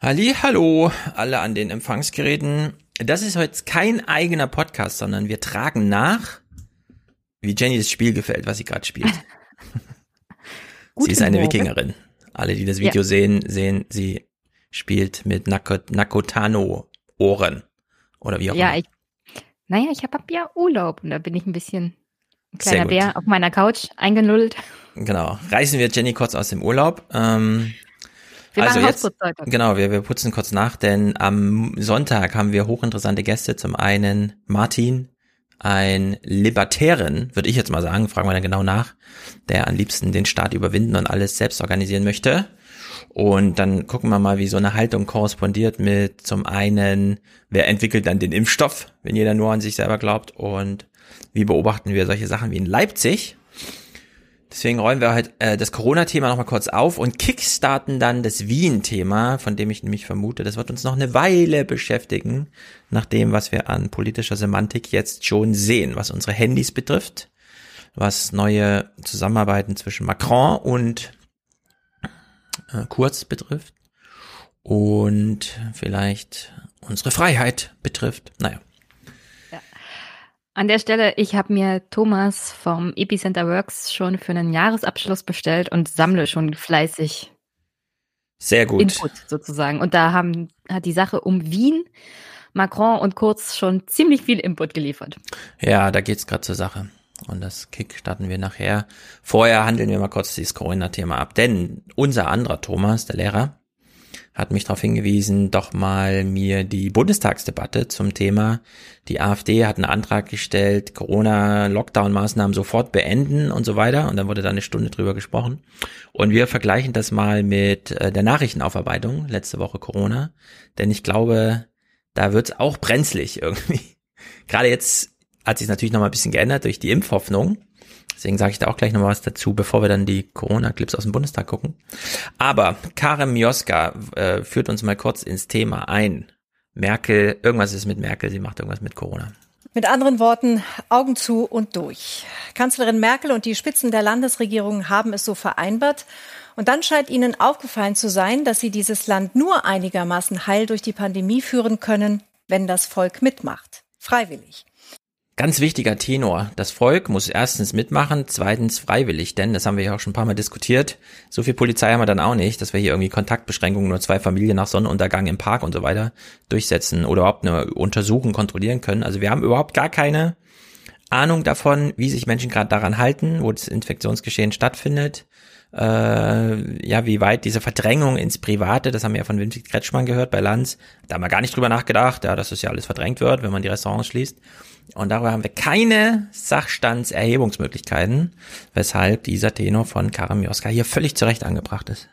Hallo, alle an den Empfangsgeräten. Das ist heute kein eigener Podcast, sondern wir tragen nach, wie Jenny das Spiel gefällt, was sie gerade spielt. Sie ist eine Wikingerin. Alle, die das Video sehen, sie spielt mit Nakotano-Ohren. Oder wie auch immer. Ich habe ja Urlaub und da bin ich ein bisschen ein kleiner Bär auf meiner Couch eingenullt. Genau. Reißen wir Jenny kurz aus dem Urlaub. Wir machen Hausputz heute. Genau, wir putzen kurz nach, denn am Sonntag haben wir hochinteressante Gäste. Zum einen Martin, ein Libertären, würde ich jetzt mal sagen, fragen wir dann genau nach, der am liebsten den Staat überwinden und alles selbst organisieren möchte. Und dann gucken wir mal, wie so eine Haltung korrespondiert mit zum einen, wer entwickelt dann den Impfstoff, wenn jeder nur an sich selber glaubt, und wie beobachten wir solche Sachen wie in Leipzig. Deswegen räumen wir halt das Corona-Thema nochmal kurz auf und kickstarten dann das Wien-Thema, von dem ich nämlich vermute, das wird uns noch eine Weile beschäftigen, nach dem, was wir an politischer Semantik jetzt schon sehen, was unsere Handys betrifft, was neue Zusammenarbeiten zwischen Macron und Kurz betrifft und vielleicht unsere Freiheit betrifft. Naja. An der Stelle, ich habe mir Thomas vom Epicenter Works schon für einen Jahresabschluss bestellt und sammle schon fleißig sehr gut Input sozusagen. Und da hat die Sache um Wien, Macron und Kurz schon ziemlich viel Input geliefert. Ja, da geht's gerade zur Sache. Und das Kick starten wir nachher. Vorher handeln wir mal kurz dieses Corona-Thema ab. Denn unser anderer Thomas, der Lehrer, hat mich darauf hingewiesen, doch mal mir die Bundestagsdebatte zum Thema, die AfD hat einen Antrag gestellt, Corona-Lockdown-Maßnahmen sofort beenden und so weiter. Und dann wurde da eine Stunde drüber gesprochen. Und wir vergleichen das mal mit der Nachrichtenaufarbeitung, letzte Woche Corona. Denn ich glaube, da wird's auch brenzlig irgendwie. Gerade jetzt hat sich natürlich noch mal ein bisschen geändert durch die Impfhoffnung. Deswegen sage ich da auch gleich noch mal was dazu, bevor wir dann die Corona-Clips aus dem Bundestag gucken. Aber Karin Mioska führt uns mal kurz ins Thema ein. Merkel, irgendwas ist mit Merkel, sie macht irgendwas mit Corona. Mit anderen Worten, Augen zu und durch. Kanzlerin Merkel und die Spitzen der Landesregierung haben es so vereinbart. Und dann scheint ihnen aufgefallen zu sein, dass sie dieses Land nur einigermaßen heil durch die Pandemie führen können, wenn das Volk mitmacht. Freiwillig. Ganz wichtiger Tenor. Das Volk muss erstens mitmachen, zweitens freiwillig, denn, das haben wir ja auch schon ein paar Mal diskutiert, so viel Polizei haben wir dann auch nicht, dass wir hier irgendwie Kontaktbeschränkungen, nur 2 Familien nach Sonnenuntergang im Park und so weiter durchsetzen oder überhaupt eine Untersuchung kontrollieren können. Also wir haben überhaupt gar keine Ahnung davon, wie sich Menschen gerade daran halten, wo das Infektionsgeschehen stattfindet. Wie weit diese Verdrängung ins Private, das haben wir ja von Winfried Kretschmann gehört bei Lanz, da haben wir gar nicht drüber nachgedacht, dass das ja alles verdrängt wird, wenn man die Restaurants schließt. Und darüber haben wir keine Sachstandserhebungsmöglichkeiten, weshalb dieser Tenor von Karin Mioska hier völlig zurecht angebracht ist.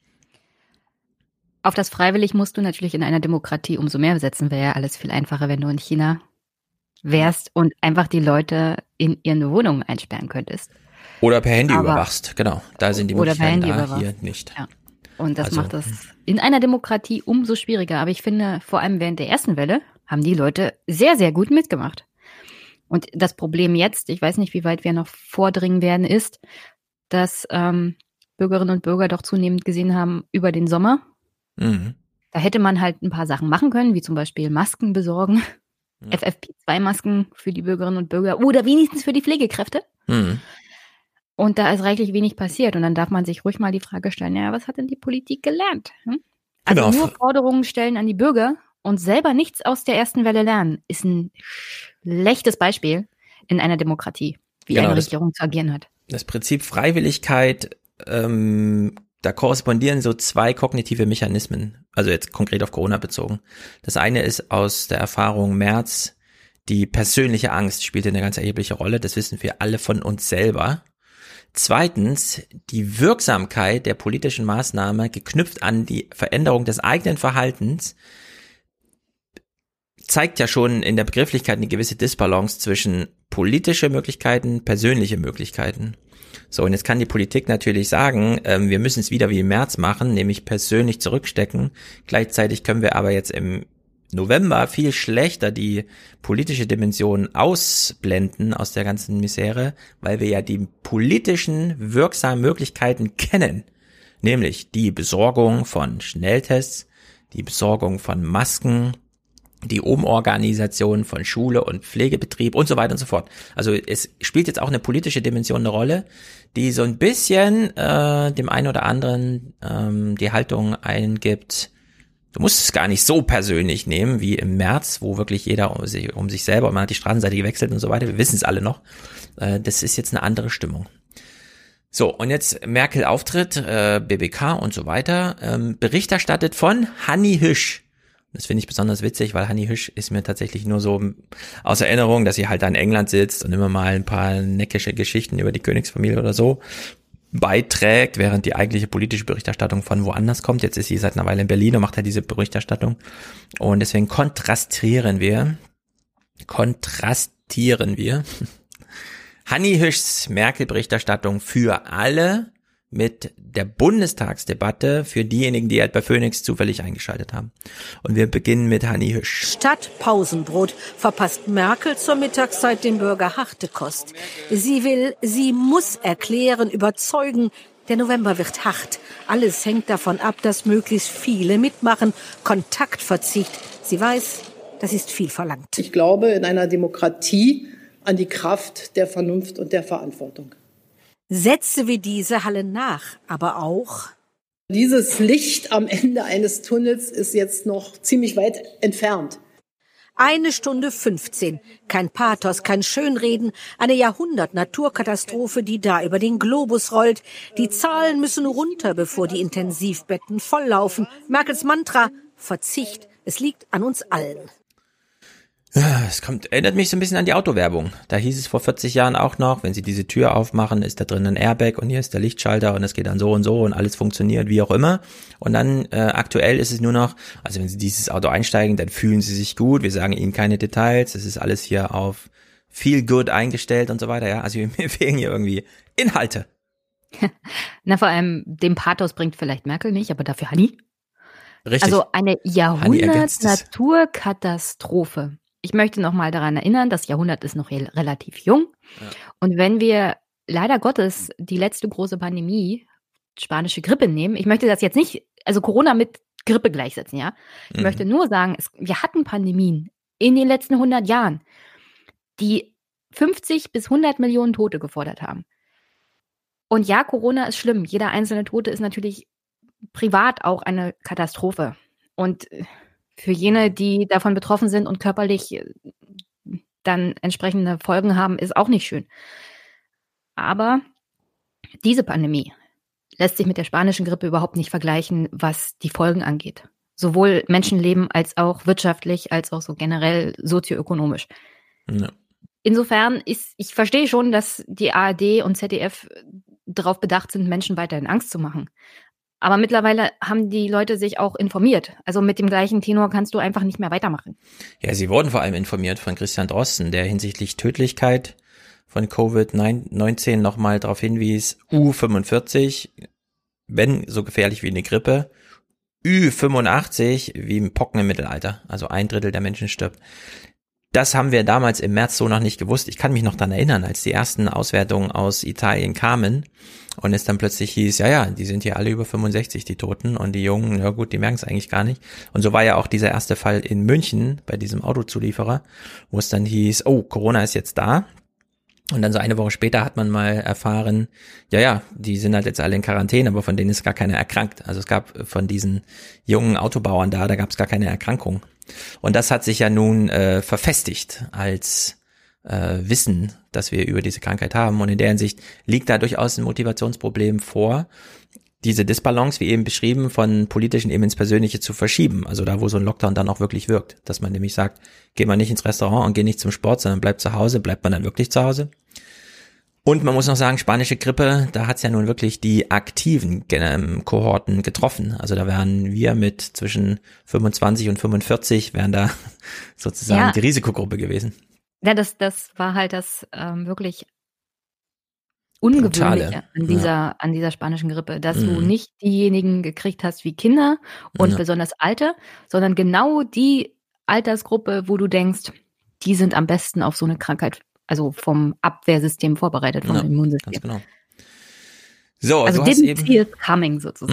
Auf das freiwillig musst du natürlich in einer Demokratie umso mehr setzen, wäre ja alles viel einfacher, wenn du in China wärst und einfach die Leute in ihren Wohnungen einsperren könntest. Oder per Handy überwachst, genau. Da sind die Möglichkeiten da, hier nicht. Ja. Und das macht das in einer Demokratie umso schwieriger. Aber ich finde, vor allem während der ersten Welle haben die Leute sehr, sehr gut mitgemacht. Und das Problem jetzt, ich weiß nicht, wie weit wir noch vordringen werden, ist, dass Bürgerinnen und Bürger doch zunehmend gesehen haben über den Sommer. Mhm. Da hätte man halt ein paar Sachen machen können, wie zum Beispiel Masken besorgen, FFP2-Masken für die Bürgerinnen und Bürger oder wenigstens für die Pflegekräfte. Mhm. Und da ist reichlich wenig passiert. Und dann darf man sich ruhig mal die Frage stellen, ja, was hat denn die Politik gelernt? Also nur Forderungen stellen an die Bürger und selber nichts aus der ersten Welle lernen, ist ein schlechtes Beispiel in einer Demokratie, wie eine Regierung zu agieren hat. Das Prinzip Freiwilligkeit, da korrespondieren so 2 kognitive Mechanismen, also jetzt konkret auf Corona bezogen. Das eine ist aus der Erfahrung März, die persönliche Angst spielt eine ganz erhebliche Rolle, das wissen wir alle von uns selber. Zweitens, die Wirksamkeit der politischen Maßnahme geknüpft an die Veränderung des eigenen Verhaltens zeigt ja schon in der Begrifflichkeit eine gewisse Disbalance zwischen politische Möglichkeiten, persönliche Möglichkeiten. So, und jetzt kann die Politik natürlich sagen, wir müssen es wieder wie im März machen, nämlich persönlich zurückstecken. Gleichzeitig können wir aber jetzt im November viel schlechter die politische Dimension ausblenden aus der ganzen Misere, weil wir ja die politischen wirksamen Möglichkeiten kennen, nämlich die Besorgung von Schnelltests, die Besorgung von Masken, die Umorganisation von Schule und Pflegebetrieb und so weiter und so fort. Also es spielt jetzt auch eine politische Dimension eine Rolle, die so ein bisschen dem einen oder anderen die Haltung eingibt, du musst es gar nicht so persönlich nehmen wie im März, wo wirklich jeder um sich selber, man hat die Straßenseite gewechselt und so weiter, wir wissen es alle noch. Das ist jetzt eine andere Stimmung. So, und jetzt Merkel Auftritt, BBK und so weiter, Bericht erstattet von Hanni Hüsch. Das finde ich besonders witzig, weil Hanni Hüsch ist mir tatsächlich nur so aus Erinnerung, dass sie halt da in England sitzt und immer mal ein paar neckische Geschichten über die Königsfamilie oder so beiträgt, während die eigentliche politische Berichterstattung von woanders kommt. Jetzt ist sie seit einer Weile in Berlin und macht halt diese Berichterstattung. Und deswegen kontrastieren wir Hanni Hüschs Merkel-Berichterstattung für alle mit der Bundestagsdebatte für diejenigen, die halt bei Phoenix zufällig eingeschaltet haben. Und wir beginnen mit Hanni Hüsch. Statt Pausenbrot verpasst Merkel zur Mittagszeit dem Bürger harte Kost. Sie muss erklären, überzeugen, der November wird hart. Alles hängt davon ab, dass möglichst viele mitmachen. Kontaktverzicht. Sie weiß, das ist viel verlangt. Ich glaube in einer Demokratie an die Kraft der Vernunft und der Verantwortung. Sätze wie diese hallen nach, aber auch: Dieses Licht am Ende eines Tunnels ist jetzt noch ziemlich weit entfernt. 1 Stunde 15. Kein Pathos, kein Schönreden. Eine Jahrhundert-Naturkatastrophe, die da über den Globus rollt. Die Zahlen müssen runter, bevor die Intensivbetten volllaufen. Merkels Mantra: Verzicht. Es liegt an uns allen. Ja, erinnert mich so ein bisschen an die Autowerbung. Da hieß es vor 40 Jahren auch noch, wenn Sie diese Tür aufmachen, ist da drin ein Airbag und hier ist der Lichtschalter und es geht dann so und alles funktioniert, wie auch immer. Und dann aktuell ist es nur noch, also wenn Sie dieses Auto einsteigen, dann fühlen Sie sich gut, wir sagen Ihnen keine Details, es ist alles hier auf Feel Good eingestellt und so weiter. Ja, also mir fehlen hier irgendwie Inhalte. Na, vor allem den Pathos bringt vielleicht Merkel nicht, aber dafür Hanni. Richtig. Also eine Jahrhundert-Naturkatastrophe. Ich möchte noch mal daran erinnern, das Jahrhundert ist noch relativ jung. Ja. Und wenn wir leider Gottes die letzte große Pandemie, spanische Grippe, nehmen, ich möchte das jetzt nicht, also Corona mit Grippe gleichsetzen, ja. Ich möchte nur sagen, wir hatten Pandemien in den letzten 100 Jahren, die 50 bis 100 Millionen Tote gefordert haben. Und ja, Corona ist schlimm. Jeder einzelne Tote ist natürlich privat auch eine Katastrophe. Und für jene, die davon betroffen sind und körperlich dann entsprechende Folgen haben, ist auch nicht schön. Aber diese Pandemie lässt sich mit der spanischen Grippe überhaupt nicht vergleichen, was die Folgen angeht. Sowohl Menschenleben als auch wirtschaftlich, als auch so generell sozioökonomisch. Ja. Insofern ich verstehe schon, dass die ARD und ZDF darauf bedacht sind, Menschen weiterhin Angst zu machen. Aber mittlerweile haben die Leute sich auch informiert. Also mit dem gleichen Tenor kannst du einfach nicht mehr weitermachen. Ja, sie wurden vor allem informiert von Christian Drosten, der hinsichtlich Tödlichkeit von Covid-19 nochmal darauf hinwies, U45, wenn so gefährlich wie eine Grippe, Ü85 wie ein Pocken im Mittelalter, also 1/3 der Menschen stirbt. Das haben wir damals im März so noch nicht gewusst. Ich kann mich noch daran erinnern, als die ersten Auswertungen aus Italien kamen und es dann plötzlich hieß, ja, die sind ja alle über 65, die Toten, und die Jungen, ja gut, die merken es eigentlich gar nicht. Und so war ja auch dieser erste Fall in München bei diesem Autozulieferer, wo es dann hieß, oh, Corona ist jetzt da. Und dann so eine Woche später hat man mal erfahren, ja, die sind halt jetzt alle in Quarantäne, aber von denen ist gar keiner erkrankt. Also es gab von diesen jungen Autobauern da gab es gar keine Erkrankung. Und das hat sich ja nun verfestigt als Wissen, dass wir über diese Krankheit haben. Und in der Hinsicht liegt da durchaus ein Motivationsproblem vor, diese Disbalance, wie eben beschrieben, von politischen eben ins Persönliche zu verschieben. Also da, wo so ein Lockdown dann auch wirklich wirkt. Dass man nämlich sagt, geht man nicht ins Restaurant und geht nicht zum Sport, sondern bleibt zu Hause. Bleibt man dann wirklich zu Hause? Und man muss noch sagen, spanische Grippe, da hat's ja nun wirklich die aktiven Kohorten getroffen. Also da wären wir mit zwischen 25 und 45, wären da sozusagen die Risikogruppe gewesen. Ja, das war halt das wirklich Ungewöhnliche an dieser spanischen Grippe, dass du nicht diejenigen gekriegt hast wie Kinder und besonders Alte, sondern genau die Altersgruppe, wo du denkst, die sind am besten auf so eine Krankheit, also vom Abwehrsystem vorbereitet, vom Immunsystem. Ganz genau. So, also didn't see it coming sozusagen.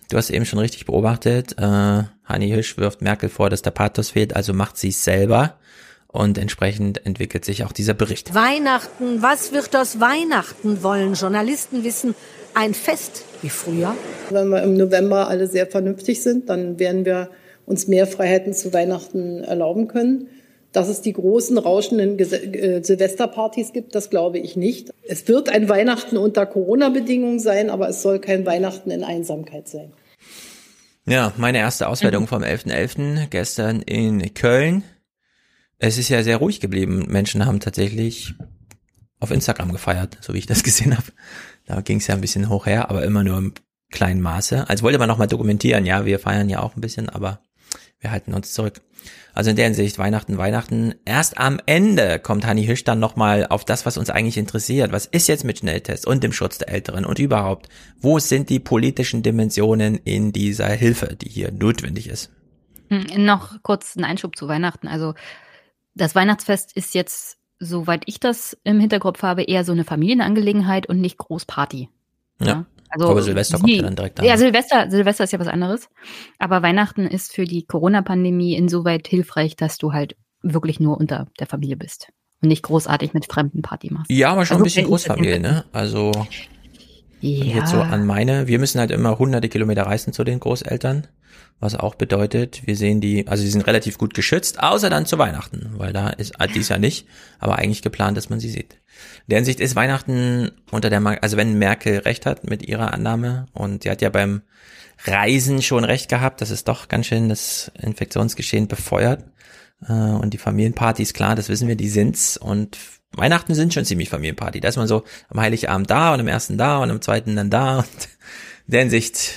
du hast eben schon richtig beobachtet, Hanni Hüsch wirft Merkel vor, dass der Pathos fehlt, also macht sie es selber. Und entsprechend entwickelt sich auch dieser Bericht. Weihnachten, was wird aus Weihnachten, wollen Journalisten wissen? Ein Fest wie früher? Wenn wir im November alle sehr vernünftig sind, dann werden wir uns mehr Freiheiten zu Weihnachten erlauben können. Dass es die großen, rauschenden Silvesterpartys gibt, das glaube ich nicht. Es wird ein Weihnachten unter Corona-Bedingungen sein, aber es soll kein Weihnachten in Einsamkeit sein. Ja, meine erste Auswertung vom 11.11. gestern in Köln. Es ist ja sehr ruhig geblieben. Menschen haben tatsächlich auf Instagram gefeiert, so wie ich das gesehen habe. Da ging es ja ein bisschen hoch her, aber immer nur im kleinen Maße. Also wollte man nochmal dokumentieren, ja, wir feiern ja auch ein bisschen, aber wir halten uns zurück. Also in der Hinsicht Weihnachten. Erst am Ende kommt Hanni Hüsch dann nochmal auf das, was uns eigentlich interessiert. Was ist jetzt mit Schnelltests und dem Schutz der Älteren und überhaupt? Wo sind die politischen Dimensionen in dieser Hilfe, die hier notwendig ist? Noch kurz ein Einschub zu Weihnachten. Also das Weihnachtsfest ist jetzt, soweit ich das im Hinterkopf habe, eher so eine Familienangelegenheit und nicht Großparty. Ja. Also aber Silvester kommt ja dann direkt an. Ja, Silvester ist ja was anderes. Aber Weihnachten ist für die Corona-Pandemie insoweit hilfreich, dass du halt wirklich nur unter der Familie bist und nicht großartig mit Fremden Party machst. Ja, aber schon ein bisschen Großfamilie, ne? Also jetzt so an wir müssen halt immer hunderte Kilometer reisen zu den Großeltern, was auch bedeutet, wir sehen die sind relativ gut geschützt, außer dann zu Weihnachten, weil da ist dies Jahr nicht, aber eigentlich geplant, dass man sie sieht. In der Hinsicht ist Weihnachten also wenn Merkel recht hat mit ihrer Annahme, und sie hat ja beim Reisen schon recht gehabt, dass es doch ganz schön das Infektionsgeschehen befeuert, und die Familienpartys, klar, das wissen wir, die sind's, und Weihnachten sind schon ziemlich Familienparty. Da ist man so am Heiligabend da und am ersten da und am zweiten dann da, und in der Hinsicht,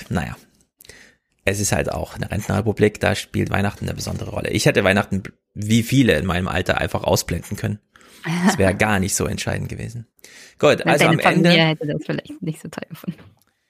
es ist halt auch eine Rentnerrepublik, da spielt Weihnachten eine besondere Rolle. Ich hätte Weihnachten, wie viele in meinem Alter, einfach ausblenden können. Das wäre gar nicht so entscheidend gewesen. Gut, also am Ende. Familie hätte das vielleicht nicht so toll gefunden.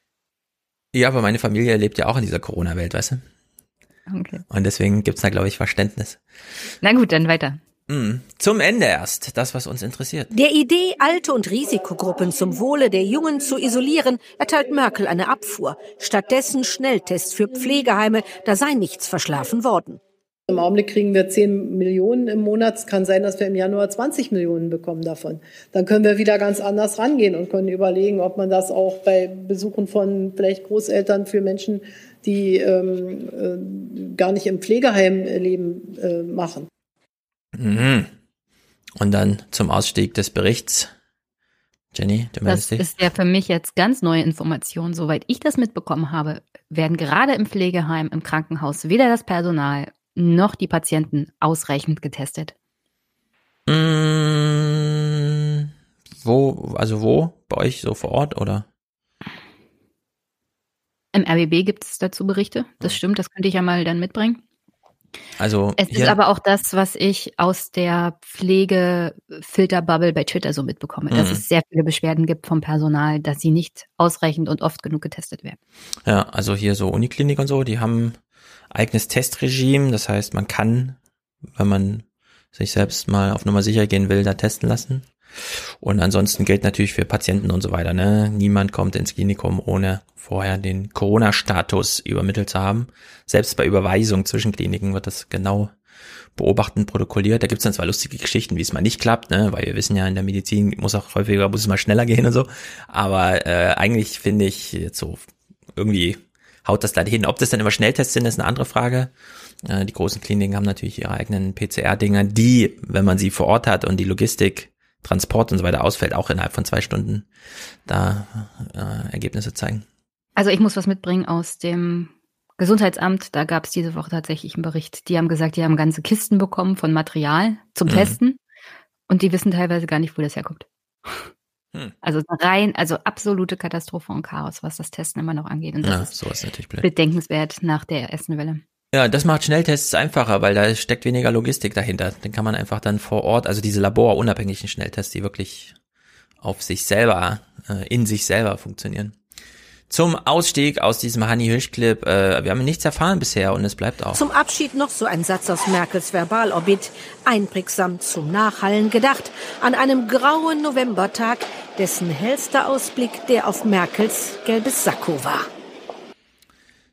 Ja, aber meine Familie lebt ja auch in dieser Corona-Welt, weißt du? Okay. Und deswegen gibt's da, glaube ich, Verständnis. Na gut, dann weiter. Zum Ende erst, das, was uns interessiert. Der Idee, Alte und Risikogruppen zum Wohle der Jungen zu isolieren, erteilt Merkel eine Abfuhr. Stattdessen Schnelltests für Pflegeheime, da sei nichts verschlafen worden. Im Augenblick kriegen wir 10 Millionen im Monat. Es kann sein, dass wir im Januar 20 Millionen bekommen davon. Dann können wir wieder ganz anders rangehen und können überlegen, ob man das auch bei Besuchen von vielleicht Großeltern für Menschen, die gar nicht im Pflegeheim leben, machen. Mhm. Und dann zum Ausstieg des Berichts. Jenny, du meldest dich? Das ist ja für mich jetzt ganz neue Information. Soweit ich das mitbekommen habe, werden gerade im Pflegeheim, im Krankenhaus weder das Personal noch die Patienten ausreichend getestet. Wo? Bei euch so vor Ort, oder? Im RBB gibt es dazu Berichte. Das stimmt, das könnte ich ja mal dann mitbringen. Also es ist aber auch das, was ich aus der Pflegefilterbubble bei Twitter so mitbekomme, dass es sehr viele Beschwerden gibt vom Personal, dass sie nicht ausreichend und oft genug getestet werden. Ja, also hier so Uniklinik und so, die haben eigenes Testregime. Das heißt, man kann, wenn man sich selbst mal auf Nummer sicher gehen will, da testen lassen. Und ansonsten gilt natürlich für Patienten und so weiter, ne? Niemand kommt ins Klinikum, ohne vorher den Corona-Status übermittelt zu haben. Selbst bei Überweisung zwischen Kliniken wird das genau beobachtend protokolliert. Da gibt's dann zwar lustige Geschichten, wie es mal nicht klappt, ne? Weil wir wissen ja, in der Medizin muss es mal schneller gehen und so. Aber eigentlich finde ich jetzt so irgendwie haut das da hin. Ob das dann immer Schnelltests sind, ist eine andere Frage. Die großen Kliniken haben natürlich ihre eigenen PCR-Dinger, die, wenn man sie vor Ort hat und die Logistik, Transport und so weiter ausfällt, auch innerhalb von 2 Stunden da Ergebnisse zeigen. Also ich muss was mitbringen aus dem Gesundheitsamt. Da gab es diese Woche tatsächlich einen Bericht. Die haben gesagt, die haben ganze Kisten bekommen von Material zum Testen und die wissen teilweise gar nicht, wo das herkommt. Also absolute Katastrophe und Chaos, was das Testen immer noch angeht. Und das ist natürlich blöd. Bedenkenswert nach der ersten Welle. Ja, das macht Schnelltests einfacher, weil da steckt weniger Logistik dahinter. Den kann man einfach dann vor Ort, also diese laborunabhängigen Schnelltests, die wirklich auf sich selber, in sich selber funktionieren. Zum Ausstieg aus diesem Hanni Hüsch-Clip, wir haben nichts erfahren bisher und es bleibt auch. Zum Abschied noch so ein Satz aus Merkels Verbalobit, einprägsam zum Nachhallen gedacht, an einem grauen Novembertag, dessen hellster Ausblick der auf Merkels gelbes Sakko war.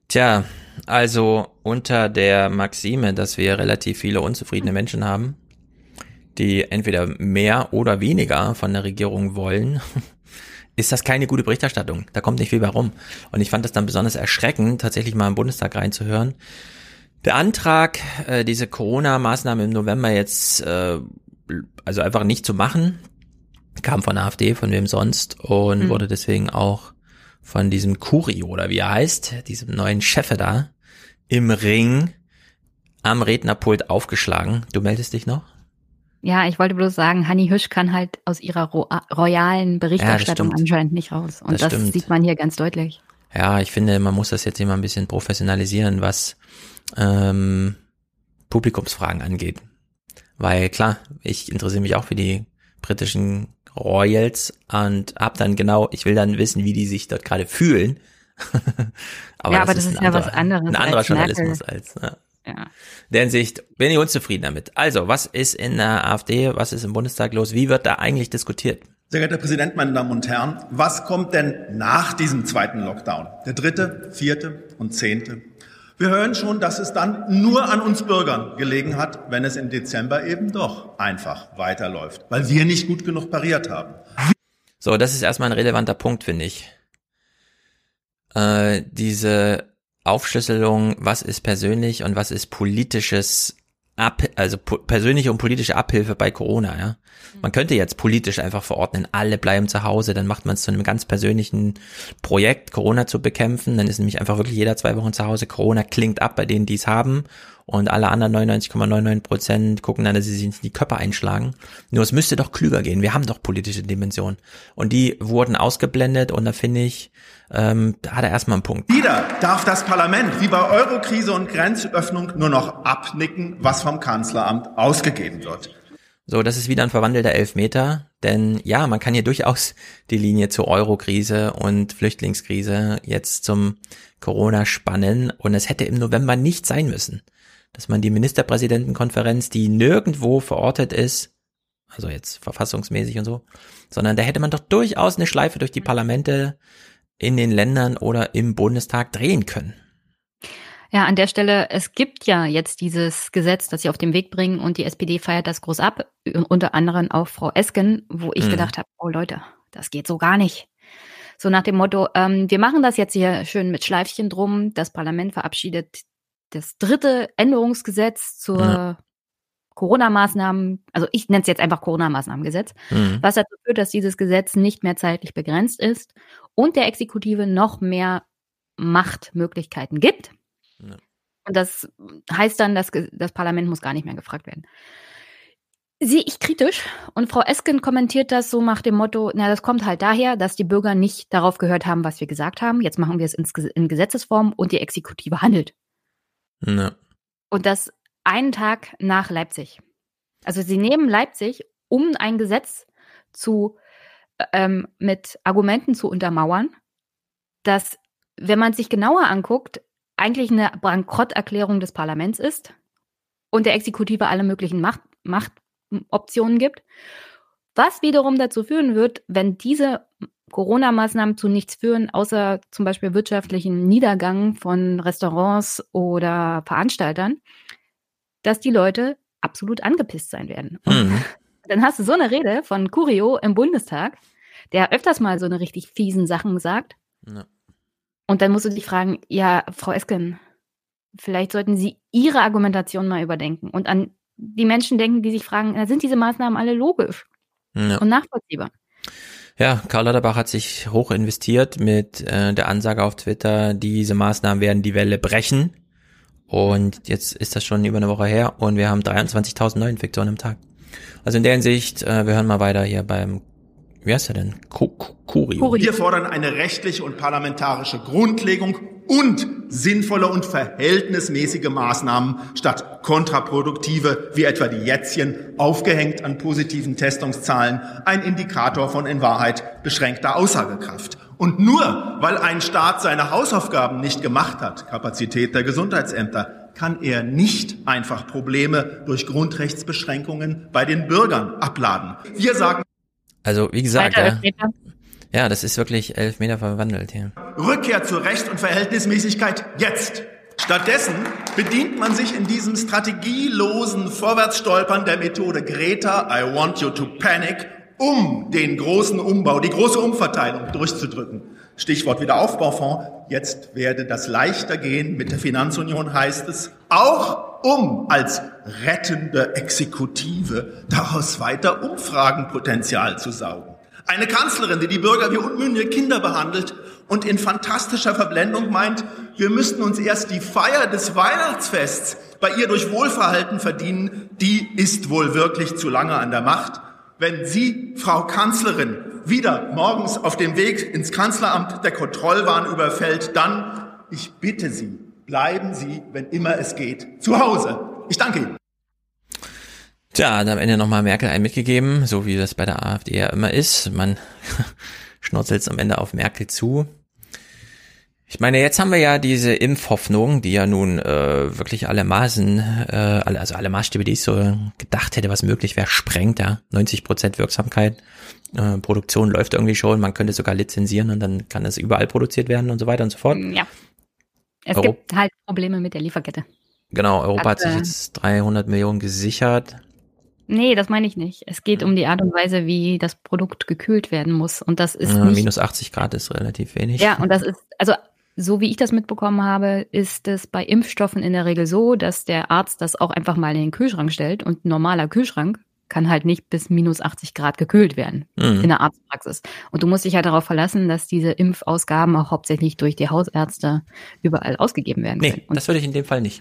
Tja, also unter der Maxime, dass wir relativ viele unzufriedene Menschen haben, die entweder mehr oder weniger von der Regierung wollen, ist das keine gute Berichterstattung. Da kommt nicht viel bei rum. Und ich fand das dann besonders erschreckend, tatsächlich mal im Bundestag reinzuhören. Der Antrag, diese Corona-Maßnahmen im November jetzt also einfach nicht zu machen, kam von der AfD, von wem sonst, und wurde deswegen auch von diesem Curio, oder wie er heißt, diesem neuen Chef da, im Ring am Rednerpult aufgeschlagen. Du meldest dich noch? Ja, ich wollte bloß sagen, Hanni Hüsch kann halt aus ihrer royalen Berichterstattung anscheinend nicht raus. Und das sieht man hier ganz deutlich. Ja, ich finde, man muss das jetzt immer ein bisschen professionalisieren, was Publikumsfragen angeht. Weil klar, ich interessiere mich auch für die britischen Royals und ich will dann wissen, wie die sich dort gerade fühlen. aber das ist ja was anderes. Ein anderer Journalismus als. Ja. In der Hinsicht bin ich unzufrieden damit. Also, was ist in der AfD, was ist im Bundestag los? Wie wird da eigentlich diskutiert? Sehr geehrter Herr Präsident, meine Damen und Herren, was kommt denn nach diesem zweiten Lockdown? Der 3., 4. und 10.? Wir hören schon, dass es dann nur an uns Bürgern gelegen hat, wenn es im Dezember eben doch einfach weiterläuft, weil wir nicht gut genug pariert haben. So, das ist erstmal ein relevanter Punkt, finde ich. Diese Aufschlüsselung, was ist persönlich und was ist politisches persönliche und politische Abhilfe bei Corona, ja. Man könnte jetzt politisch einfach verordnen, alle bleiben zu Hause, dann macht man es zu einem ganz persönlichen Projekt, Corona zu bekämpfen, dann ist nämlich einfach wirklich jeder 2 Wochen zu Hause, Corona klingt ab bei denen, die es haben, und alle anderen 99,99% gucken dann, dass sie sich nicht in die Köpfe einschlagen. Nur es müsste doch klüger gehen, wir haben doch politische Dimensionen. Und die wurden ausgeblendet, und da finde ich, da hat er erstmal einen Punkt. Wieder darf das Parlament, wie bei Eurokrise und Grenzöffnung, nur noch abnicken, was vom Kanzleramt ausgegeben wird. So, das ist wieder ein verwandelter Elfmeter, denn ja, man kann hier durchaus die Linie zur Eurokrise und Flüchtlingskrise jetzt zum Corona spannen, und es hätte im November nicht sein müssen, dass man die Ministerpräsidentenkonferenz, die nirgendwo verortet ist, also jetzt verfassungsmäßig und so, sondern da hätte man doch durchaus eine Schleife durch die Parlamente in den Ländern oder im Bundestag drehen können. Ja, an der Stelle, es gibt ja jetzt dieses Gesetz, das sie auf den Weg bringen, und die SPD feiert das groß ab, unter anderem auch Frau Esken, wo ich gedacht habe, oh Leute, das geht so gar nicht. So nach dem Motto, wir machen das jetzt hier schön mit Schleifchen drum, das Parlament verabschiedet das 3. Änderungsgesetz zur Corona-Maßnahmen, also ich nenne es jetzt einfach Corona-Maßnahmengesetz, was dazu führt, dass dieses Gesetz nicht mehr zeitlich begrenzt ist und der Exekutive noch mehr Machtmöglichkeiten gibt. Ja. Und das heißt dann, dass das Parlament muss gar nicht mehr gefragt werden. Sehe ich kritisch, und Frau Esken kommentiert das so nach dem Motto, das kommt halt daher, dass die Bürger nicht darauf gehört haben, was wir gesagt haben. Jetzt machen wir es in Gesetzesform und die Exekutive handelt. Ja. Und das einen Tag nach Leipzig. Also sie nehmen Leipzig, um ein Gesetz mit Argumenten zu untermauern, das, wenn man sich genauer anguckt, eigentlich eine Bankrotterklärung des Parlaments ist und der Exekutive alle möglichen Machtoptionen gibt, was wiederum dazu führen wird, wenn diese Corona-Maßnahmen zu nichts führen, außer zum Beispiel wirtschaftlichen Niedergang von Restaurants oder Veranstaltern, dass die Leute absolut angepisst sein werden. Und dann hast du so eine Rede von Curio im Bundestag, der öfters mal so eine richtig fiesen Sachen sagt. Ja. Und dann musst du dich fragen, ja, Frau Esken, vielleicht sollten Sie Ihre Argumentation mal überdenken und an die Menschen denken, die sich fragen, sind diese Maßnahmen alle logisch und nachvollziehbar? Ja, Karl Lauterbach hat sich hoch investiert mit der Ansage auf Twitter, diese Maßnahmen werden die Welle brechen. Und jetzt ist das schon über eine Woche her und wir haben 23.000 Neuinfektionen am Tag. Also in der Hinsicht, wir hören mal weiter hier beim, wie heißt er denn? Curio. Wir fordern eine rechtliche und parlamentarische Grundlegung und sinnvolle und verhältnismäßige Maßnahmen statt kontraproduktive, wie etwa die Jätzchen, aufgehängt an positiven Testungszahlen, ein Indikator von in Wahrheit beschränkter Aussagekraft. Und nur weil ein Staat seine Hausaufgaben nicht gemacht hat, Kapazität der Gesundheitsämter, kann er nicht einfach Probleme durch Grundrechtsbeschränkungen bei den Bürgern abladen. Wir sagen... Also wie gesagt, Ja, das ist wirklich 11 Meter verwandelt hier. Rückkehr zur Recht und Verhältnismäßigkeit jetzt. Stattdessen bedient man sich in diesem strategielosen Vorwärtsstolpern der Methode Greta, I want you to panic, um den großen Umbau, die große Umverteilung durchzudrücken. Stichwort Wiederaufbaufonds. Jetzt werde das leichter gehen. Mit der Finanzunion heißt es, auch um als rettende Exekutive daraus weiter Umfragenpotenzial zu saugen. Eine Kanzlerin, die die Bürger wie unmündige Kinder behandelt und in fantastischer Verblendung meint, wir müssten uns erst die Feier des Weihnachtsfests bei ihr durch Wohlverhalten verdienen, die ist wohl wirklich zu lange an der Macht. Wenn Sie, Frau Kanzlerin, wieder morgens auf dem Weg ins Kanzleramt der Kontrollwahn überfällt, dann, ich bitte Sie, bleiben Sie, wenn immer es geht, zu Hause. Ich danke Ihnen. Tja, hat am Ende nochmal Merkel einen mitgegeben, so wie das bei der AfD ja immer ist. Man schnurzelt am Ende auf Merkel zu. Ich meine, jetzt haben wir ja diese Impfhoffnung, die ja nun wirklich alle Maßstäbe, die ich so gedacht hätte, was möglich wäre, sprengt, ja. 90% Wirksamkeit, Produktion läuft irgendwie schon, man könnte sogar lizenzieren und dann kann das überall produziert werden und so weiter und so fort. Ja. Es gibt halt Probleme mit der Lieferkette. Genau, Europa hat sich jetzt 300 Millionen gesichert. Nee, das meine ich nicht. Es geht um die Art und Weise, wie das Produkt gekühlt werden muss. Und das ist nicht... Minus 80 Grad ist relativ wenig. Ja, und das ist, also so wie ich das mitbekommen habe, ist es bei Impfstoffen in der Regel so, dass der Arzt das auch einfach mal in den Kühlschrank stellt und ein normaler Kühlschrank kann halt nicht bis minus 80 Grad gekühlt werden in der Arztpraxis. Und du musst dich halt darauf verlassen, dass diese Impfausgaben auch hauptsächlich durch die Hausärzte überall ausgeben werden können. Nee, das würde ich in dem Fall nicht.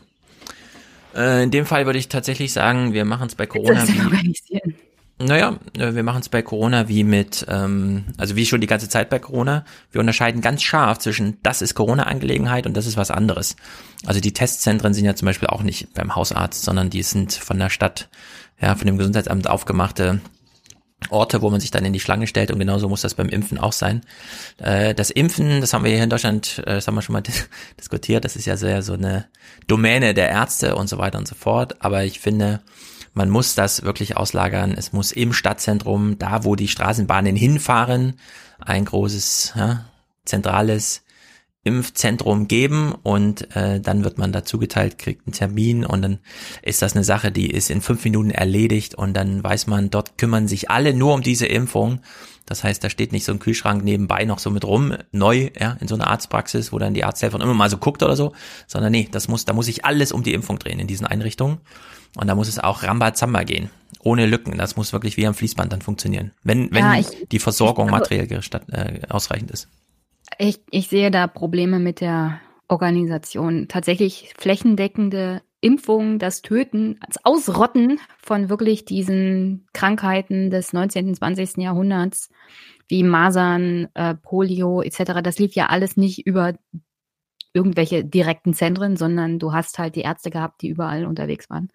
In dem Fall würde ich tatsächlich sagen, wir machen es bei Corona organisieren. Naja, wir machen es bei Corona wie mit, also wie schon die ganze Zeit bei Corona. Wir unterscheiden ganz scharf zwischen, das ist Corona-Angelegenheit und das ist was anderes. Also die Testzentren sind ja zum Beispiel auch nicht beim Hausarzt, sondern die sind von der Stadt, ja, von dem Gesundheitsamt aufgemachte Orte, wo man sich dann in die Schlange stellt, und genauso muss das beim Impfen auch sein. Das Impfen, das haben wir hier in Deutschland, das haben wir schon mal diskutiert, das ist ja sehr so eine Domäne der Ärzte und so weiter und so fort, aber ich finde, man muss das wirklich auslagern, es muss im Stadtzentrum, da wo die Straßenbahnen hinfahren, ein großes, ja, zentrales Impfzentrum geben und dann wird man dazu geteilt, kriegt einen Termin und dann ist das eine Sache, die ist in 5 Minuten erledigt und dann weiß man, dort kümmern sich alle nur um diese Impfung. Das heißt, da steht nicht so ein Kühlschrank nebenbei noch so mit rum, neu, ja, in so einer Arztpraxis, wo dann die Arzthelferin immer mal so guckt oder so, sondern nee, da muss sich alles um die Impfung drehen in diesen Einrichtungen und da muss es auch Rambazamba gehen, ohne Lücken. Das muss wirklich wie am Fließband dann funktionieren, wenn die Versorgung materiell ausreichend ist. Ich sehe da Probleme mit der Organisation. Tatsächlich flächendeckende Impfungen, das Töten, das Ausrotten von wirklich diesen Krankheiten des 19. und 20. Jahrhunderts, wie Masern, Polio etc., das lief ja alles nicht über irgendwelche direkten Zentren, sondern du hast halt die Ärzte gehabt, die überall unterwegs waren.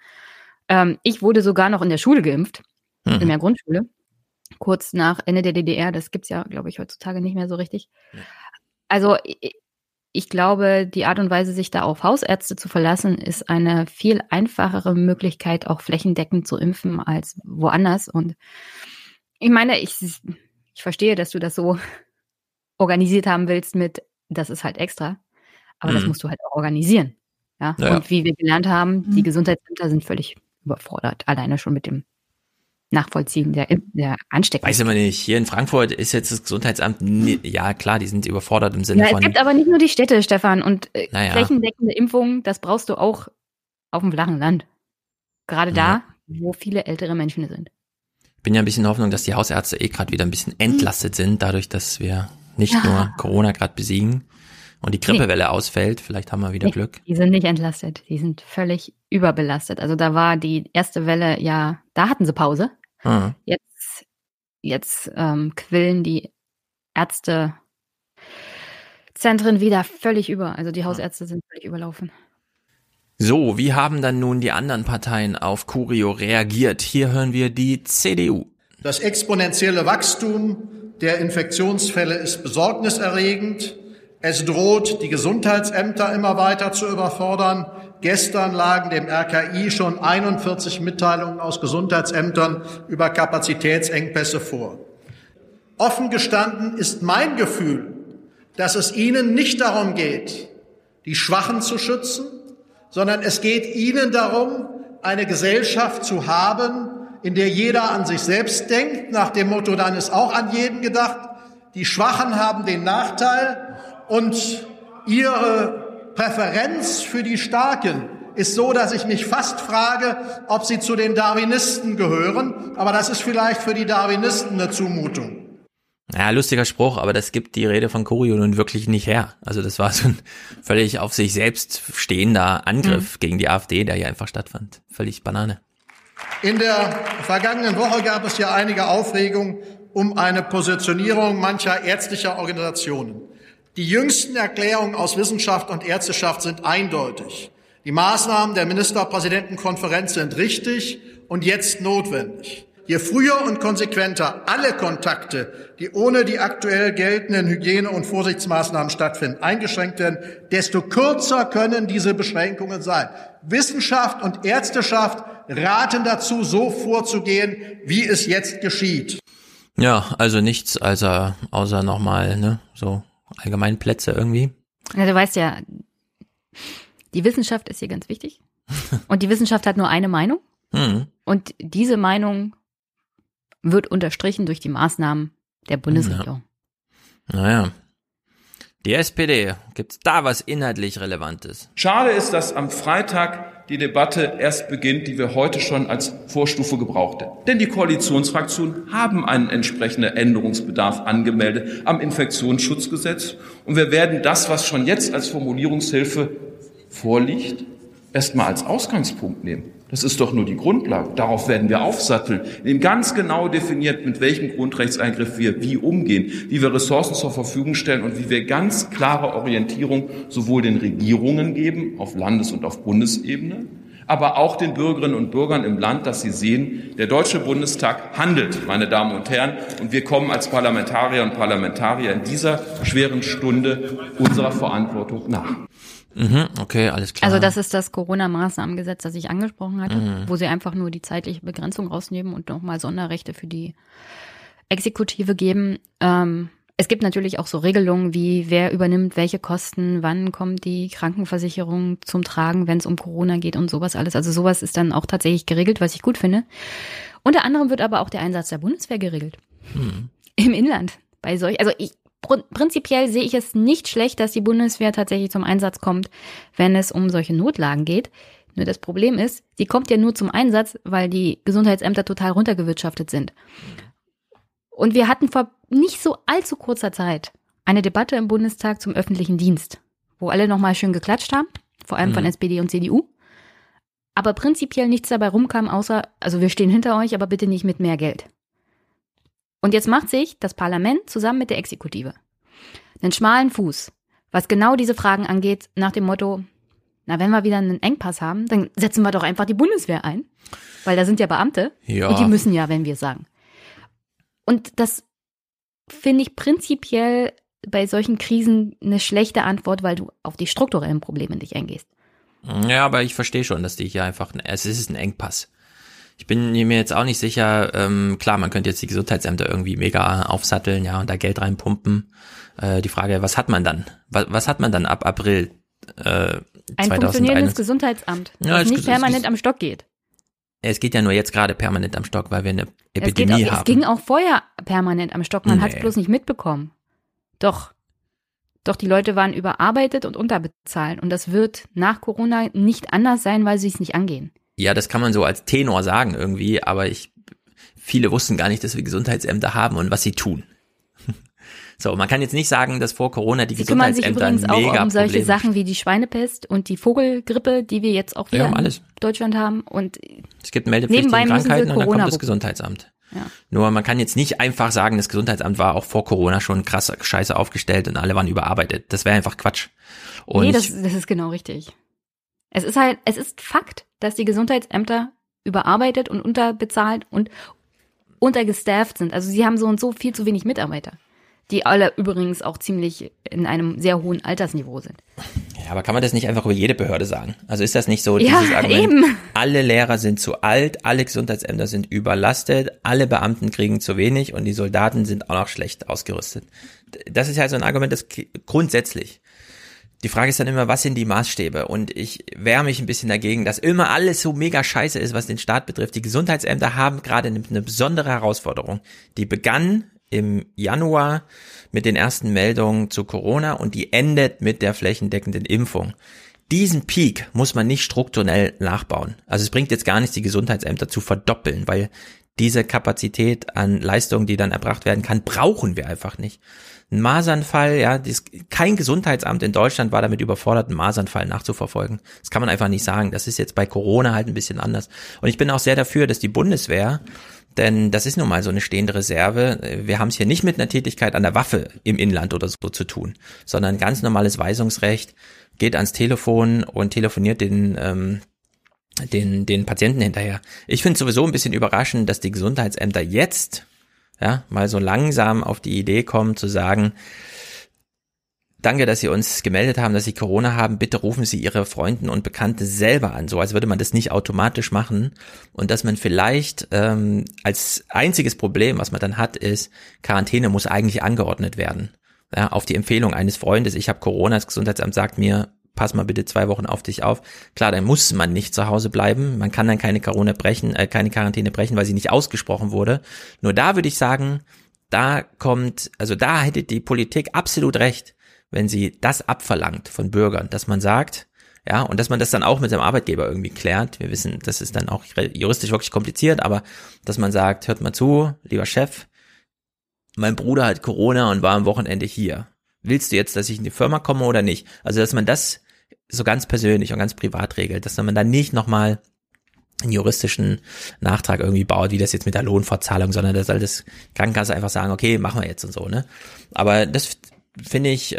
Ich wurde sogar noch in der Schule geimpft, in der Grundschule. Kurz nach Ende der DDR, das gibt's ja, glaube ich, heutzutage nicht mehr so richtig. Also ich glaube, die Art und Weise, sich da auf Hausärzte zu verlassen, ist eine viel einfachere Möglichkeit, auch flächendeckend zu impfen als woanders. Und ich meine, ich verstehe, dass du das so organisiert haben willst mit, das ist halt extra, aber das musst du halt auch organisieren. Ja? Und wie wir gelernt haben, die Gesundheitsämter sind völlig überfordert, alleine schon mit dem Nachvollziehen der Ansteckung. Weiß ich mal nicht. Hier in Frankfurt ist jetzt das Gesundheitsamt, ja klar, die sind überfordert im Sinne von... Es gibt aber nicht nur die Städte, Stefan, und flächendeckende Impfungen, das brauchst du auch auf dem flachen Land. Gerade da, wo viele ältere Menschen sind. Ich bin ja ein bisschen in Hoffnung, dass die Hausärzte gerade wieder ein bisschen entlastet sind, dadurch, dass wir nicht nur Corona gerade besiegen und die Grippewelle ausfällt. Vielleicht haben wir wieder Glück. Die sind nicht entlastet, die sind völlig überbelastet. Also da war die erste Welle, ja, da hatten sie Pause. Jetzt quillen die Ärztezentren wieder völlig über. Also die Hausärzte sind völlig überlaufen. So, wie haben dann nun die anderen Parteien auf Curio reagiert? Hier hören wir die CDU. Das exponentielle Wachstum der Infektionsfälle ist besorgniserregend. Es droht, die Gesundheitsämter immer weiter zu überfordern. Gestern lagen dem RKI schon 41 Mitteilungen aus Gesundheitsämtern über Kapazitätsengpässe vor. Offen gestanden ist mein Gefühl, dass es Ihnen nicht darum geht, die Schwachen zu schützen, sondern es geht Ihnen darum, eine Gesellschaft zu haben, in der jeder an sich selbst denkt, nach dem Motto, dann ist auch an jeden gedacht. Die Schwachen haben den Nachteil und Ihre Präferenz für die Starken ist so, dass ich mich fast frage, ob Sie zu den Darwinisten gehören. Aber das ist vielleicht für die Darwinisten eine Zumutung. Ja, lustiger Spruch, aber das gibt die Rede von Curio nun wirklich nicht her. Also das war so ein völlig auf sich selbst stehender Angriff gegen die AfD, der hier einfach stattfand. Völlig Banane. In der vergangenen Woche gab es ja einige Aufregung um eine Positionierung mancher ärztlicher Organisationen. Die jüngsten Erklärungen aus Wissenschaft und Ärzteschaft sind eindeutig. Die Maßnahmen der Ministerpräsidentenkonferenz sind richtig und jetzt notwendig. Je früher und konsequenter alle Kontakte, die ohne die aktuell geltenden Hygiene- und Vorsichtsmaßnahmen stattfinden, eingeschränkt werden, desto kürzer können diese Beschränkungen sein. Wissenschaft und Ärzteschaft raten dazu, so vorzugehen, wie es jetzt geschieht. Ja, also nichts außer nochmal, so Allgemeinplätze irgendwie. Ja, du weißt ja, die Wissenschaft ist hier ganz wichtig. Und die Wissenschaft hat nur eine Meinung. Und diese Meinung wird unterstrichen durch die Maßnahmen der Bundesregierung. Naja. Die SPD, gibt's da was inhaltlich Relevantes? Schade ist, dass am Freitag die Debatte erst beginnt, die wir heute schon als Vorstufe gebraucht hätten. Denn die Koalitionsfraktionen haben einen entsprechenden Änderungsbedarf angemeldet am Infektionsschutzgesetz. Und wir werden das, was schon jetzt als Formulierungshilfe vorliegt, erstmal als Ausgangspunkt nehmen. Das ist doch nur die Grundlage. Darauf werden wir aufsatteln. Eben ganz genau definiert, mit welchem Grundrechtseingriff wir wie umgehen, wie wir Ressourcen zur Verfügung stellen und wie wir ganz klare Orientierung sowohl den Regierungen geben, auf Landes- und auf Bundesebene, aber auch den Bürgerinnen und Bürgern im Land, dass sie sehen, der Deutsche Bundestag handelt, meine Damen und Herren, und wir kommen als Parlamentarier und Parlamentarier in dieser schweren Stunde unserer Verantwortung nach. Okay, alles klar. Also das ist das Corona-Maßnahmengesetz, das ich angesprochen hatte, wo sie einfach nur die zeitliche Begrenzung rausnehmen und nochmal Sonderrechte für die Exekutive geben. Es gibt natürlich auch so Regelungen wie, wer übernimmt welche Kosten, wann kommt die Krankenversicherung zum Tragen, wenn es um Corona geht und sowas alles. Also sowas ist dann auch tatsächlich geregelt, was ich gut finde. Unter anderem wird aber auch der Einsatz der Bundeswehr geregelt. Im Inland. Prinzipiell sehe ich es nicht schlecht, dass die Bundeswehr tatsächlich zum Einsatz kommt, wenn es um solche Notlagen geht. Nur das Problem ist, sie kommt ja nur zum Einsatz, weil die Gesundheitsämter total runtergewirtschaftet sind. Und wir hatten vor nicht so allzu kurzer Zeit eine Debatte im Bundestag zum öffentlichen Dienst, wo alle nochmal schön geklatscht haben, vor allem von SPD und CDU. Aber prinzipiell nichts dabei rumkam, außer, also wir stehen hinter euch, aber bitte nicht mit mehr Geld. Und jetzt macht sich das Parlament zusammen mit der Exekutive einen schmalen Fuß, was genau diese Fragen angeht, nach dem Motto, na, wenn wir wieder einen Engpass haben, dann setzen wir doch einfach die Bundeswehr ein, weil da sind ja Beamte und die müssen ja, wenn wir sagen. Und das finde ich prinzipiell bei solchen Krisen eine schlechte Antwort, weil du auf die strukturellen Probleme nicht eingehst. Ja, aber ich verstehe schon, dass die hier einfach, es ist ein Engpass. Ich bin mir jetzt auch nicht sicher, klar, man könnte jetzt die Gesundheitsämter irgendwie mega aufsatteln, ja, und da Geld reinpumpen. Die Frage, was hat man dann? Was hat man dann ab April 2021? Ein funktionierendes Gesundheitsamt, das nicht permanent am Stock geht. Es geht ja nur jetzt gerade permanent am Stock, weil wir eine Epidemie haben. Es ging auch vorher permanent am Stock, man hat es bloß nicht mitbekommen. Doch, die Leute waren überarbeitet und unterbezahlt und das wird nach Corona nicht anders sein, weil sie es nicht angehen. Ja, das kann man so als Tenor sagen irgendwie, aber viele wussten gar nicht, dass wir Gesundheitsämter haben und was sie tun. So, man kann jetzt nicht sagen, dass vor Corona die Gesundheitsämter ein mega Problem. Sie kümmern sich übrigens auch um solche Sachen wie die Schweinepest und die Vogelgrippe, die wir jetzt auch wieder in Deutschland haben. Und es gibt meldepflichtige Krankheiten und dann kommt das Gesundheitsamt. Ja. Nur man kann jetzt nicht einfach sagen, das Gesundheitsamt war auch vor Corona schon krass scheiße aufgestellt und alle waren überarbeitet. Das wäre einfach Quatsch. Und nee, das ist genau richtig. Es ist Fakt, dass die Gesundheitsämter überarbeitet und unterbezahlt und untergestafft sind. Also sie haben so und so viel zu wenig Mitarbeiter, die alle übrigens auch ziemlich in einem sehr hohen Altersniveau sind. Ja, aber kann man das nicht einfach über jede Behörde sagen? Also ist das nicht so dieses Argument, eben. Alle Lehrer sind zu alt, alle Gesundheitsämter sind überlastet, alle Beamten kriegen zu wenig und die Soldaten sind auch noch schlecht ausgerüstet. Das ist ja so ein Argument, das grundsätzlich. Die Frage ist dann immer, was sind die Maßstäbe? Und ich wehre mich ein bisschen dagegen, dass immer alles so mega scheiße ist, was den Staat betrifft. Die Gesundheitsämter haben gerade eine besondere Herausforderung. Die begann im Januar mit den ersten Meldungen zu Corona und die endet mit der flächendeckenden Impfung. Diesen Peak muss man nicht strukturell nachbauen. Also es bringt jetzt gar nichts, die Gesundheitsämter zu verdoppeln, weil diese Kapazität an Leistungen, die dann erbracht werden kann, brauchen wir einfach nicht. Ein Masernfall, ja, kein Gesundheitsamt in Deutschland war damit überfordert, einen Masernfall nachzuverfolgen. Das kann man einfach nicht sagen. Das ist jetzt bei Corona halt ein bisschen anders. Und ich bin auch sehr dafür, dass die Bundeswehr, denn das ist nun mal so eine stehende Reserve. Wir haben es hier nicht mit einer Tätigkeit an der Waffe im Inland oder so zu tun, sondern ganz normales Weisungsrecht, geht ans Telefon und telefoniert den Patienten hinterher. Ich finde es sowieso ein bisschen überraschend, dass die Gesundheitsämter jetzt mal so langsam auf die Idee kommen zu sagen, danke, dass Sie uns gemeldet haben, dass Sie Corona haben, bitte rufen Sie Ihre Freunde und Bekannte selber an, so als würde man das nicht automatisch machen und dass man vielleicht als einziges Problem, was man dann hat, ist, Quarantäne muss eigentlich angeordnet werden. Ja, auf die Empfehlung eines Freundes, ich habe Corona, das Gesundheitsamt sagt mir, pass mal bitte 2 Wochen auf dich auf. Klar, dann muss man nicht zu Hause bleiben. Man kann dann keine Quarantäne brechen, weil sie nicht ausgesprochen wurde. Nur da würde ich sagen, da hätte die Politik absolut recht, wenn sie das abverlangt von Bürgern, dass man sagt, ja, und dass man das dann auch mit seinem Arbeitgeber irgendwie klärt. Wir wissen, das ist dann auch juristisch wirklich kompliziert, aber dass man sagt, hört mal zu, lieber Chef, mein Bruder hat Corona und war am Wochenende hier. Willst du jetzt, dass ich in die Firma komme oder nicht? Also, dass man das so ganz persönlich und ganz privat regelt, dass man dann nicht nochmal einen juristischen Nachtrag irgendwie baut, wie das jetzt mit der Lohnfortzahlung, sondern da soll das Krankenkasse einfach sagen, okay, machen wir jetzt und so, ne? Aber das finde ich,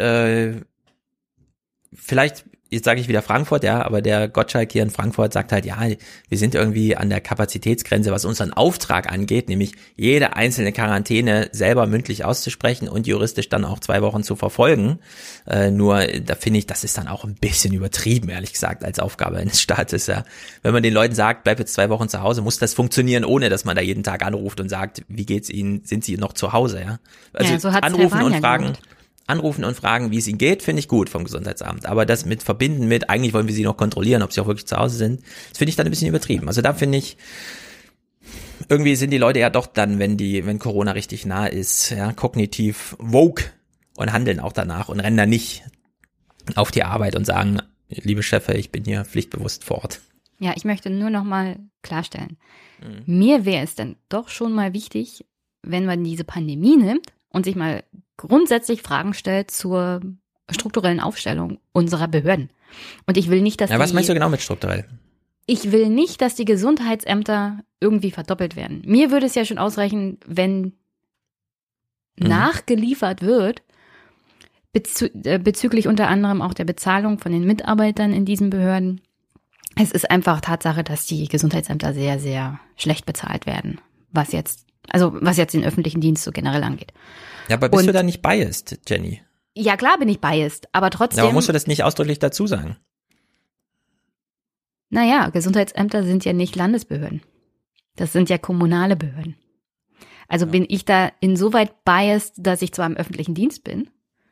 vielleicht, jetzt sage ich wieder Frankfurt, ja, aber der Gottschalk hier in Frankfurt sagt halt, ja, wir sind irgendwie an der Kapazitätsgrenze, was unseren Auftrag angeht, nämlich jede einzelne Quarantäne selber mündlich auszusprechen und juristisch dann auch 2 Wochen zu verfolgen. Nur, da finde ich, das ist dann auch ein bisschen übertrieben, ehrlich gesagt, als Aufgabe eines Staates, ja. Wenn man den Leuten sagt, bleib jetzt 2 Wochen zu Hause, muss das funktionieren, ohne dass man da jeden Tag anruft und sagt, wie geht's Ihnen, sind Sie noch zu Hause, ja. Also ja, so anrufen und fragen. Anrufen und fragen, wie es ihnen geht, finde ich gut vom Gesundheitsamt. Aber das mit verbinden mit, eigentlich wollen wir sie noch kontrollieren, ob sie auch wirklich zu Hause sind, das finde ich dann ein bisschen übertrieben. Also da finde ich, irgendwie sind die Leute ja doch dann, wenn Corona richtig nah ist, ja, kognitiv woke und handeln auch danach und rennen dann nicht auf die Arbeit und sagen, liebe Chefe, ich bin hier pflichtbewusst vor Ort. Ja, ich möchte nur noch mal klarstellen. Mir wäre es dann doch schon mal wichtig, wenn man diese Pandemie nimmt und sich mal grundsätzlich Fragen stellt zur strukturellen Aufstellung unserer Behörden. Und ich will nicht, dass was meinst du genau mit strukturell? Ich will nicht, dass die Gesundheitsämter irgendwie verdoppelt werden. Mir würde es ja schon ausreichen, wenn nachgeliefert wird, bezüglich unter anderem auch der Bezahlung von den Mitarbeitern in diesen Behörden. Es ist einfach Tatsache, dass die Gesundheitsämter sehr, sehr schlecht bezahlt werden, was jetzt den öffentlichen Dienst so generell angeht. Ja, aber bist du da nicht biased, Jenny? Ja, klar bin ich biased, aber trotzdem. Ja, aber musst du das nicht ausdrücklich dazu sagen? Naja, Gesundheitsämter sind ja nicht Landesbehörden. Das sind ja kommunale Behörden. Also bin ich da insoweit biased, dass ich zwar im öffentlichen Dienst bin,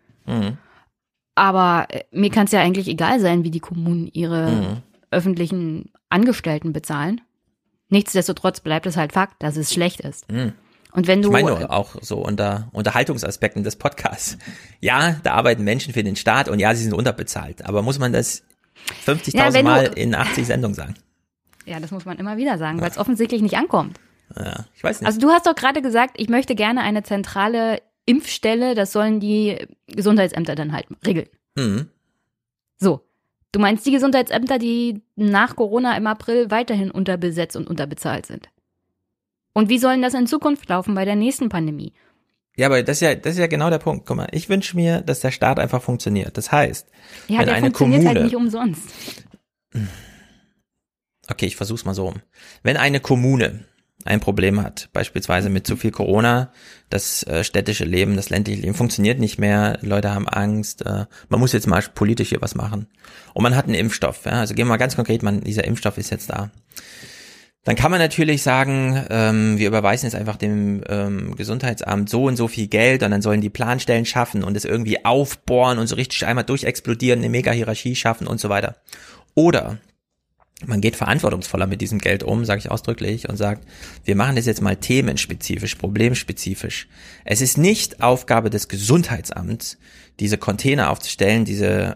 aber mir kann es ja eigentlich egal sein, wie die Kommunen ihre öffentlichen Angestellten bezahlen. Nichtsdestotrotz bleibt es halt Fakt, dass es schlecht ist. Und wenn du, ich meine auch so unter Unterhaltungsaspekten des Podcasts. Ja, da arbeiten Menschen für den Staat und ja, sie sind unterbezahlt. Aber muss man das 50.000 Mal in 80 Sendungen sagen? Ja, das muss man immer wieder sagen, weil es offensichtlich nicht ankommt. Ja, ich weiß nicht. Also du hast doch gerade gesagt, ich möchte gerne eine zentrale Impfstelle, das sollen die Gesundheitsämter dann halt regeln. So, du meinst die Gesundheitsämter, die nach Corona im April weiterhin unterbesetzt und unterbezahlt sind? Und wie sollen das in Zukunft laufen bei der nächsten Pandemie? Ja, aber das ist ja genau der Punkt. Guck mal, ich wünsche mir, dass der Staat einfach funktioniert. Das heißt, ja, wenn der eine funktioniert Kommune, halt nicht umsonst. Okay, ich versuch's mal so rum. Wenn eine Kommune ein Problem hat, beispielsweise mit zu viel Corona, das städtische Leben, das ländliche Leben funktioniert nicht mehr, Leute haben Angst, man muss jetzt mal politisch hier was machen. Und man hat einen Impfstoff, ja, also gehen wir mal ganz konkret, dieser Impfstoff ist jetzt da. Dann kann man natürlich sagen, wir überweisen jetzt einfach dem Gesundheitsamt so und so viel Geld und dann sollen die Planstellen schaffen und es irgendwie aufbohren und so richtig einmal durchexplodieren, eine Mega-Hierarchie schaffen und so weiter. Oder man geht verantwortungsvoller mit diesem Geld um, sage ich ausdrücklich, und sagt, wir machen das jetzt mal themenspezifisch, problemspezifisch. Es ist nicht Aufgabe des Gesundheitsamts, diese Container aufzustellen, diese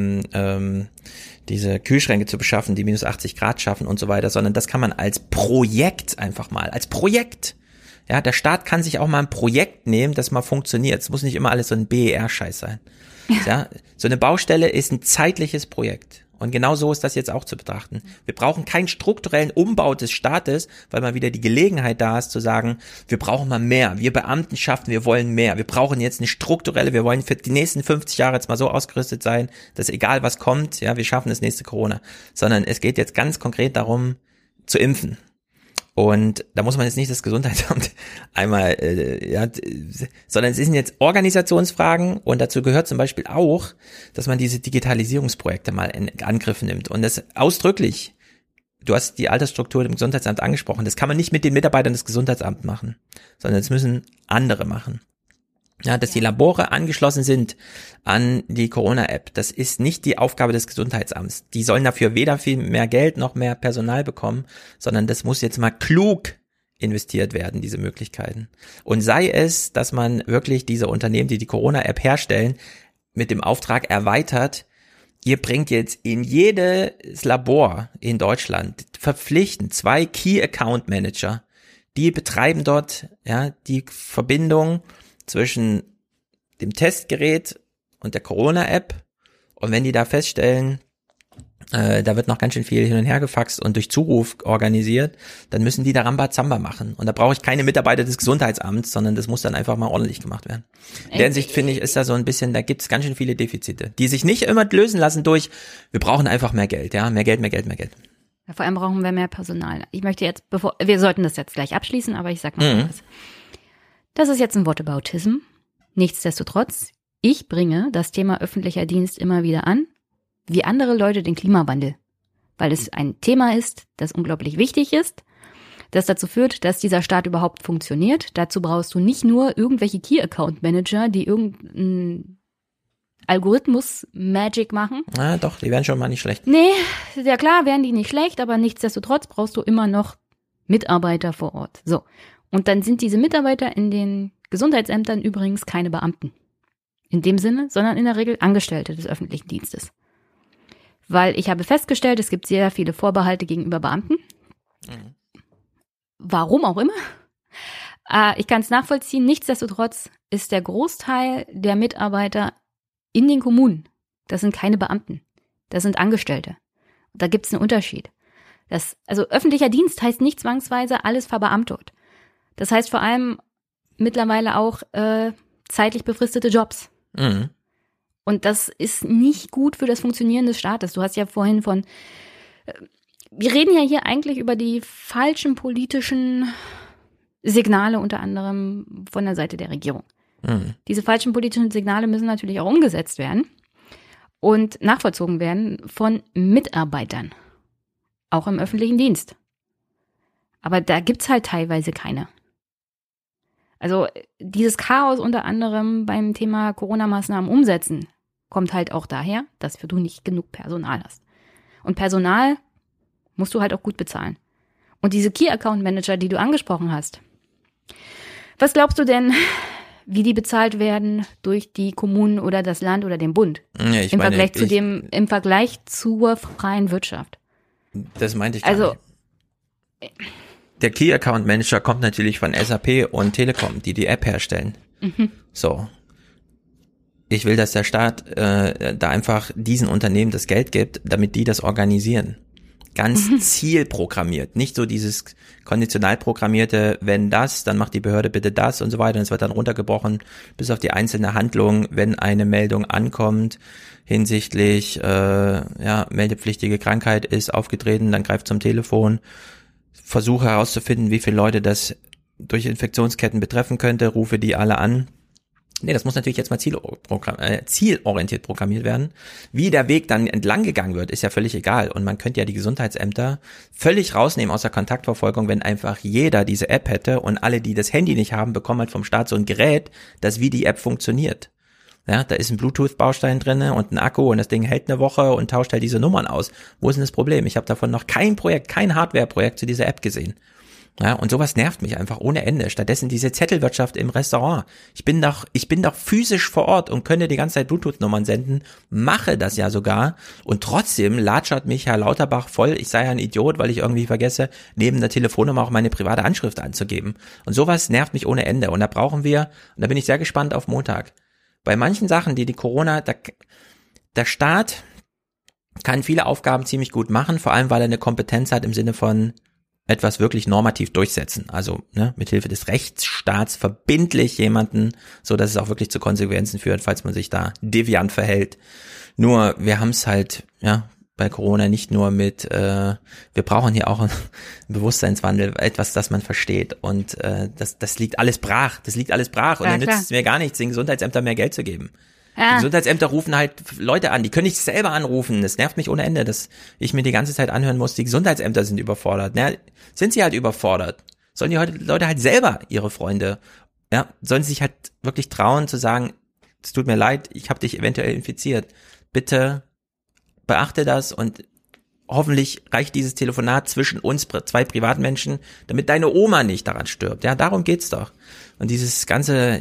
Kühlschränke zu beschaffen, die minus 80 Grad schaffen und so weiter, sondern das kann man als Projekt einfach mal, als Projekt. Ja, der Staat kann sich auch mal ein Projekt nehmen, das mal funktioniert. Es muss nicht immer alles so ein BER-Scheiß sein. Ja, so eine Baustelle ist ein zeitliches Projekt. Und genau so ist das jetzt auch zu betrachten. Wir brauchen keinen strukturellen Umbau des Staates, weil mal wieder die Gelegenheit da ist zu sagen, wir brauchen mal mehr. Wir Beamten schaffen, wir wollen mehr. Wir brauchen jetzt eine strukturelle, wir wollen für die nächsten 50 Jahre jetzt mal so ausgerüstet sein, dass egal was kommt, ja, wir schaffen das nächste Corona. Sondern es geht jetzt ganz konkret darum, zu impfen. Und da muss man jetzt nicht das Gesundheitsamt einmal, sondern es sind jetzt Organisationsfragen und dazu gehört zum Beispiel auch, dass man diese Digitalisierungsprojekte mal in Angriff nimmt und das ausdrücklich, du hast die Altersstruktur im Gesundheitsamt angesprochen, das kann man nicht mit den Mitarbeitern des Gesundheitsamts machen, sondern das müssen andere machen. Ja, dass die Labore angeschlossen sind an die Corona-App, das ist nicht die Aufgabe des Gesundheitsamts. Die sollen dafür weder viel mehr Geld noch mehr Personal bekommen, sondern das muss jetzt mal klug investiert werden, diese Möglichkeiten. Und sei es, dass man wirklich diese Unternehmen, die die Corona-App herstellen, mit dem Auftrag erweitert, ihr bringt jetzt in jedes Labor in Deutschland verpflichtend 2 Key Account Manager, die betreiben dort die Verbindung zwischen dem Testgerät und der Corona-App, und wenn die da feststellen, da wird noch ganz schön viel hin und her gefaxt und durch Zuruf organisiert, dann müssen die da Rambazamba machen. Und da brauche ich keine Mitarbeiter des Gesundheitsamts, sondern das muss dann einfach mal ordentlich gemacht werden. In der Hinsicht finde ich, ist da so ein bisschen, da gibt es ganz schön viele Defizite, die sich nicht immer lösen lassen durch, wir brauchen einfach mehr Geld, ja, mehr Geld. Ja, vor allem brauchen wir mehr Personal. Ich möchte jetzt, wir sollten das jetzt gleich abschließen, aber ich sag noch was. Das ist jetzt ein Whataboutism. Nichtsdestotrotz, ich bringe das Thema öffentlicher Dienst immer wieder an, wie andere Leute den Klimawandel, weil es ein Thema ist, das unglaublich wichtig ist, das dazu führt, dass dieser Staat überhaupt funktioniert. Dazu brauchst du nicht nur irgendwelche Key-Account-Manager, die irgendeinen Algorithmus-Magic machen. Na doch, die wären schon mal nicht schlecht. Nee, ja klar, wären die nicht schlecht, aber nichtsdestotrotz brauchst du immer noch Mitarbeiter vor Ort. So. Und dann sind diese Mitarbeiter in den Gesundheitsämtern übrigens keine Beamten. In dem Sinne, sondern in der Regel Angestellte des öffentlichen Dienstes. Weil ich habe festgestellt, es gibt sehr viele Vorbehalte gegenüber Beamten. Warum auch immer. Ich kann es nachvollziehen. Nichtsdestotrotz ist der Großteil der Mitarbeiter in den Kommunen, das sind keine Beamten. Das sind Angestellte. Da gibt es einen Unterschied. Also öffentlicher Dienst heißt nicht zwangsweise alles verbeamtet. Das heißt vor allem mittlerweile auch zeitlich befristete Jobs. Mhm. Und das ist nicht gut für das Funktionieren des Staates. Du hast ja vorhin wir reden ja hier eigentlich über die falschen politischen Signale, unter anderem von der Seite der Regierung. Mhm. Diese falschen politischen Signale müssen natürlich auch umgesetzt werden und nachvollzogen werden von Mitarbeitern, auch im öffentlichen Dienst. Aber da gibt's halt teilweise keine. Also dieses Chaos unter anderem beim Thema Corona-Maßnahmen umsetzen kommt halt auch daher, dass du nicht genug Personal hast. Und Personal musst du halt auch gut bezahlen. Und diese Key-Account-Manager, die du angesprochen hast, was glaubst du denn, wie die bezahlt werden durch die Kommunen oder das Land oder den Bund? Ja, im Vergleich zur freien Wirtschaft. Das meinte ich gar nicht. Der Key Account Manager kommt natürlich von SAP und Telekom, die App herstellen. Mhm. So. Ich will, dass der Staat da einfach diesen Unternehmen das Geld gibt, damit die das organisieren. Ganz zielprogrammiert. Nicht so dieses konditional programmierte, wenn das, dann macht die Behörde bitte das und so weiter. Und es wird dann runtergebrochen bis auf die einzelne Handlung, wenn eine Meldung ankommt hinsichtlich meldepflichtige Krankheit ist aufgetreten, dann greift zum Telefon. versuche herauszufinden, wie viele Leute das durch Infektionsketten betreffen könnte, rufe die alle an. Nee, das muss natürlich jetzt mal zielorientiert programmiert werden. Wie der Weg dann entlang gegangen wird, ist ja völlig egal. Und man könnte ja die Gesundheitsämter völlig rausnehmen aus der Kontaktverfolgung, wenn einfach jeder diese App hätte und alle, die das Handy nicht haben, bekommen halt vom Staat so ein Gerät, das wie die App funktioniert. Ja, da ist ein Bluetooth-Baustein drinne und ein Akku und das Ding hält eine Woche und tauscht halt diese Nummern aus. Wo ist denn das Problem? Ich habe davon noch kein Hardware-Projekt zu dieser App gesehen. Ja, und sowas nervt mich einfach ohne Ende. Stattdessen diese Zettelwirtschaft im Restaurant. Ich bin doch physisch vor Ort und könnte die ganze Zeit Bluetooth-Nummern senden, mache das ja sogar und trotzdem latschert mich Herr Lauterbach voll, ich sei ein Idiot, weil ich irgendwie vergesse, neben der Telefonnummer auch meine private Anschrift anzugeben. Und sowas nervt mich ohne Ende und da brauchen wir, und da bin ich sehr gespannt auf Montag. Bei manchen Sachen, die Corona, der Staat kann viele Aufgaben ziemlich gut machen, vor allem weil er eine Kompetenz hat im Sinne von etwas wirklich normativ durchsetzen. Also mithilfe des Rechtsstaats verbindlich jemanden, so dass es auch wirklich zu Konsequenzen führt, falls man sich da deviant verhält. Nur wir haben es halt bei Corona nicht nur mit, wir brauchen hier auch einen Bewusstseinswandel, etwas, das man versteht. Und das liegt alles brach. Und ja, dann nützt es mir gar nichts, den Gesundheitsämtern mehr Geld zu geben. Ja. Die Gesundheitsämter rufen halt Leute an, die können nicht selber anrufen. Das nervt mich ohne Ende, dass ich mir die ganze Zeit anhören muss, die Gesundheitsämter sind überfordert. Sind sie halt überfordert. Sollen die Leute halt selber ihre Freunde, sollen sie sich halt wirklich trauen zu sagen, es tut mir leid, ich habe dich eventuell infiziert. Bitte beachte das und hoffentlich reicht dieses Telefonat zwischen uns zwei Privatmenschen, damit deine Oma nicht daran stirbt. Ja, darum geht's doch. Und dieses ganze,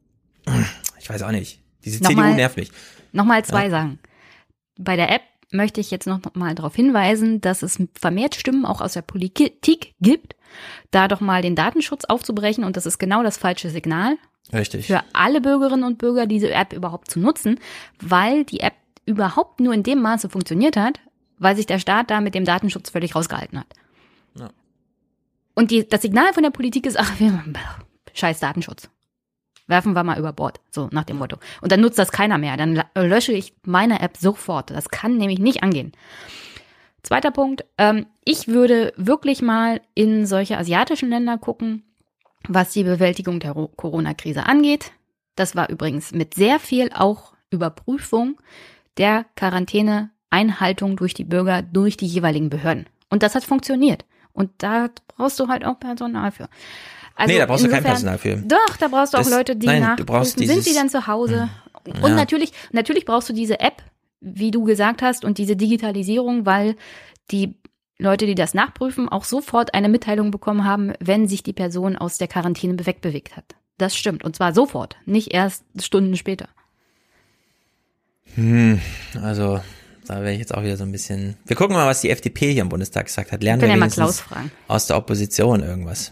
ich weiß auch nicht, diese CDU nervt mich. Nochmal zwei Sachen. Bei der App möchte ich jetzt noch mal darauf hinweisen, dass es vermehrt Stimmen auch aus der Politik gibt, da doch mal den Datenschutz aufzubrechen, und das ist genau das falsche Signal. Richtig. Für alle Bürgerinnen und Bürger, diese App überhaupt zu nutzen, weil die App überhaupt nur in dem Maße funktioniert hat, weil sich der Staat da mit dem Datenschutz völlig rausgehalten hat. Ja. Und das Signal von der Politik ist, scheiß Datenschutz. Werfen wir mal über Bord, so nach dem Motto. Und dann nutzt das keiner mehr. Dann lösche ich meine App sofort. Das kann nämlich nicht angehen. Zweiter Punkt, ich würde wirklich mal in solche asiatischen Länder gucken, was die Bewältigung der Corona-Krise angeht. Das war übrigens mit sehr viel auch Überprüfung der Quarantäneeinhaltung durch die Bürger, durch die jeweiligen Behörden. Und das hat funktioniert. Und da brauchst du halt auch Personal für. Also nee, da brauchst du kein Personal für. Doch, da brauchst du auch Leute, die nachprüfen, sind sie dann zu Hause? Und natürlich brauchst du diese App, wie du gesagt hast, und diese Digitalisierung, weil die Leute, die das nachprüfen, auch sofort eine Mitteilung bekommen haben, wenn sich die Person aus der Quarantäne wegbewegt hat. Das stimmt. Und zwar sofort, nicht erst Stunden später. Also, da wäre ich jetzt auch wieder so ein bisschen. Wir gucken mal, was die FDP hier im Bundestag gesagt hat. Lernen wir wenigstens aus der Opposition irgendwas.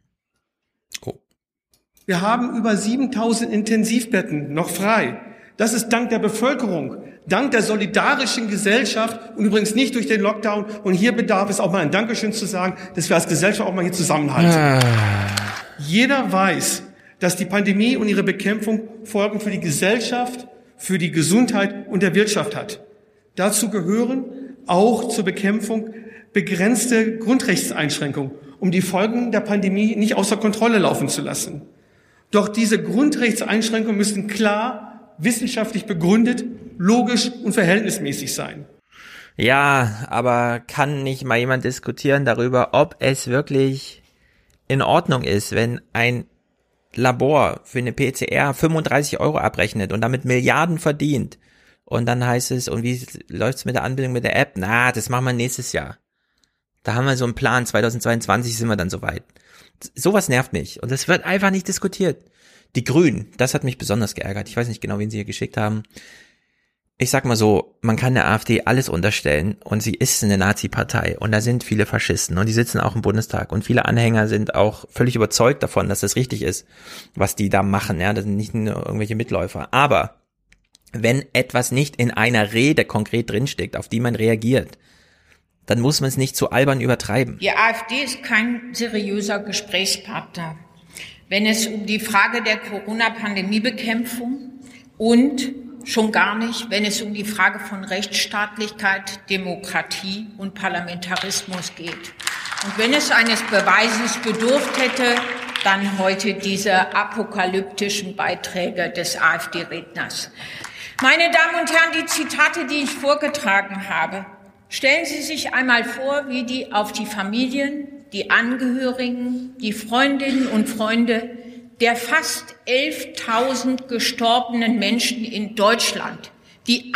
Wir haben über 7.000 Intensivbetten noch frei. Das ist dank der Bevölkerung, dank der solidarischen Gesellschaft und übrigens nicht durch den Lockdown. Und hier bedarf es auch mal ein Dankeschön zu sagen, dass wir als Gesellschaft auch mal hier zusammenhalten. Jeder weiß, dass die Pandemie und ihre Bekämpfung Folgen für die Gesellschaft, für die Gesundheit und der Wirtschaft hat. Dazu gehören auch zur Bekämpfung begrenzte Grundrechtseinschränkungen, um die Folgen der Pandemie nicht außer Kontrolle laufen zu lassen. Doch diese Grundrechtseinschränkungen müssen klar, wissenschaftlich begründet, logisch und verhältnismäßig sein. Ja, aber kann nicht mal jemand diskutieren darüber, ob es wirklich in Ordnung ist, wenn ein Labor für eine PCR 35 € abrechnet und damit Milliarden verdient und dann heißt es, und wie läuft's mit der Anbindung mit der App? Das machen wir nächstes Jahr. Da haben wir so einen Plan, 2022 sind wir dann soweit. Sowas nervt mich und das wird einfach nicht diskutiert. Die Grünen, das hat mich besonders geärgert. Ich weiß nicht genau, wen sie hier geschickt haben. Ich sag mal so, man kann der AfD alles unterstellen und sie ist eine Nazi-Partei und da sind viele Faschisten und die sitzen auch im Bundestag und viele Anhänger sind auch völlig überzeugt davon, dass das richtig ist, was die da machen. Ja, das sind nicht nur irgendwelche Mitläufer. Aber wenn etwas nicht in einer Rede konkret drinsteckt, auf die man reagiert, dann muss man es nicht zu albern übertreiben. Die AfD ist kein seriöser Gesprächspartner, wenn es um die Frage der Corona-Pandemie-Bekämpfung und schon gar nicht, wenn es um die Frage von Rechtsstaatlichkeit, Demokratie und Parlamentarismus geht. Und wenn es eines Beweises bedurft hätte, dann heute diese apokalyptischen Beiträge des AfD-Redners. Meine Damen und Herren, die Zitate, die ich vorgetragen habe, stellen Sie sich einmal vor, wie die auf die Familien, die Angehörigen, die Freundinnen und Freunde der fast 11.000 gestorbenen Menschen in Deutschland, die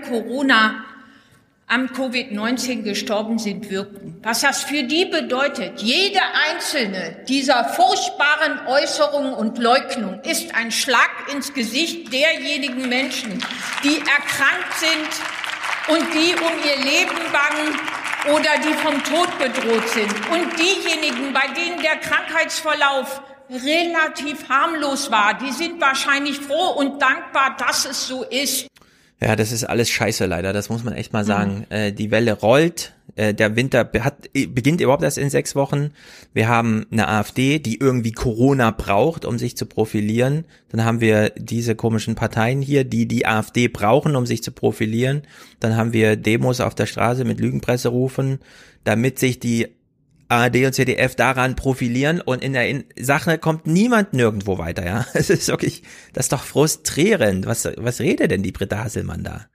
am Covid-19 gestorben sind, wirkten. Was das für die bedeutet, jede einzelne dieser furchtbaren Äußerungen und Leugnung ist ein Schlag ins Gesicht derjenigen Menschen, die erkrankt sind und die um ihr Leben bangen oder die vom Tod bedroht sind. Und diejenigen, bei denen der Krankheitsverlauf relativ harmlos war, die sind wahrscheinlich froh und dankbar, dass es so ist. Ja, das ist alles scheiße leider, das muss man echt mal sagen. Die Welle rollt, der Winter beginnt überhaupt erst in 6 Wochen. Wir haben eine AfD, die irgendwie Corona braucht, um sich zu profilieren. Dann haben wir diese komischen Parteien hier, die AfD brauchen, um sich zu profilieren. Dann haben wir Demos auf der Straße mit Lügenpresserufen, damit sich die ARD und ZDF daran profilieren, und in der Sache kommt niemand nirgendwo weiter, ja. Es ist wirklich, das ist doch frustrierend. Was redet denn die Britta Hasselmann da?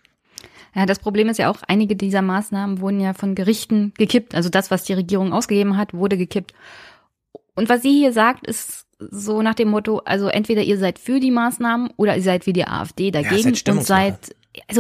Ja, das Problem ist ja auch, einige dieser Maßnahmen wurden ja von Gerichten gekippt. Also das, was die Regierung ausgegeben hat, wurde gekippt. Und was sie hier sagt, ist so nach dem Motto, also entweder ihr seid für die Maßnahmen oder ihr seid wie die AfD dagegen und seid, also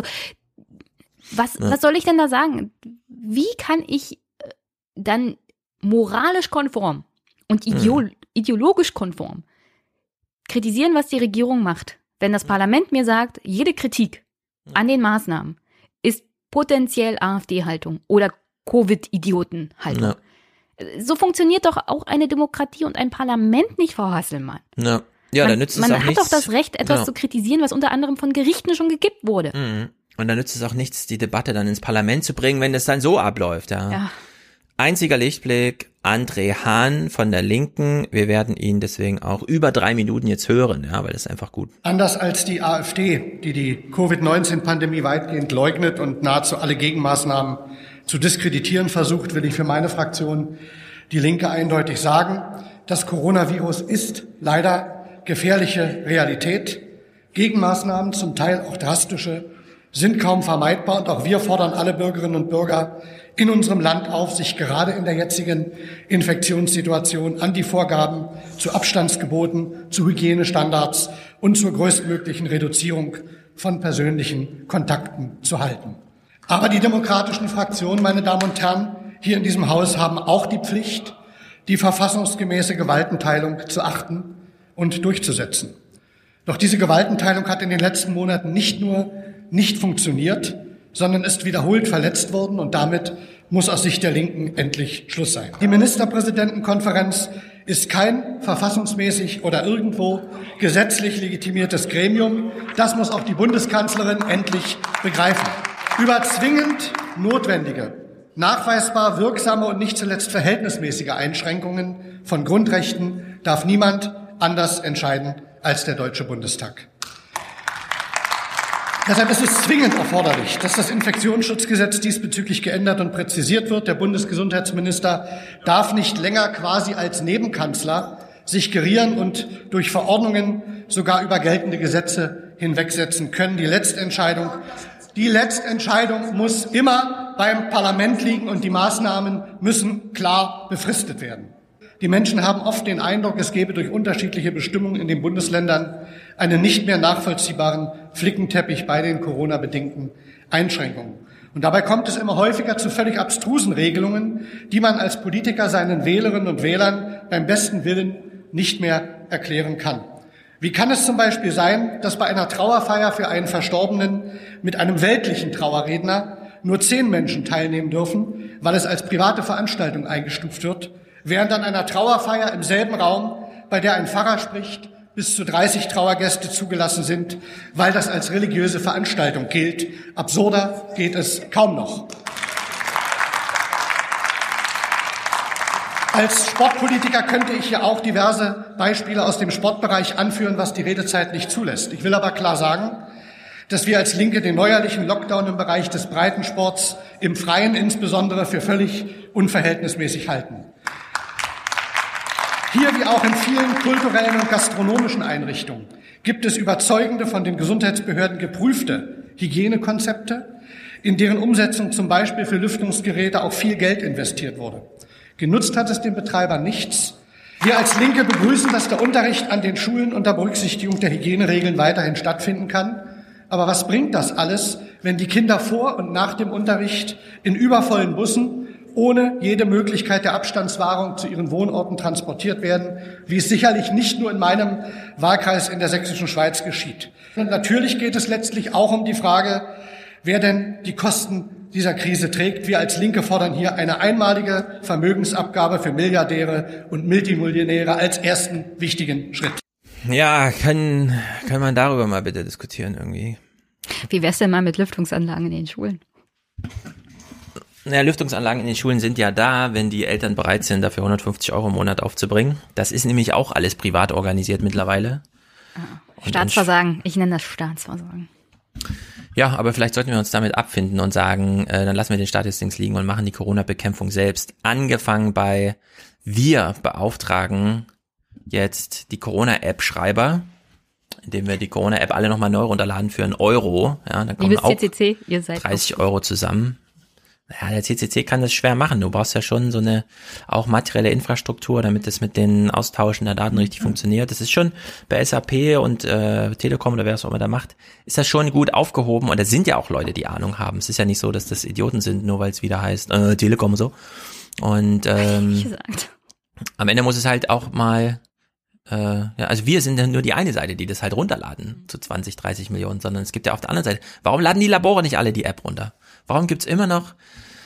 was soll ich denn da sagen? Wie kann ich dann moralisch konform und ideologisch konform kritisieren, was die Regierung macht, wenn das Parlament mir sagt, jede Kritik an den Maßnahmen ist potenziell AfD-Haltung oder Covid-Idioten-Haltung. Ja. So funktioniert doch auch eine Demokratie und ein Parlament nicht, Frau Hasselmann. Ja, dann nützt es auch nichts. Man hat doch das Recht, etwas zu kritisieren, was unter anderem von Gerichten schon gekippt wurde. Und dann nützt es auch nichts, die Debatte dann ins Parlament zu bringen, wenn das dann so abläuft. Ja. Einziger Lichtblick, André Hahn von der Linken. Wir werden ihn deswegen auch über 3 Minuten jetzt hören, ja, weil das ist einfach gut. Anders als die AfD, die Covid-19-Pandemie weitgehend leugnet und nahezu alle Gegenmaßnahmen zu diskreditieren versucht, will ich für meine Fraktion, die Linke, eindeutig sagen, das Coronavirus ist leider gefährliche Realität. Gegenmaßnahmen, zum Teil auch drastische, sind kaum vermeidbar, und auch wir fordern alle Bürgerinnen und Bürger in unserem Land auf, sich gerade in der jetzigen Infektionssituation an die Vorgaben zu Abstandsgeboten, zu Hygienestandards und zur größtmöglichen Reduzierung von persönlichen Kontakten zu halten. Aber die demokratischen Fraktionen, meine Damen und Herren, hier in diesem Haus haben auch die Pflicht, die verfassungsgemäße Gewaltenteilung zu achten und durchzusetzen. Doch diese Gewaltenteilung hat in den letzten Monaten nicht nur nicht funktioniert, sondern ist wiederholt verletzt worden, und damit muss aus Sicht der Linken endlich Schluss sein. Die Ministerpräsidentenkonferenz ist kein verfassungsmäßig oder irgendwo gesetzlich legitimiertes Gremium. Das muss auch die Bundeskanzlerin endlich begreifen. Über zwingend notwendige, nachweisbar wirksame und nicht zuletzt verhältnismäßige Einschränkungen von Grundrechten darf niemand anders entscheiden als der Deutsche Bundestag. Deshalb ist es zwingend erforderlich, dass das Infektionsschutzgesetz diesbezüglich geändert und präzisiert wird. Der Bundesgesundheitsminister darf nicht länger quasi als Nebenkanzler sich gerieren und durch Verordnungen sogar über geltende Gesetze hinwegsetzen können. Die Letztentscheidung muss immer beim Parlament liegen, und die Maßnahmen müssen klar befristet werden. Die Menschen haben oft den Eindruck, es gebe durch unterschiedliche Bestimmungen in den Bundesländern einen nicht mehr nachvollziehbaren Flickenteppich bei den Corona-bedingten Einschränkungen. Und dabei kommt es immer häufiger zu völlig abstrusen Regelungen, die man als Politiker seinen Wählerinnen und Wählern beim besten Willen nicht mehr erklären kann. Wie kann es zum Beispiel sein, dass bei einer Trauerfeier für einen Verstorbenen mit einem weltlichen Trauerredner nur 10 Menschen teilnehmen dürfen, weil es als private Veranstaltung eingestuft wird, während an einer Trauerfeier im selben Raum, bei der ein Pfarrer spricht, bis zu 30 Trauergäste zugelassen sind, weil das als religiöse Veranstaltung gilt. Absurder geht es kaum noch. Als Sportpolitiker könnte ich hier auch diverse Beispiele aus dem Sportbereich anführen, was die Redezeit nicht zulässt. Ich will aber klar sagen, dass wir als Linke den neuerlichen Lockdown im Bereich des Breitensports, im Freien insbesondere, für völlig unverhältnismäßig halten. Hier wie auch in vielen kulturellen und gastronomischen Einrichtungen gibt es überzeugende, von den Gesundheitsbehörden geprüfte Hygienekonzepte, in deren Umsetzung zum Beispiel für Lüftungsgeräte auch viel Geld investiert wurde. Genutzt hat es den Betreibern nichts. Wir als Linke begrüßen, dass der Unterricht an den Schulen unter Berücksichtigung der Hygieneregeln weiterhin stattfinden kann. Aber was bringt das alles, wenn die Kinder vor und nach dem Unterricht in übervollen Bussen ohne jede Möglichkeit der Abstandswahrung zu ihren Wohnorten transportiert werden, wie es sicherlich nicht nur in meinem Wahlkreis in der Sächsischen Schweiz geschieht. Und natürlich geht es letztlich auch um die Frage, wer denn die Kosten dieser Krise trägt. Wir als Linke fordern hier eine einmalige Vermögensabgabe für Milliardäre und Multimillionäre als ersten wichtigen Schritt. Ja, kann man darüber mal bitte diskutieren irgendwie. Wie wär's denn mal mit Lüftungsanlagen in den Schulen? Naja, Lüftungsanlagen in den Schulen sind ja da, wenn die Eltern bereit sind, dafür 150 € im Monat aufzubringen. Das ist nämlich auch alles privat organisiert mittlerweile. Staatsversagen, ich nenne das Staatsversagen. Ja, aber vielleicht sollten wir uns damit abfinden und sagen, dann lassen wir den Staat jetzt links liegen und machen die Corona-Bekämpfung selbst. Angefangen bei, wir beauftragen jetzt die Corona-App-Schreiber, indem wir die Corona-App alle nochmal neu runterladen für €1. Ja, dann kommen auch CCC, ihr seid 30 € zusammen. Ja, der CCC kann das schwer machen. Du brauchst ja schon so eine auch materielle Infrastruktur, damit das mit den Austauschen der Daten richtig funktioniert. Das ist schon bei SAP und Telekom oder wer es auch immer da macht, ist das schon gut aufgehoben. Und da sind ja auch Leute, die Ahnung haben. Es ist ja nicht so, dass das Idioten sind, nur weil es wieder heißt Telekom und so. Und am Ende muss es halt auch mal also wir sind ja nur die eine Seite, die das halt runterladen zu 20, 30 Millionen, sondern es gibt ja auf der anderen Seite. Warum laden die Labore nicht alle die App runter? Warum gibt's immer noch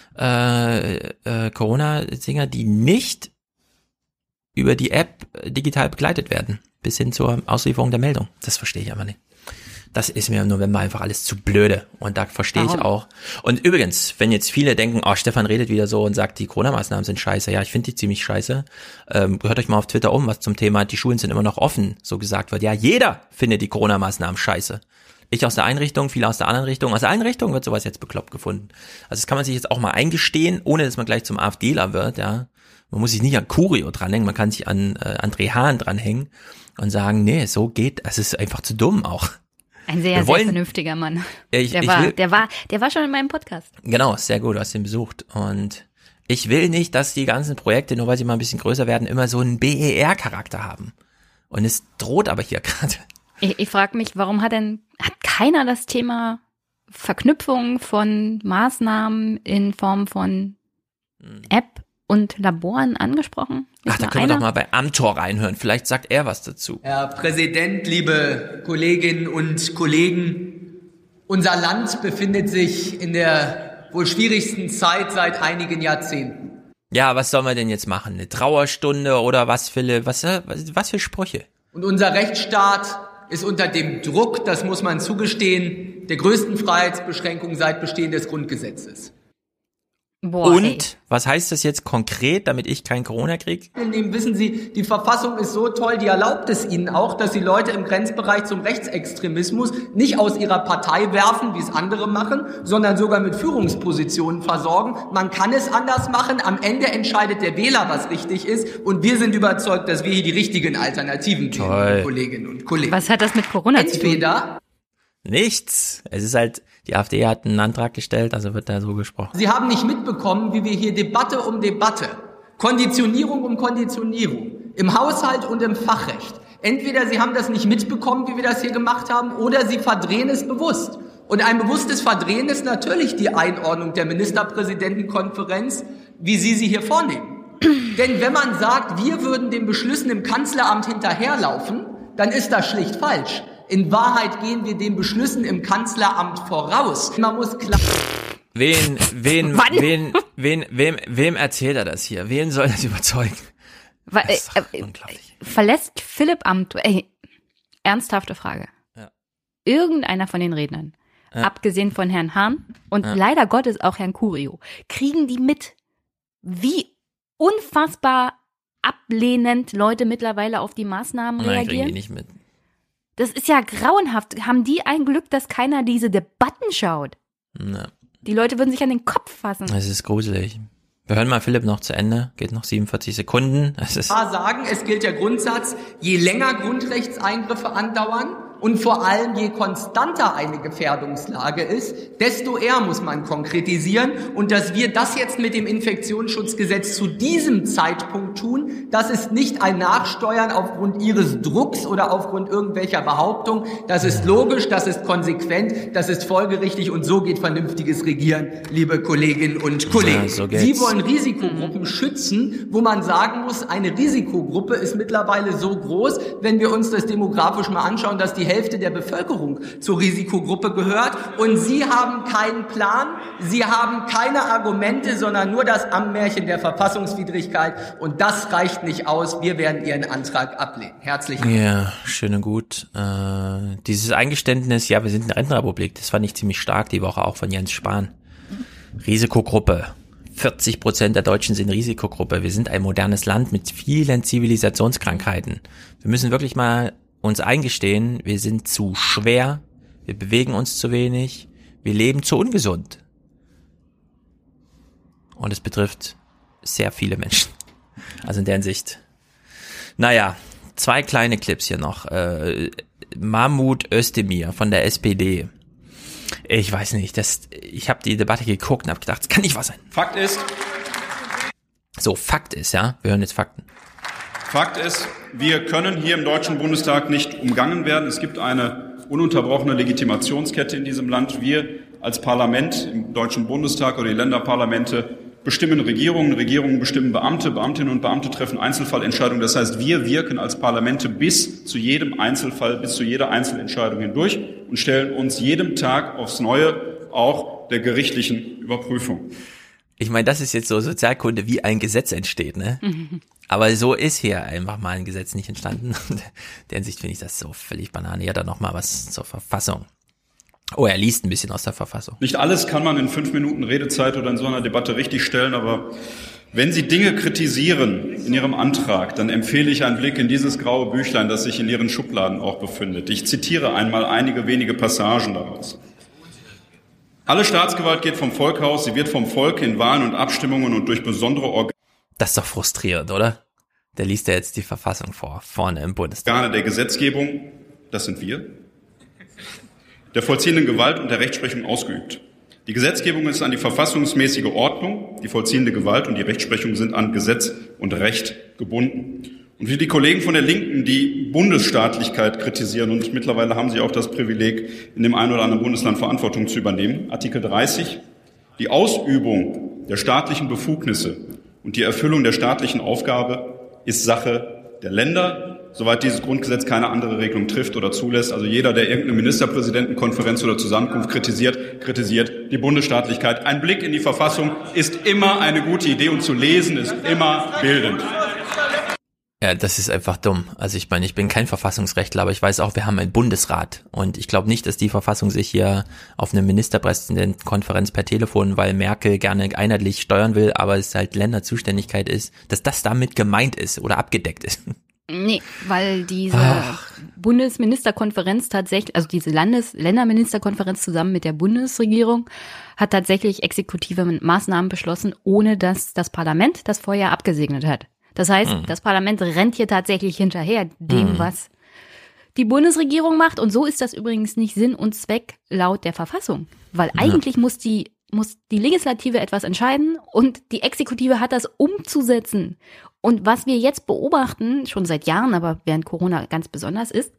Corona-Dinger, die nicht über die App digital begleitet werden, bis hin zur Auslieferung der Meldung? Das verstehe ich einfach nicht. Das ist mir im November einfach alles zu blöde. Und da verstehe ich auch. Und übrigens, wenn jetzt viele denken, Stefan redet wieder so und sagt, die Corona-Maßnahmen sind scheiße. Ja, ich finde die ziemlich scheiße. Hört euch mal auf Twitter was zum Thema, die Schulen sind immer noch offen, so gesagt wird. Ja, jeder findet die Corona-Maßnahmen scheiße. Ich aus der einen Richtung, viele aus der anderen Richtung. Aus der einen Richtung wird sowas jetzt bekloppt gefunden. Also das kann man sich jetzt auch mal eingestehen, ohne dass man gleich zum AfDler wird, ja. Man muss sich nicht an Curio dranhängen, man kann sich an André Hahn dranhängen und sagen, nee, so geht, es ist einfach zu dumm auch. Ein sehr vernünftiger Mann. Der war schon in meinem Podcast. Genau, sehr gut, du hast ihn besucht. Und ich will nicht, dass die ganzen Projekte, nur weil sie mal ein bisschen größer werden, immer so einen BER-Charakter haben. Und es droht aber hier gerade. Ich frage mich, warum hat keiner das Thema Verknüpfung von Maßnahmen in Form von App und Laboren angesprochen? Da können wir doch mal bei Amtor reinhören. Vielleicht sagt er was dazu. Herr Präsident, liebe Kolleginnen und Kollegen, unser Land befindet sich in der wohl schwierigsten Zeit seit einigen Jahrzehnten. Ja, was soll man denn jetzt machen? Eine Trauerstunde oder was, Philipp? Was für Sprüche? Und unser Rechtsstaat ist unter dem Druck, das muss man zugestehen, der größten Freiheitsbeschränkung seit Bestehen des Grundgesetzes. Was heißt das jetzt konkret, damit ich kein Corona kriege? Wissen Sie, die Verfassung ist so toll, die erlaubt es Ihnen auch, dass Sie Leute im Grenzbereich zum Rechtsextremismus nicht aus ihrer Partei werfen, wie es andere machen, sondern sogar mit Führungspositionen versorgen. Man kann es anders machen. Am Ende entscheidet der Wähler, was richtig ist. Und wir sind überzeugt, dass wir hier die richtigen Alternativen kennen, Kolleginnen und Kollegen. Was hat das mit Corona zu tun? Nichts. Es ist halt, die AfD hat einen Antrag gestellt, also wird da so gesprochen. Sie haben nicht mitbekommen, wie wir hier Debatte um Debatte, Konditionierung um Konditionierung, im Haushalt und im Fachrecht. Entweder Sie haben das nicht mitbekommen, wie wir das hier gemacht haben, oder Sie verdrehen es bewusst. Und ein bewusstes Verdrehen ist natürlich die Einordnung der Ministerpräsidentenkonferenz, wie Sie sie hier vornehmen. Denn wenn man sagt, wir würden den Beschlüssen im Kanzleramt hinterherlaufen, dann ist das schlicht falsch. In Wahrheit gehen wir den Beschlüssen im Kanzleramt voraus. Man muss klar... Wem erzählt er das hier? Wen soll das überzeugen? Das ist unglaublich. Verlässt Philipp Amthor, ernsthafte Frage. Ja. Irgendeiner von den Rednern, abgesehen von Herrn Hahn und leider Gottes auch Herrn Curio, kriegen die mit, wie unfassbar ablehnend Leute mittlerweile auf die Maßnahmen reagieren? Kriegen die nicht mit. Das ist ja grauenhaft. Haben die ein Glück, dass keiner diese Debatten schaut? Ja. Die Leute würden sich an den Kopf fassen. Es ist gruselig. Wir hören mal Philipp noch zu Ende. Geht noch 47 Sekunden. Es gilt der Grundsatz, je länger Grundrechtseingriffe andauern und vor allem je konstanter eine Gefährdungslage ist, desto eher muss man konkretisieren. Und dass wir das jetzt mit dem Infektionsschutzgesetz zu diesem Zeitpunkt tun, das ist nicht ein Nachsteuern aufgrund Ihres Drucks oder aufgrund irgendwelcher Behauptung. Das ist logisch, das ist konsequent, das ist folgerichtig und so geht vernünftiges Regieren, liebe Kolleginnen und Kollegen. Ja, so Sie wollen Risikogruppen schützen, wo man sagen muss, eine Risikogruppe ist mittlerweile so groß, wenn wir uns das demografisch mal anschauen, dass die Hälfte der Bevölkerung zur Risikogruppe gehört. Und Sie haben keinen Plan, Sie haben keine Argumente, sondern nur das Ammärchen der Verfassungswidrigkeit. Und das reicht nicht aus. Wir werden Ihren Antrag ablehnen. Herzlichen Dank. Ja, schön und gut. Dieses Eingeständnis, ja, wir sind eine Rentenrepublik, das fand ich ziemlich stark die Woche auch von Jens Spahn. Risikogruppe. 40% der Deutschen sind Risikogruppe. Wir sind ein modernes Land mit vielen Zivilisationskrankheiten. Wir müssen wirklich mal uns eingestehen, wir sind zu schwer, wir bewegen uns zu wenig, wir leben zu ungesund. Und es betrifft sehr viele Menschen. Also in der Hinsicht. Naja, 2 kleine Clips hier noch. Mahmoud Özdemir von der SPD. Ich weiß nicht, ich habe die Debatte geguckt und habe gedacht, das kann nicht wahr sein. Fakt ist, ja, wir hören jetzt Fakten. Fakt ist, wir können hier im Deutschen Bundestag nicht umgangen werden. Es gibt eine ununterbrochene Legitimationskette in diesem Land. Wir als Parlament im Deutschen Bundestag oder die Länderparlamente bestimmen Regierungen, Regierungen bestimmen Beamte, Beamtinnen und Beamte treffen Einzelfallentscheidungen. Das heißt, wir wirken als Parlamente bis zu jedem Einzelfall, bis zu jeder Einzelentscheidung hindurch und stellen uns jedem Tag aufs Neue auch der gerichtlichen Überprüfung. Ich meine, das ist jetzt so Sozialkunde, wie ein Gesetz entsteht, ne? Aber so ist hier einfach mal ein Gesetz nicht entstanden. In der Hinsicht finde ich das so völlig Banane. Ja, dann noch mal was zur Verfassung. Oh, er liest ein bisschen aus der Verfassung. Nicht alles kann man in 5 Minuten Redezeit oder in so einer Debatte richtig stellen, aber wenn Sie Dinge kritisieren in Ihrem Antrag, dann empfehle ich einen Blick in dieses graue Büchlein, das sich in Ihren Schubladen auch befindet. Ich zitiere einmal einige wenige Passagen daraus. Alle Staatsgewalt geht vom Volk aus, sie wird vom Volk in Wahlen und Abstimmungen und durch besondere Organe. Das ist doch frustrierend, oder? Der liest ja jetzt die Verfassung vor, vorne im Bundestag. Organe der Gesetzgebung, das sind wir, der vollziehenden Gewalt und der Rechtsprechung ausgeübt. Die Gesetzgebung ist an die verfassungsmäßige Ordnung, die vollziehende Gewalt und die Rechtsprechung sind an Gesetz und Recht gebunden. Und wie die Kollegen von der Linken, die Bundesstaatlichkeit kritisieren, und mittlerweile haben sie auch das Privileg, in dem einen oder anderen Bundesland Verantwortung zu übernehmen. Artikel 30, die Ausübung der staatlichen Befugnisse und die Erfüllung der staatlichen Aufgabe ist Sache der Länder, soweit dieses Grundgesetz keine andere Regelung trifft oder zulässt. Also jeder, der irgendeine Ministerpräsidentenkonferenz oder Zusammenkunft kritisiert die Bundesstaatlichkeit. Ein Blick in die Verfassung ist immer eine gute Idee und zu lesen ist immer bildend. Ja, das ist einfach dumm. Also ich meine, ich bin kein Verfassungsrechtler, aber ich weiß auch, wir haben einen Bundesrat und ich glaube nicht, dass die Verfassung sich hier auf eine Ministerpräsidentenkonferenz per Telefon, weil Merkel gerne einheitlich steuern will, aber es halt Länderzuständigkeit ist, dass das damit gemeint ist oder abgedeckt ist. Nee, weil diese Bundesministerkonferenz tatsächlich, also diese Länderministerkonferenz zusammen mit der Bundesregierung hat tatsächlich exekutive Maßnahmen beschlossen, ohne dass das Parlament das vorher abgesegnet hat. Das heißt, das Parlament rennt hier tatsächlich hinterher dem, was die Bundesregierung macht. Und so ist das übrigens nicht Sinn und Zweck laut der Verfassung. Weil eigentlich muss die Legislative etwas entscheiden und die Exekutive hat das umzusetzen. Und was wir jetzt beobachten, schon seit Jahren, aber während Corona ganz besonders ist,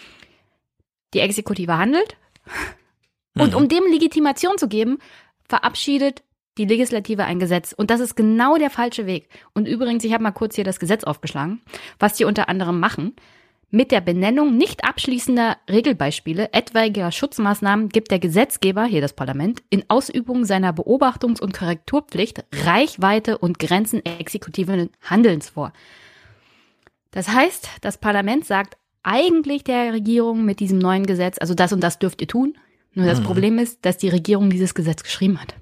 die Exekutive handelt und um dem Legitimation zu geben, verabschiedet die Legislative ein Gesetz. Und das ist genau der falsche Weg. Und übrigens, ich habe mal kurz hier das Gesetz aufgeschlagen, was die unter anderem machen. Mit der Benennung nicht abschließender Regelbeispiele etwaiger Schutzmaßnahmen gibt der Gesetzgeber, hier das Parlament, in Ausübung seiner Beobachtungs- und Korrekturpflicht Reichweite und Grenzen exekutiven Handelns vor. Das heißt, das Parlament sagt eigentlich der Regierung mit diesem neuen Gesetz, also das und das dürft ihr tun. Nur das Problem ist, dass die Regierung dieses Gesetz geschrieben hat.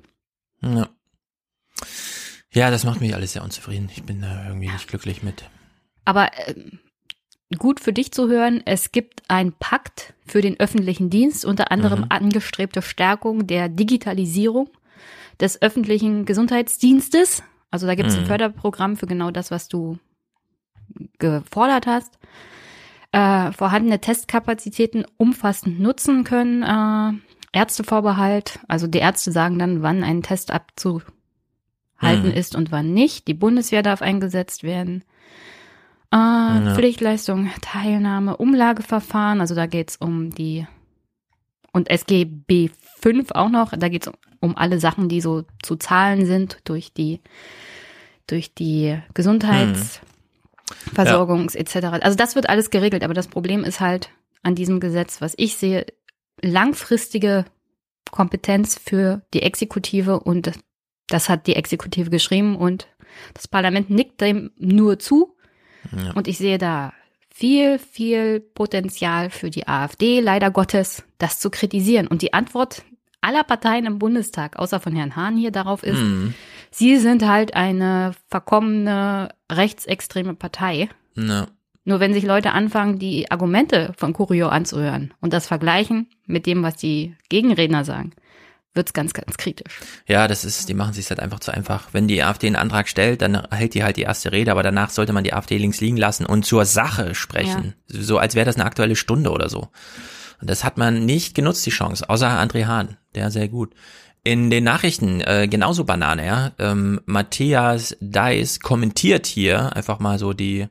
Ja, das macht mich alles sehr unzufrieden. Ich bin da irgendwie nicht glücklich mit. Aber gut für dich zu hören, es gibt einen Pakt für den öffentlichen Dienst, unter anderem angestrebte Stärkung der Digitalisierung des öffentlichen Gesundheitsdienstes. Also da gibt es ein Förderprogramm für genau das, was du gefordert hast. Vorhandene Testkapazitäten umfassend nutzen können. Ärztevorbehalt, also die Ärzte sagen dann, wann ein Test abzuhalten ist und wann nicht. Die Bundeswehr darf eingesetzt werden. Pflichtleistung, Teilnahme, Umlageverfahren, also da geht's um die, und SGB V auch noch, da geht's um alle Sachen, die so zu zahlen sind durch die Gesundheitsversorgungs etc. Also das wird alles geregelt, aber das Problem ist halt an diesem Gesetz, was ich sehe, langfristige Kompetenz für die Exekutive, und das hat die Exekutive geschrieben und das Parlament nickt dem nur zu. Ja. Und ich sehe da viel, viel Potenzial für die AfD, leider Gottes, das zu kritisieren. Und die Antwort aller Parteien im Bundestag, außer von Herrn Hahn hier, darauf ist, sie sind halt eine verkommene rechtsextreme Partei. Ja. Nur wenn sich Leute anfangen, die Argumente von Curio anzuhören und das vergleichen mit dem, was die Gegenredner sagen, wird's ganz, ganz kritisch. Ja, die machen sich halt einfach zu einfach. Wenn die AfD einen Antrag stellt, dann hält die halt die erste Rede, aber danach sollte man die AfD links liegen lassen und zur Sache sprechen. Ja. So als wäre das eine aktuelle Stunde oder so. Und das hat man nicht genutzt, die Chance, außer André Hahn, der sehr gut. In den Nachrichten genauso Banane, ja. Matthias Deiss kommentiert hier einfach mal so die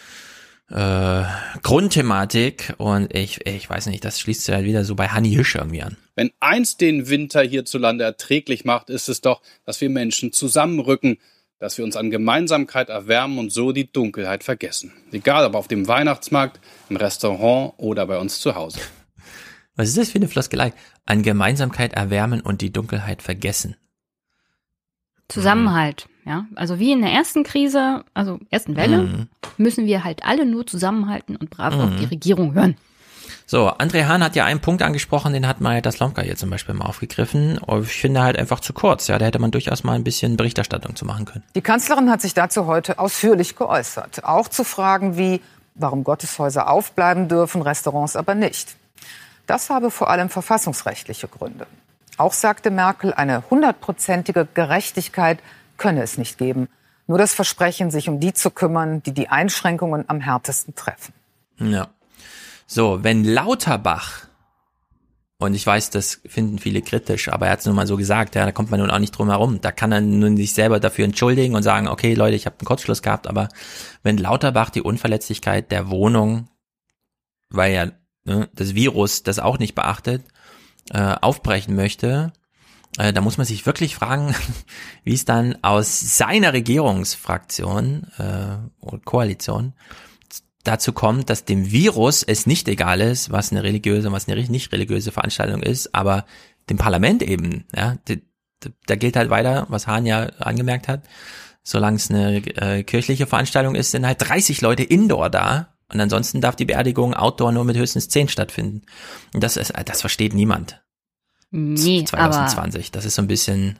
Grundthematik, und ich weiß nicht, das schließt sich halt wieder so bei Hanni Hisch irgendwie an. Wenn eins den Winter hierzulande erträglich macht, ist es doch, dass wir Menschen zusammenrücken, dass wir uns an Gemeinsamkeit erwärmen und so die Dunkelheit vergessen. Egal ob auf dem Weihnachtsmarkt, im Restaurant oder bei uns zu Hause. Was ist das für eine Floskelei? An Gemeinsamkeit erwärmen und die Dunkelheit vergessen. Zusammenhalt, ja. Also wie in der ersten Krise, also ersten Welle, müssen wir halt alle nur zusammenhalten und brav auf die Regierung hören. So, André Hahn hat ja einen Punkt angesprochen, den hat Maja Slomka hier zum Beispiel mal aufgegriffen. Ich finde halt einfach zu kurz, ja. Da hätte man durchaus mal ein bisschen Berichterstattung zu machen können. Die Kanzlerin hat sich dazu heute ausführlich geäußert. Auch zu Fragen wie, warum Gotteshäuser aufbleiben dürfen, Restaurants aber nicht. Das habe vor allem verfassungsrechtliche Gründe. Auch sagte Merkel, eine 100%ige Gerechtigkeit könne es nicht geben. Nur das Versprechen, sich um die zu kümmern, die die Einschränkungen am härtesten treffen. Ja. So, wenn Lauterbach, und ich weiß, das finden viele kritisch, aber er hat es nun mal so gesagt, ja, da kommt man nun auch nicht drum herum. Da kann er nun sich selber dafür entschuldigen und sagen, okay, Leute, ich habe einen Kurzschluss gehabt, aber wenn Lauterbach die Unverletzlichkeit der Wohnung, weil ja das Virus das auch nicht beachtet, aufbrechen möchte, da muss man sich wirklich fragen, wie es dann aus seiner Regierungsfraktion und Koalition dazu kommt, dass dem Virus es nicht egal ist, was eine religiöse und was eine nicht religiöse Veranstaltung ist, aber dem Parlament eben, ja, da gilt halt weiter, was Hahn ja angemerkt hat, solange es eine kirchliche Veranstaltung ist, sind halt 30 Leute indoor da. Und ansonsten darf die Beerdigung outdoor nur mit höchstens 10 stattfinden. Und das versteht niemand. Nee, 2020. Das ist so ein bisschen.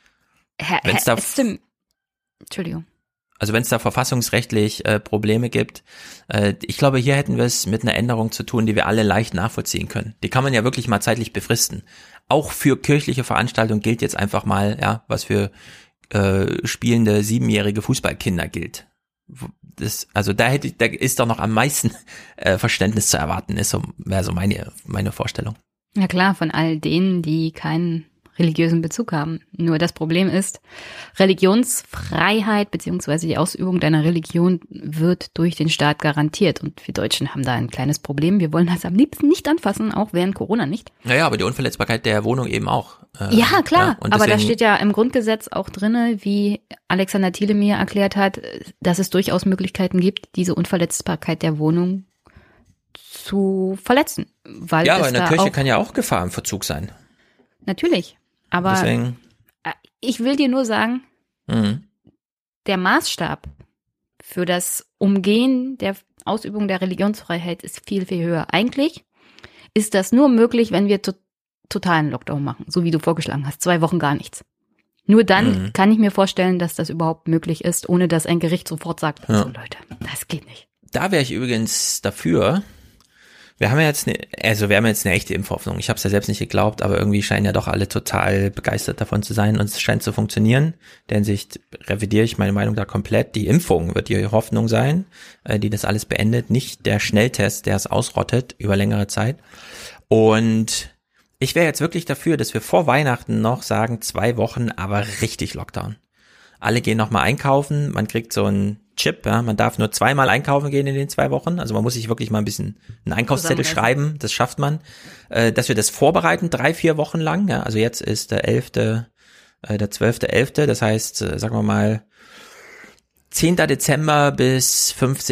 Entschuldigung. Also wenn es da verfassungsrechtlich Probleme gibt, ich glaube, hier hätten wir es mit einer Änderung zu tun, die wir alle leicht nachvollziehen können. Die kann man ja wirklich mal zeitlich befristen. Auch für kirchliche Veranstaltungen gilt jetzt einfach mal, ja, was für spielende 7-jährige Fußballkinder gilt. Da ist doch noch am meisten Verständnis zu erwarten, wäre so meine Vorstellung. Ja klar, von all denen, die keinen religiösen Bezug haben. Nur das Problem ist, Religionsfreiheit bzw. die Ausübung deiner Religion wird durch den Staat garantiert. Und wir Deutschen haben da ein kleines Problem. Wir wollen das am liebsten nicht anfassen, auch während Corona nicht. Naja, aber die Unverletzbarkeit der Wohnung eben auch. Ja, klar. Ja, aber da steht ja im Grundgesetz auch drinne, wie Alexander Thiele mir erklärt hat, dass es durchaus Möglichkeiten gibt, diese Unverletzbarkeit der Wohnung zu verletzen. Weil ja, aber in der Kirche kann ja auch Gefahr im Verzug sein. Natürlich. Aber deswegen. Ich will dir nur sagen, der Maßstab für das Umgehen der Ausübung der Religionsfreiheit ist viel, viel höher. Eigentlich ist das nur möglich, wenn wir totalen Lockdown machen, so wie du vorgeschlagen hast, 2 Wochen gar nichts. Nur dann kann ich mir vorstellen, dass das überhaupt möglich ist, ohne dass ein Gericht sofort sagt, so Leute, das geht nicht. Da wäre ich übrigens dafür. Wir haben jetzt eine echte Impfhoffnung. Ich habe es ja selbst nicht geglaubt, aber irgendwie scheinen ja doch alle total begeistert davon zu sein und es scheint zu funktionieren. In der Hinsicht revidiere ich meine Meinung da komplett. Die Impfung wird die Hoffnung sein, die das alles beendet, nicht der Schnelltest, der es ausrottet über längere Zeit. Und ich wäre jetzt wirklich dafür, dass wir vor Weihnachten noch sagen, 2 Wochen, aber richtig Lockdown. Alle gehen nochmal einkaufen, man kriegt so einen Chip, ja, man darf nur 2-mal einkaufen gehen in den 2 Wochen, also man muss sich wirklich mal ein bisschen einen Einkaufszettel schreiben, das schafft man, dass wir das vorbereiten, 3-4 Wochen lang, ja, also jetzt ist der 12.11., das heißt, sagen wir mal, 10. Dezember bis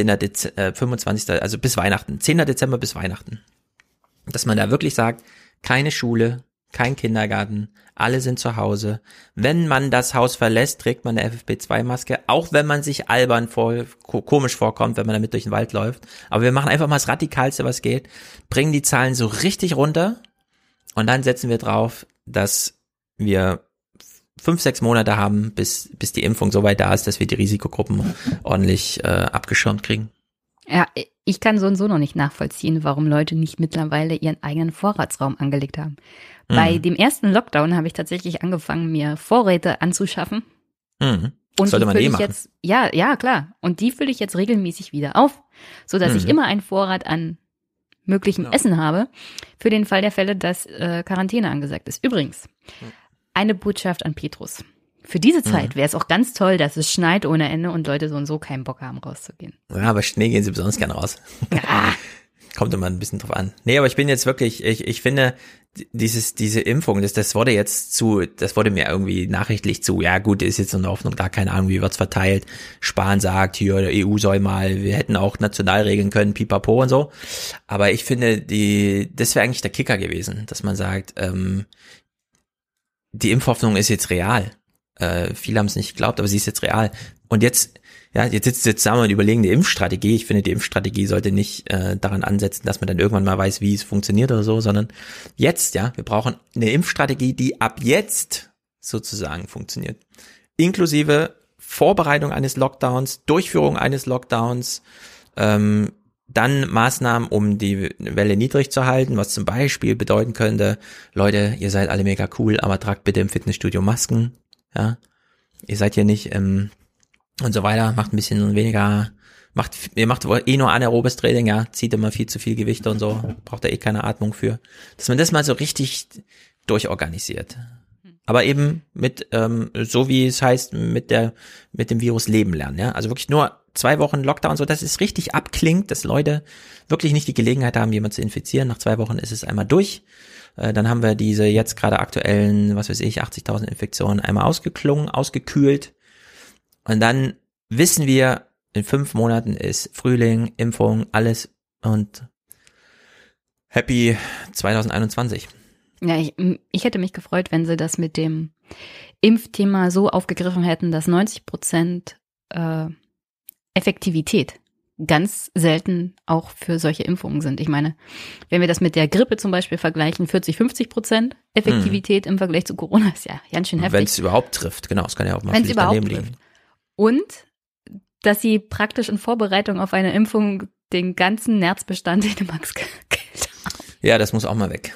25. Also bis Weihnachten, 10. Dezember bis Weihnachten, dass man da wirklich sagt, keine Schule, kein Kindergarten, alle sind zu Hause. Wenn man das Haus verlässt, trägt man eine FFP2-Maske, auch wenn man sich albern komisch vorkommt, wenn man damit durch den Wald läuft. Aber wir machen einfach mal das Radikalste, was geht, bringen die Zahlen so richtig runter und dann setzen wir drauf, dass wir 5-6 Monate haben, bis die Impfung so weit da ist, dass wir die Risikogruppen ordentlich abgeschirmt kriegen. Ja, ich kann so und so noch nicht nachvollziehen, warum Leute nicht mittlerweile ihren eigenen Vorratsraum angelegt haben. Bei dem ersten Lockdown habe ich tatsächlich angefangen, mir Vorräte anzuschaffen. Und sollte man machen. Jetzt, ja, klar. Und die fülle ich jetzt regelmäßig wieder auf, sodass ich immer einen Vorrat an möglichem Essen habe, für den Fall der Fälle, dass Quarantäne angesagt ist. Übrigens, eine Botschaft an Petrus. Für diese Zeit wäre es auch ganz toll, dass es schneit ohne Ende und Leute so und so keinen Bock haben, rauszugehen. Ja, aber Schnee gehen sie besonders gerne raus. Ja. Kommt immer ein bisschen drauf an. Nee, aber ich bin jetzt wirklich, ich finde, diese Impfung, das wurde mir irgendwie nachrichtlich zu, ja gut, ist jetzt eine Hoffnung da, keine Ahnung, wie wird's verteilt. Spahn sagt, hier, der EU soll mal, wir hätten auch national regeln können, pipapo und so. Aber ich finde, das wäre eigentlich der Kicker gewesen, dass man sagt, die Impfhoffnung ist jetzt real. Viele haben es nicht geglaubt, aber sie ist jetzt real. Und jetzt sitzt jetzt zusammen und überlegen die Impfstrategie. Ich finde, die Impfstrategie sollte nicht daran ansetzen, dass man dann irgendwann mal weiß, wie es funktioniert oder so, sondern jetzt, wir brauchen eine Impfstrategie, die ab jetzt sozusagen funktioniert. Inklusive Vorbereitung eines Lockdowns, Durchführung eines Lockdowns, dann Maßnahmen, um die Welle niedrig zu halten, was zum Beispiel bedeuten könnte, Leute, ihr seid alle mega cool, aber tragt bitte im Fitnessstudio Masken, ja. Ihr seid hier nicht, und so weiter, macht ein bisschen weniger, ihr macht nur anaerobes Training, ja, zieht immer viel zu viel Gewichte und so, braucht da keine Atmung für. Dass man das mal so richtig durchorganisiert. Aber eben mit, so wie es heißt, mit dem Virus leben lernen, ja. Also wirklich nur 2 Wochen Lockdown, so dass es richtig abklingt, dass Leute wirklich nicht die Gelegenheit haben, jemanden zu infizieren. Nach 2 Wochen ist es einmal durch. Dann haben wir diese jetzt gerade aktuellen, 80.000 Infektionen einmal ausgeklungen, ausgekühlt. Und dann wissen wir, in 5 Monaten ist Frühling, Impfung, alles und happy 2021. Ja, ich hätte mich gefreut, wenn sie das mit dem Impfthema so aufgegriffen hätten, dass 90% Effektivität ganz selten auch für solche Impfungen sind. Ich meine, wenn wir das mit der Grippe zum Beispiel vergleichen, 40-50% Effektivität im Vergleich zu Corona ist ja ganz schön heftig. Wenn es überhaupt trifft, genau, es kann ja auch mal vielleicht daneben liegen. Und dass sie praktisch in Vorbereitung auf eine Impfung den ganzen Nerzbestand in dem Max gekillt haben. Ja, das muss auch mal weg.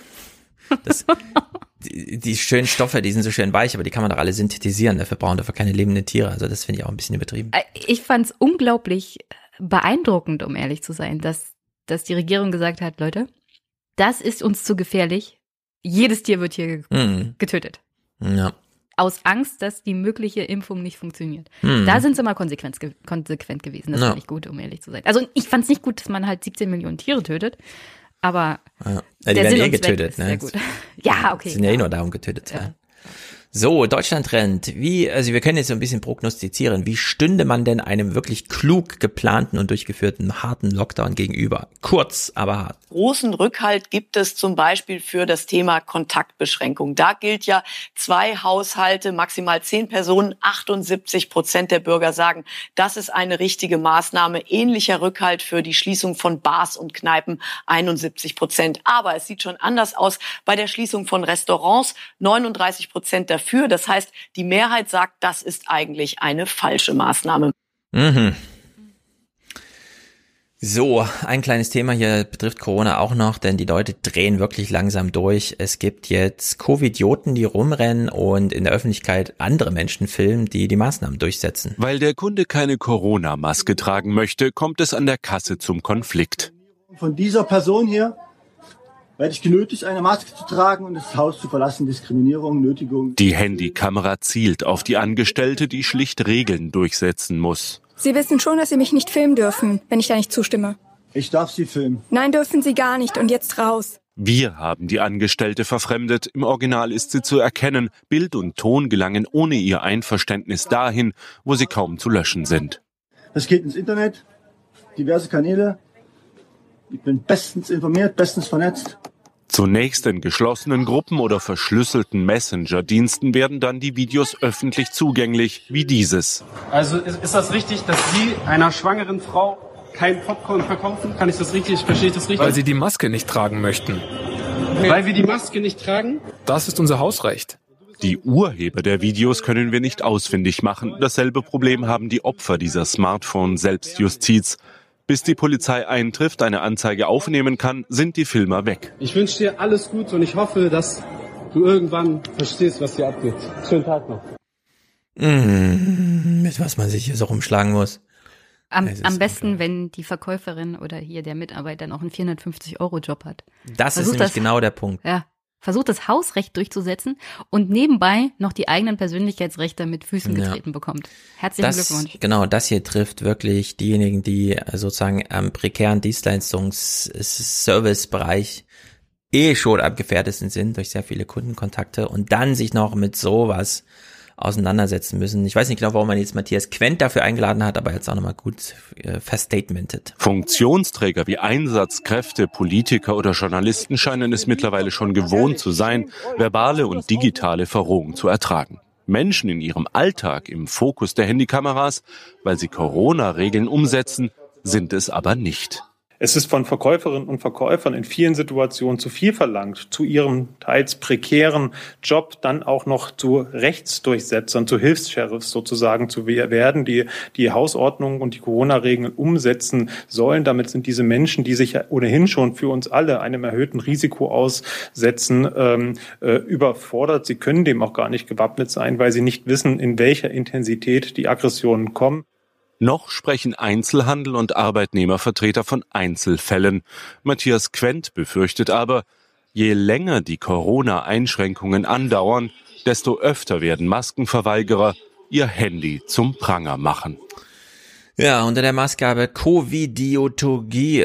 Die schönen Stoffe, die sind so schön weich, aber die kann man doch alle synthetisieren. Dafür brauchen wir keine lebenden Tiere. Also das finde ich auch ein bisschen übertrieben. Ich fand es unglaublich beeindruckend, um ehrlich zu sein, dass die Regierung gesagt hat, Leute, das ist uns zu gefährlich. Jedes Tier wird hier getötet. Ja. Aus Angst, dass die mögliche Impfung nicht funktioniert. Da sind sie mal konsequent gewesen. Das fand ich gut, um ehrlich zu sein. Also ich fand es nicht gut, dass man halt 17 Millionen Tiere tötet, aber die werden getötet. Ne? Sehr gut. Ja, okay. Die sind ja nur darum getötet zu werden. So, Deutschland-Trend. Wir können jetzt so ein bisschen prognostizieren. Wie stünde man denn einem wirklich klug geplanten und durchgeführten harten Lockdown gegenüber? Kurz, aber hart. Großen Rückhalt gibt es zum Beispiel für das Thema Kontaktbeschränkung. Da gilt ja 2 Haushalte, maximal 10 Personen. 78% der Bürger sagen, das ist eine richtige Maßnahme. Ähnlicher Rückhalt für die Schließung von Bars und Kneipen, 71%. Aber es sieht schon anders aus bei der Schließung von Restaurants. 39% dafür. Das heißt, die Mehrheit sagt, das ist eigentlich eine falsche Maßnahme. So, ein kleines Thema hier betrifft Corona auch noch, denn die Leute drehen wirklich langsam durch. Es gibt jetzt Covidioten, die rumrennen und in der Öffentlichkeit andere Menschen filmen, die die Maßnahmen durchsetzen. Weil der Kunde keine Corona-Maske tragen möchte, kommt es an der Kasse zum Konflikt. Von dieser Person hier werde ich genötigt, eine Maske zu tragen und das Haus zu verlassen. Diskriminierung, Nötigung. Die Handykamera zielt auf die Angestellte, die schlicht Regeln durchsetzen muss. Sie wissen schon, dass Sie mich nicht filmen dürfen, wenn ich da nicht zustimme. Ich darf Sie filmen. Nein, dürfen Sie gar nicht. Und jetzt raus. Wir haben die Angestellte verfremdet. Im Original ist sie zu erkennen. Bild und Ton gelangen ohne ihr Einverständnis dahin, wo sie kaum zu löschen sind. Das geht ins Internet, diverse Kanäle. Ich bin bestens informiert, bestens vernetzt. Zunächst in geschlossenen Gruppen oder verschlüsselten Messenger-Diensten werden dann die Videos öffentlich zugänglich, wie dieses. Also ist das richtig, dass Sie einer schwangeren Frau kein Popcorn verkaufen? Verstehe ich das richtig? Weil sie die Maske nicht tragen möchten. Weil wir die Maske nicht tragen? Das ist unser Hausrecht. Die Urheber der Videos können wir nicht ausfindig machen. Dasselbe Problem haben die Opfer dieser Smartphone-Selbstjustiz. Bis die Polizei eintrifft, eine Anzeige aufnehmen kann, sind die Filmer weg. Ich wünsche dir alles Gute und ich hoffe, dass du irgendwann verstehst, was hier abgeht. Schönen Tag noch. Mit was man sich hier so rumschlagen muss. Am besten, wenn die Verkäuferin oder hier der Mitarbeiter noch einen 450-Euro-Job hat. Das ist nämlich genau der Punkt. Ja. Versucht das Hausrecht durchzusetzen und nebenbei noch die eigenen Persönlichkeitsrechte mit Füßen getreten bekommt. Herzlichen Glückwunsch. Genau, das hier trifft wirklich diejenigen, die sozusagen am prekären Dienstleistungs-Servicebereich schon abgefährdet sind durch sehr viele Kundenkontakte und dann sich noch mit sowas auseinandersetzen müssen. Ich weiß nicht genau, warum man jetzt Matthias Quent dafür eingeladen hat, aber jetzt auch nochmal gut verstatementet. Funktionsträger wie Einsatzkräfte, Politiker oder Journalisten scheinen es mittlerweile schon gewohnt zu sein, verbale und digitale Verrohung zu ertragen. Menschen in ihrem Alltag im Fokus der Handykameras, weil sie Corona-Regeln umsetzen, sind es aber nicht. Es ist von Verkäuferinnen und Verkäufern in vielen Situationen zu viel verlangt, zu ihrem teils prekären Job dann auch noch zu Rechtsdurchsetzern, zu Hilfs-Sheriffs sozusagen zu werden, die die Hausordnung und die Corona-Regeln umsetzen sollen. Damit sind diese Menschen, die sich ohnehin schon für uns alle einem erhöhten Risiko aussetzen, überfordert. Sie können dem auch gar nicht gewappnet sein, weil sie nicht wissen, in welcher Intensität die Aggressionen kommen. Noch sprechen Einzelhandel und Arbeitnehmervertreter von Einzelfällen. Matthias Quent befürchtet aber, je länger die Corona-Einschränkungen andauern, desto öfter werden Maskenverweigerer ihr Handy zum Pranger machen. Ja, unter der Maßgabe Covidiotie,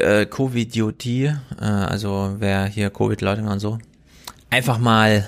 also wer hier Covid leugnet und so, einfach mal,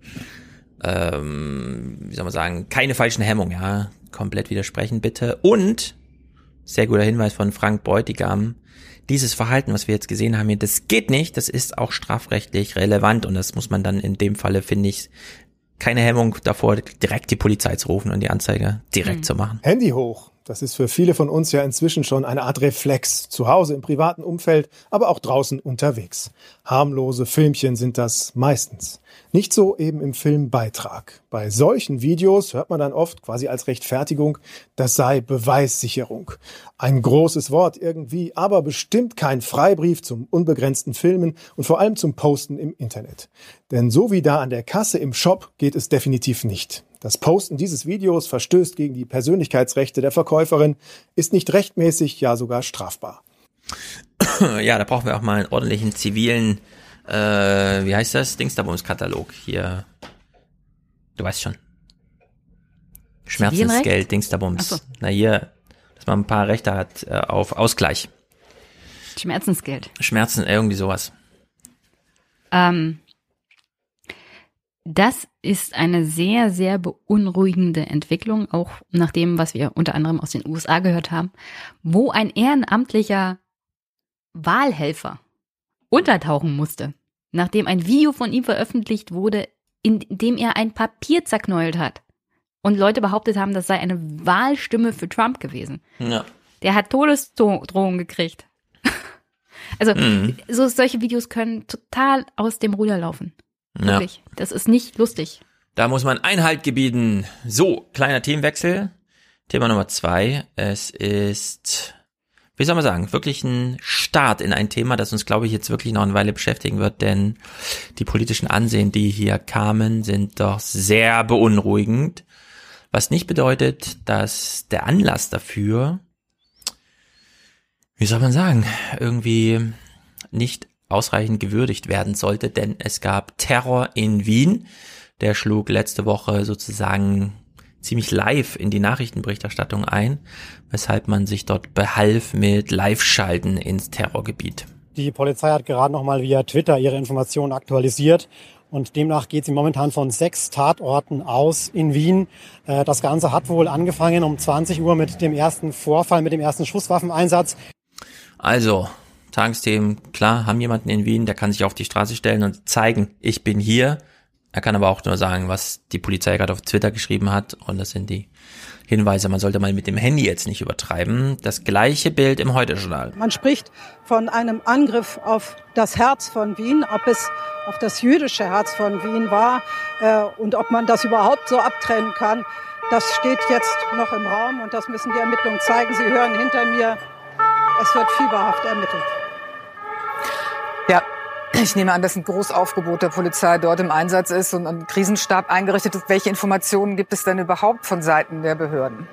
wie soll man sagen, keine falschen Hemmungen, ja. Komplett widersprechen bitte. Und, sehr guter Hinweis von Frank Beutigam, dieses Verhalten, was wir jetzt gesehen haben hier, das geht nicht, das ist auch strafrechtlich relevant und das muss man dann in dem Falle, finde ich, keine Hemmung davor, direkt die Polizei zu rufen und die Anzeige direkt zu machen. Handy hoch. Das ist für viele von uns ja inzwischen schon eine Art Reflex. Zu Hause, im privaten Umfeld, aber auch draußen unterwegs. Harmlose Filmchen sind das meistens. Nicht so eben im Filmbeitrag. Bei solchen Videos hört man dann oft quasi als Rechtfertigung, das sei Beweissicherung. Ein großes Wort irgendwie, aber bestimmt kein Freibrief zum unbegrenzten Filmen und vor allem zum Posten im Internet. Denn so wie da an der Kasse im Shop geht es definitiv nicht. Das Posten dieses Videos verstößt gegen die Persönlichkeitsrechte der Verkäuferin, ist nicht rechtmäßig, ja sogar strafbar. Ja, da brauchen wir auch mal einen ordentlichen zivilen, wie heißt das? Dingsterbums-Katalog hier. Du weißt schon. Schmerzensgeld, Dingsterbums. So. Na hier, dass man ein paar Rechte hat auf Ausgleich. Schmerzensgeld. Schmerzen, irgendwie sowas. Das ist eine sehr, sehr beunruhigende Entwicklung, auch nach dem, was wir unter anderem aus den USA gehört haben, wo ein ehrenamtlicher Wahlhelfer untertauchen musste, nachdem ein Video von ihm veröffentlicht wurde, in dem er ein Papier zerknäult hat. Und Leute behauptet haben, das sei eine Wahlstimme für Trump gewesen. Ja. Der hat Todesdrohungen gekriegt. Also solche Videos können total aus dem Ruder laufen. Wirklich. Ja. Das ist nicht lustig. Da muss man Einhalt gebieten. Wir wie soll man sagen, wirklich ein Start in ein Thema, das uns, glaube ich, jetzt wirklich noch eine Weile beschäftigen wird, denn die politischen Ansehen, die hier kamen, sind doch sehr beunruhigend, was nicht bedeutet, dass der Anlass dafür, wie soll man sagen, irgendwie nicht ausreichend gewürdigt werden sollte, denn es gab Terror in Wien, der schlug letzte Woche sozusagen ziemlich live in die Nachrichtenberichterstattung ein, weshalb man sich dort behalf mit Live-Schalten ins Terrorgebiet. Die Polizei hat gerade nochmal via Twitter ihre Informationen aktualisiert und demnach geht sie momentan von 6 Tatorten aus in Wien. Das Ganze hat wohl angefangen um 20 Uhr mit dem ersten Vorfall, mit dem ersten Schusswaffeneinsatz. Also, Tagesteam, klar, haben jemanden in Wien, der kann sich auf die Straße stellen und zeigen, ich bin hier. Er kann aber auch nur sagen, was die Polizei gerade auf Twitter geschrieben hat. Und das sind die Hinweise. Man sollte mal mit dem Handy jetzt nicht übertreiben. Das gleiche Bild im Heute-Journal. Man spricht von einem Angriff auf das Herz von Wien, ob es auf das jüdische Herz von Wien war und ob man das überhaupt so abtrennen kann. Das steht jetzt noch im Raum und das müssen die Ermittlungen zeigen. Sie hören hinter mir, es wird fieberhaft ermittelt. Ja. Ich nehme an, dass ein Großaufgebot der Polizei dort im Einsatz ist und ein Krisenstab eingerichtet ist. Welche Informationen gibt es denn überhaupt von Seiten der Behörden?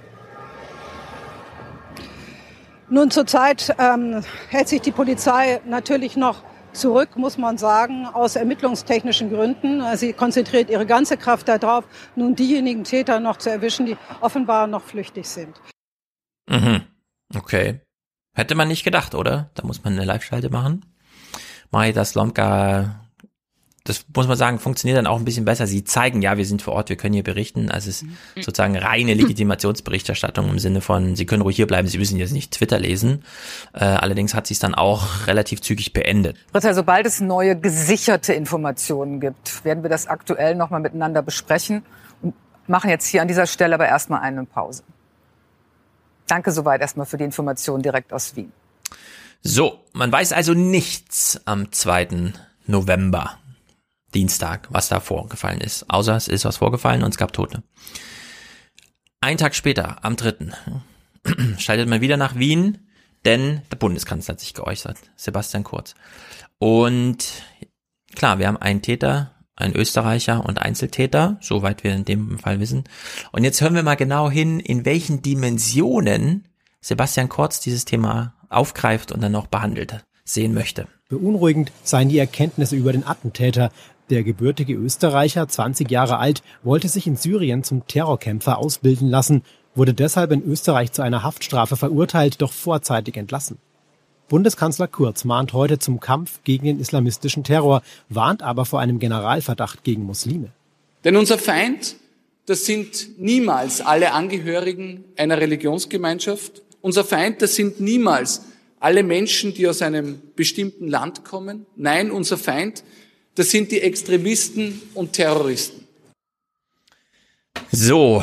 Nun, zurzeit hält sich die Polizei natürlich noch zurück, muss man sagen, aus ermittlungstechnischen Gründen. Sie konzentriert ihre ganze Kraft darauf, nun diejenigen Täter noch zu erwischen, die offenbar noch flüchtig sind. Okay. Hätte man nicht gedacht, oder? Da muss man eine Live-Schalte machen. Marita Slomka, das muss man sagen, funktioniert dann auch ein bisschen besser. Sie zeigen, ja, wir sind vor Ort, wir können hier berichten. Also es ist sozusagen reine Legitimationsberichterstattung im Sinne von, Sie können ruhig hier bleiben, Sie müssen jetzt nicht Twitter lesen. Allerdings hat sie es dann auch relativ zügig beendet. Britta, sobald es neue gesicherte Informationen gibt, werden wir das aktuell nochmal miteinander besprechen und machen jetzt hier an dieser Stelle aber erstmal eine Pause. Danke soweit erstmal für die Informationen direkt aus Wien. So, man weiß also nichts am 2. November, Dienstag, was da vorgefallen ist. Außer es ist was vorgefallen und es gab Tote. Einen Tag später, am 3. schaltet man wieder nach Wien, denn der Bundeskanzler hat sich geäußert, Sebastian Kurz. Und klar, wir haben einen Täter, einen Österreicher und Einzeltäter, soweit wir in dem Fall wissen. Und jetzt hören wir mal genau hin, in welchen Dimensionen Sebastian Kurz dieses Thema aufgreift und dann noch behandelt sehen möchte. Beunruhigend seien die Erkenntnisse über den Attentäter. Der gebürtige Österreicher, 20 Jahre alt, wollte sich in Syrien zum Terrorkämpfer ausbilden lassen, wurde deshalb in Österreich zu einer Haftstrafe verurteilt, doch vorzeitig entlassen. Bundeskanzler Kurz mahnt heute zum Kampf gegen den islamistischen Terror, warnt aber vor einem Generalverdacht gegen Muslime. Denn unser Feind, das sind niemals alle Angehörigen einer Religionsgemeinschaft. Unser Feind, das sind niemals alle Menschen, die aus einem bestimmten Land kommen. Nein, unser Feind, das sind die Extremisten und Terroristen. So,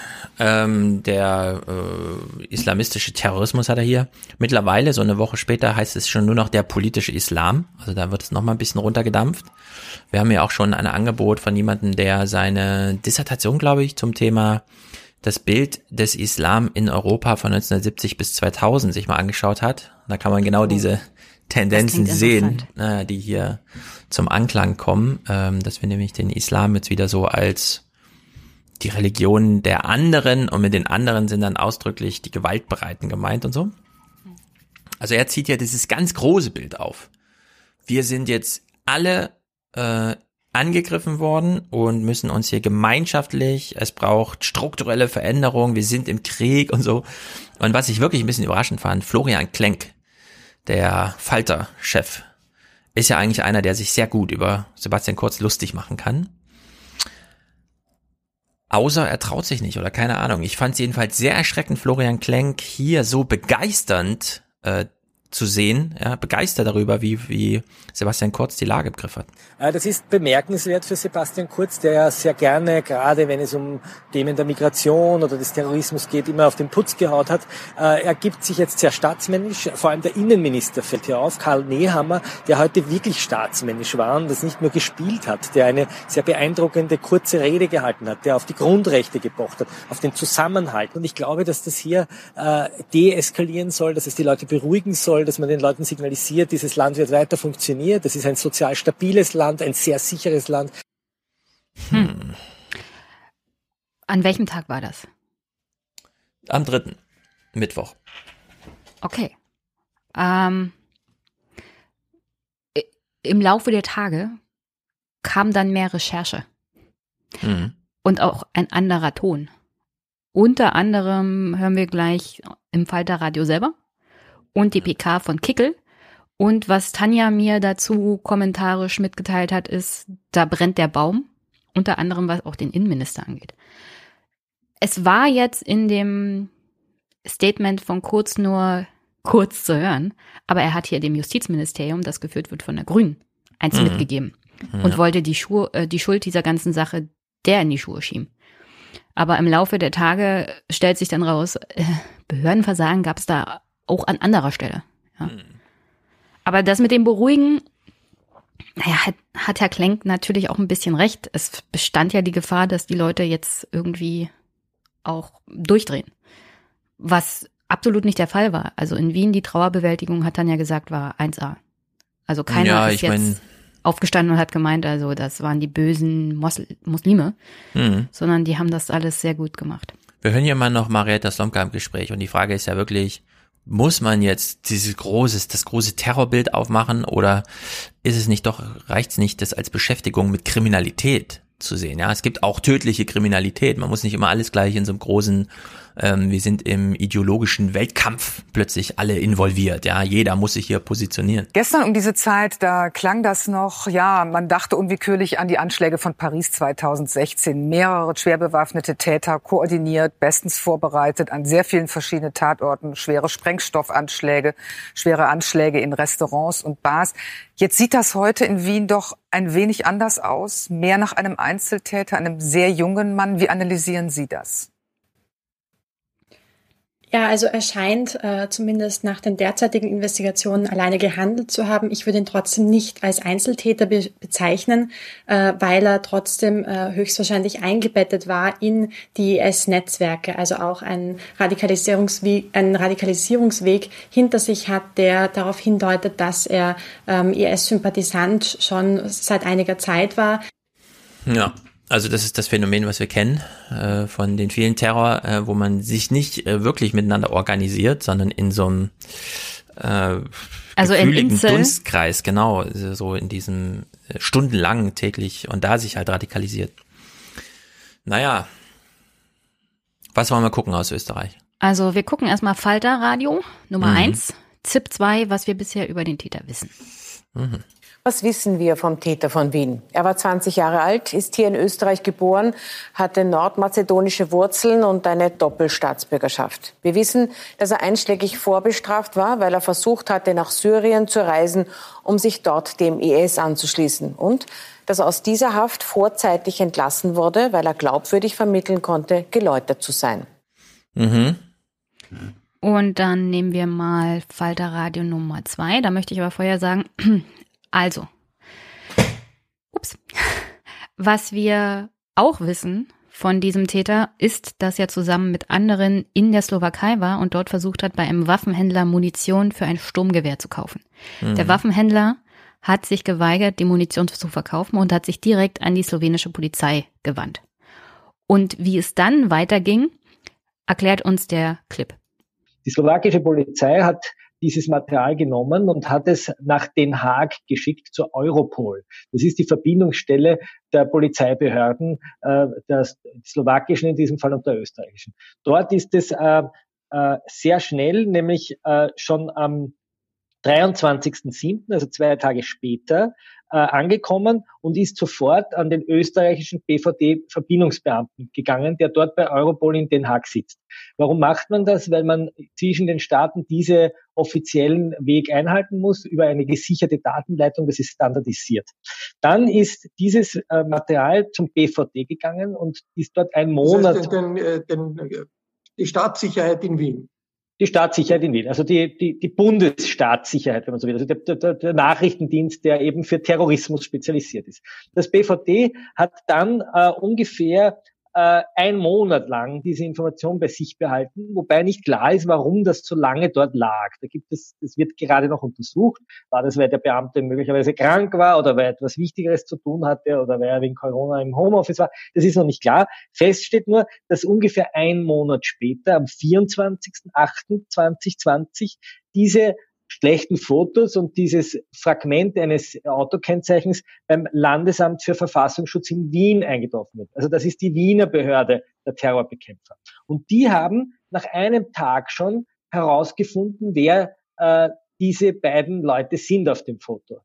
der islamistische Terrorismus hat er hier. Mittlerweile, so eine Woche später, heißt es schon nur noch der politische Islam. Also da wird es nochmal ein bisschen runtergedampft. Wir haben ja auch schon ein Angebot von jemandem, der seine Dissertation, glaube ich, zum Thema das Bild des Islam in Europa von 1970 bis 2000 sich mal angeschaut hat. Da kann man genau diese Tendenzen sehen, die hier zum Anklang kommen, dass wir nämlich den Islam jetzt wieder so als die Religion der anderen, und mit den anderen sind dann ausdrücklich die Gewaltbereiten gemeint und so. Also er zieht ja dieses ganz große Bild auf. Wir sind jetzt alle angegriffen worden und müssen uns hier gemeinschaftlich, es braucht strukturelle Veränderung, wir sind im Krieg und so. Und was ich wirklich ein bisschen überraschend fand, Florian Klenk, der Falter-Chef, ist ja eigentlich einer, der sich sehr gut über Sebastian Kurz lustig machen kann. Außer er traut sich nicht oder keine Ahnung. Ich fand es jedenfalls sehr erschreckend, Florian Klenk hier so begeisternd zu sehen, ja, begeistert darüber, wie Sebastian Kurz die Lage im Griff hat. Das ist bemerkenswert für Sebastian Kurz, der ja sehr gerne, gerade wenn es um Themen der Migration oder des Terrorismus geht, immer auf den Putz gehaut hat. Er gibt sich jetzt sehr staatsmännisch, vor allem der Innenminister fällt hier auf, Karl Nehammer, der heute wirklich staatsmännisch war und das nicht nur gespielt hat, der eine sehr beeindruckende kurze Rede gehalten hat, der auf die Grundrechte gepocht hat, auf den Zusammenhalt. Und ich glaube, dass das hier deeskalieren soll, dass es die Leute beruhigen soll, dass man den Leuten signalisiert, dieses Land wird weiter funktionieren. Das ist ein sozial stabiles Land, ein sehr sicheres Land. An welchem Tag war das? Am 3. Mittwoch. Okay. Im Laufe der Tage kam dann mehr Recherche. Und auch ein anderer Ton. Unter anderem hören wir gleich im Falter-Radio selber und die PK von Kickel. Und was Tanja mir dazu kommentarisch mitgeteilt hat, ist, da brennt der Baum. Unter anderem, was auch den Innenminister angeht. Es war jetzt in dem Statement von Kurz nur kurz zu hören, aber er hat hier dem Justizministerium, das geführt wird von der Grünen, eins mitgegeben und wollte die Schuld dieser ganzen Sache der in die Schuhe schieben. Aber im Laufe der Tage stellt sich dann raus, Behördenversagen gab es da auch an anderer Stelle. Ja. Aber das mit dem Beruhigen, naja, hat Herr Klenk natürlich auch ein bisschen recht. Es bestand ja die Gefahr, dass die Leute jetzt irgendwie auch durchdrehen. Was absolut nicht der Fall war. Also in Wien, die Trauerbewältigung, hat Tanja gesagt, war 1A. Also keiner ist jetzt aufgestanden und hat gemeint, also das waren die bösen Muslime, sondern die haben das alles sehr gut gemacht. Wir hören hier mal noch Marietta Slomka im Gespräch und die Frage ist ja wirklich, muss man jetzt das große Terrorbild aufmachen oder reicht es nicht, das als Beschäftigung mit Kriminalität zu sehen? Ja, es gibt auch tödliche Kriminalität. Man muss nicht immer alles gleich in so einem großen, wir sind im ideologischen Weltkampf plötzlich alle involviert. Ja, jeder muss sich hier positionieren. Gestern um diese Zeit, da klang das noch, ja, man dachte unwillkürlich an die Anschläge von Paris 2016. Mehrere schwer bewaffnete Täter, koordiniert, bestens vorbereitet, an sehr vielen verschiedenen Tatorten, schwere Sprengstoffanschläge, schwere Anschläge in Restaurants und Bars. Jetzt sieht das heute in Wien doch ein wenig anders aus, mehr nach einem Einzeltäter, einem sehr jungen Mann. Wie analysieren Sie das? Ja, also er scheint zumindest nach den derzeitigen Investigationen alleine gehandelt zu haben. Ich würde ihn trotzdem nicht als Einzeltäter bezeichnen, weil er trotzdem höchstwahrscheinlich eingebettet war in die IS-Netzwerke, also auch ein Radikalisierungsweg hinter sich hat, der darauf hindeutet, dass er IS-Sympathisant schon seit einiger Zeit war. Ja. Also das ist das Phänomen, was wir kennen von den vielen Terror, wo man sich nicht wirklich miteinander organisiert, sondern in so einem gefühligen Dunstkreis, genau, so in diesem stundenlang täglich und da sich halt radikalisiert. Naja, was wollen wir gucken aus Österreich? Also wir gucken erstmal Falter-Radio, Nummer 1, ZIP 2, was wir bisher über den Täter wissen. Was wissen wir vom Täter von Wien? Er war 20 Jahre alt, ist hier in Österreich geboren, hatte nordmazedonische Wurzeln und eine Doppelstaatsbürgerschaft. Wir wissen, dass er einschlägig vorbestraft war, weil er versucht hatte, nach Syrien zu reisen, um sich dort dem IS anzuschließen. Und dass er aus dieser Haft vorzeitig entlassen wurde, weil er glaubwürdig vermitteln konnte, geläutert zu sein. Und dann nehmen wir mal Falter Radio Nummer 2. Da möchte ich aber vorher sagen, also, was wir auch wissen von diesem Täter ist, dass er zusammen mit anderen in der Slowakei war und dort versucht hat, bei einem Waffenhändler Munition für ein Sturmgewehr zu kaufen. Der Waffenhändler hat sich geweigert, die Munition zu verkaufen und hat sich direkt an die slowenische Polizei gewandt. Und wie es dann weiterging, erklärt uns der Clip. Die slowakische Polizei hat dieses Material genommen und hat es nach Den Haag geschickt zur Europol. Das ist die Verbindungsstelle der Polizeibehörden, der slowakischen in diesem Fall und der österreichischen. Dort ist es sehr schnell, nämlich schon am 23.07., also 2 Tage später, angekommen und ist sofort an den österreichischen BVD-Verbindungsbeamten gegangen, der dort bei Europol in Den Haag sitzt. Warum macht man das? Weil man zwischen den Staaten diese offiziellen Weg einhalten muss über eine gesicherte Datenleitung, das ist standardisiert. Dann ist dieses Material zum BVD gegangen und ist dort ein Monat. Das heißt, die Staatssicherheit in Wien. Die Staatssicherheit in Wien, also die Bundesstaatssicherheit, wenn man so will, also der Nachrichtendienst, der eben für Terrorismus spezialisiert ist. Das BVD hat dann ungefähr einen Monat lang diese Information bei sich behalten, wobei nicht klar ist, warum das so lange dort lag. Das wird gerade noch untersucht. War das, weil der Beamte möglicherweise krank war oder weil er etwas Wichtigeres zu tun hatte oder weil er wegen Corona im Homeoffice war? Das ist noch nicht klar. Fest steht nur, dass ungefähr einen Monat später, am 24.08.2020, diese schlechten Fotos und dieses Fragment eines Autokennzeichens beim Landesamt für Verfassungsschutz in Wien eingetroffen wird. Also das ist die Wiener Behörde der Terrorbekämpfer. Und die haben nach einem Tag schon herausgefunden, wer diese beiden Leute sind auf dem Foto.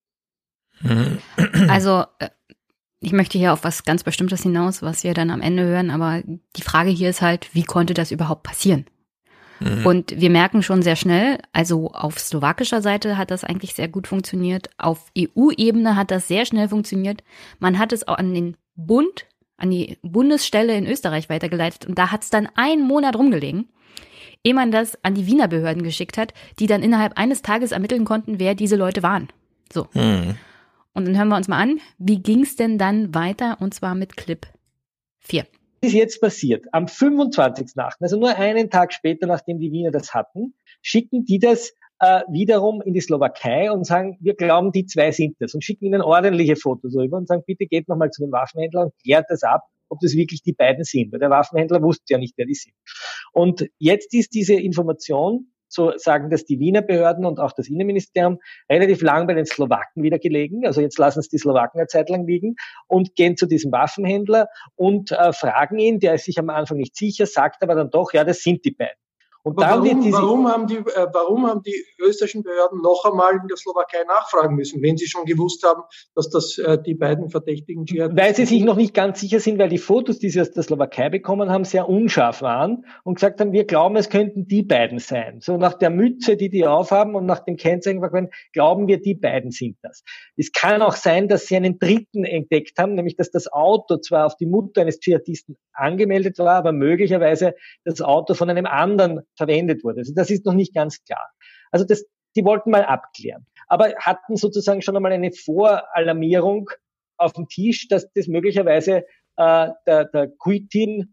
Also ich möchte hier auf was ganz Bestimmtes hinaus, was wir dann am Ende hören, aber die Frage hier ist halt, wie konnte das überhaupt passieren? Und wir merken schon sehr schnell, also auf slowakischer Seite hat das eigentlich sehr gut funktioniert, auf EU-Ebene hat das sehr schnell funktioniert. Man hat es auch an den Bund, an die Bundesstelle in Österreich weitergeleitet und da hat es dann einen Monat rumgelegen, ehe man das an die Wiener Behörden geschickt hat, die dann innerhalb eines Tages ermitteln konnten, wer diese Leute waren. So. Und dann hören wir uns mal an, wie ging es denn dann weiter, und zwar mit Clip 4. Was ist jetzt passiert? Am 25.8., also nur einen Tag später, nachdem die Wiener das hatten, schicken die das wiederum in die Slowakei und sagen, wir glauben, die zwei sind das, und schicken ihnen ordentliche Fotos rüber und sagen, bitte geht nochmal zu dem Waffenhändler und klärt das ab, ob das wirklich die beiden sind. Weil der Waffenhändler wusste ja nicht, wer die sind. Und jetzt ist diese Information, so sagen das die Wiener Behörden und auch das Innenministerium, relativ lang bei den Slowaken wieder gelegen. Also jetzt lassen es die Slowaken eine Zeit lang liegen und gehen zu diesem Waffenhändler und fragen ihn, der ist sich am Anfang nicht sicher, sagt aber dann doch, ja, das sind die beiden. Und dann warum haben die österreichischen Behörden noch einmal in der Slowakei nachfragen müssen, wenn sie schon gewusst haben, dass das die beiden verdächtigen Dschihadisten sind? Weil sie sich noch nicht ganz sicher sind, weil die Fotos, die sie aus der Slowakei bekommen haben, sehr unscharf waren und gesagt haben, wir glauben, es könnten die beiden sein. So nach der Mütze, die aufhaben und nach dem Kennzeichen, glauben wir, die beiden sind das. Es kann auch sein, dass sie einen dritten entdeckt haben, nämlich dass das Auto zwar auf die Mutter eines Dschihadisten angemeldet war, aber möglicherweise das Auto von einem anderen verwendet wurde. Also das ist noch nicht ganz klar. Also die wollten mal abklären, aber hatten sozusagen schon einmal eine Voralarmierung auf dem Tisch, dass das möglicherweise der Kuitin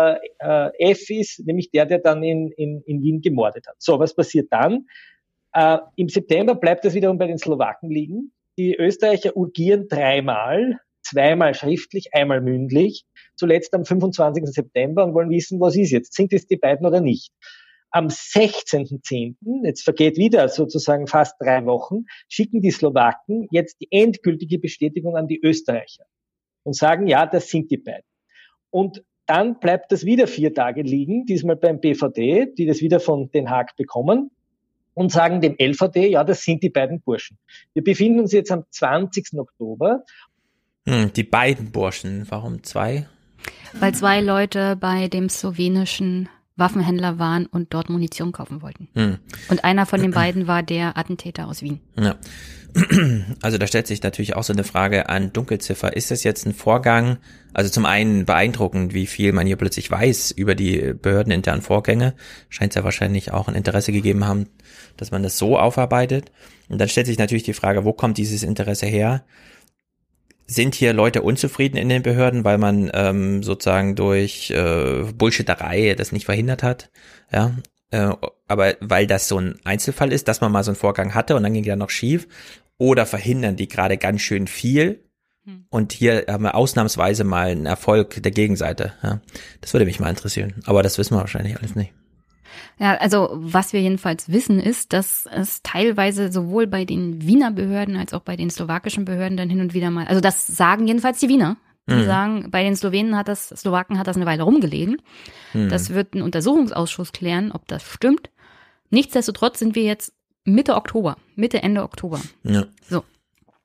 F ist, nämlich der dann in Wien gemordet hat. So, was passiert dann? Im September bleibt das wiederum bei den Slowaken liegen. Die Österreicher urgieren zweimal schriftlich, einmal mündlich, zuletzt am 25. September und wollen wissen, was ist jetzt? Sind es die beiden oder nicht? Am 16.10., jetzt vergeht wieder sozusagen fast 3 Wochen, schicken die Slowaken jetzt die endgültige Bestätigung an die Österreicher und sagen, ja, das sind die beiden. Und dann bleibt das wieder 4 Tage liegen, diesmal beim BVD, die das wieder von Den Haag bekommen und sagen dem LVD, ja, das sind die beiden Burschen. Wir befinden uns jetzt am 20. Oktober. Die beiden Burschen, warum 2? Weil 2 Leute bei dem slowenischen Waffenhändler waren und dort Munition kaufen wollten. Und einer von den beiden war der Attentäter aus Wien. Ja. Also da stellt sich natürlich auch so eine Frage an Dunkelziffer. Ist das jetzt ein Vorgang, also zum einen beeindruckend, wie viel man hier plötzlich weiß über die behördeninternen Vorgänge, scheint es ja wahrscheinlich auch ein Interesse gegeben haben, dass man das so aufarbeitet. Und dann stellt sich natürlich die Frage, wo kommt dieses Interesse her? Sind hier Leute unzufrieden in den Behörden, weil man sozusagen durch Bullshitterei das nicht verhindert hat? Ja, aber weil das so ein Einzelfall ist, dass man mal so einen Vorgang hatte und dann ging der noch schief, oder verhindern die gerade ganz schön viel? Und hier haben wir ausnahmsweise mal einen Erfolg der Gegenseite. Ja, das würde mich mal interessieren, aber das wissen wir wahrscheinlich alles nicht. Ja, also was wir jedenfalls wissen ist, dass es teilweise sowohl bei den Wiener Behörden als auch bei den slowakischen Behörden dann hin und wieder mal, also das sagen jedenfalls die Wiener, die sagen, bei den Slowaken hat das eine Weile rumgelegen. Das wird ein Untersuchungsausschuss klären, ob das stimmt. Nichtsdestotrotz sind wir jetzt Ende Oktober. Ja. So.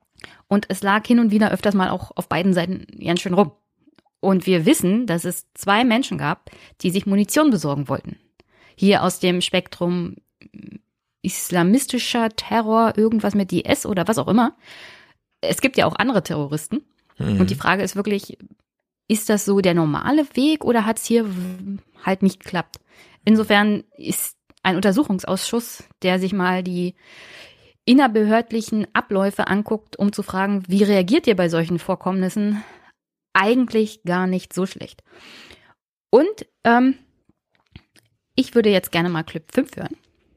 und es lag hin und wieder öfters mal auch auf beiden Seiten ganz schön rum. Und wir wissen, dass es 2 Menschen gab, die sich Munition besorgen wollten. Hier aus dem Spektrum islamistischer Terror, irgendwas mit IS oder was auch immer. Es gibt ja auch andere Terroristen. Und die Frage ist wirklich, ist das so der normale Weg oder hat es hier halt nicht geklappt? Insofern ist ein Untersuchungsausschuss, der sich mal die innerbehördlichen Abläufe anguckt, um zu fragen, wie reagiert ihr bei solchen Vorkommnissen, eigentlich gar nicht so schlecht. Und ich würde jetzt gerne mal Clip 5 hören.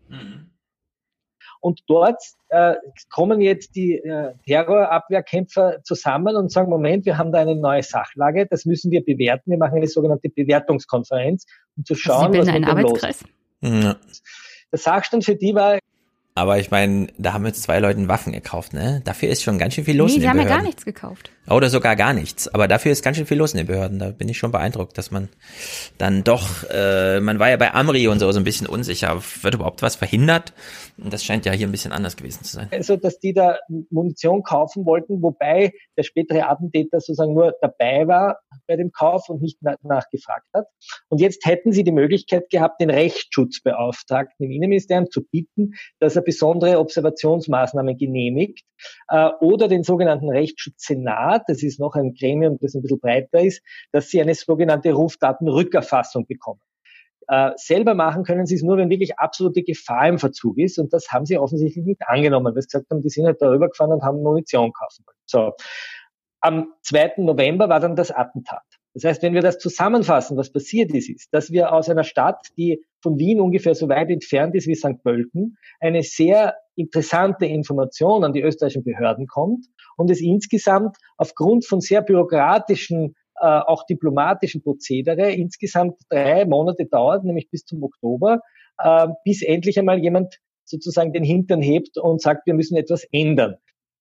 Und dort kommen jetzt die Terrorabwehrkämpfer zusammen und sagen, Moment, wir haben da eine neue Sachlage, das müssen wir bewerten. Wir machen eine sogenannte Bewertungskonferenz, um zu schauen, was mit dem los ist. Ja. Der Sachstand für die war... Aber ich meine, da haben jetzt 2 Leuten Waffen gekauft, ne? Dafür ist schon ganz schön viel los in den Behörden. Nee, die haben ja gar nichts gekauft. Oder sogar gar nichts. Aber dafür ist ganz schön viel los in den Behörden. Da bin ich schon beeindruckt, dass man dann doch, man war ja bei Amri und so ein bisschen unsicher. Wird überhaupt was verhindert? Und das scheint ja hier ein bisschen anders gewesen zu sein. Also, dass die da Munition kaufen wollten, wobei der spätere Attentäter sozusagen nur dabei war bei dem Kauf und nicht nachgefragt hat. Und jetzt hätten sie die Möglichkeit gehabt, den Rechtsschutzbeauftragten im Innenministerium zu bitten, dass er besondere Observationsmaßnahmen genehmigt, oder den sogenannten Rechtsschutzsenat, das ist noch ein Gremium, das ein bisschen breiter ist, dass sie eine sogenannte Rufdatenrückerfassung bekommen. Selber machen können sie es nur, wenn wirklich absolute Gefahr im Verzug ist, und das haben sie offensichtlich nicht angenommen, weil sie gesagt haben, die sind halt darüber gefahren und haben Munition kaufen wollen. So. Am 2. November war dann das Attentat. Das heißt, wenn wir das zusammenfassen, was passiert ist, dass wir aus einer Stadt, die von Wien ungefähr so weit entfernt ist wie St. Pölten, eine sehr interessante Information an die österreichischen Behörden kommt und es insgesamt aufgrund von sehr bürokratischen, auch diplomatischen Prozedere insgesamt 3 Monate dauert, nämlich bis zum Oktober, bis endlich einmal jemand sozusagen den Hintern hebt und sagt, wir müssen etwas ändern.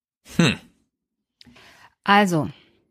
Also,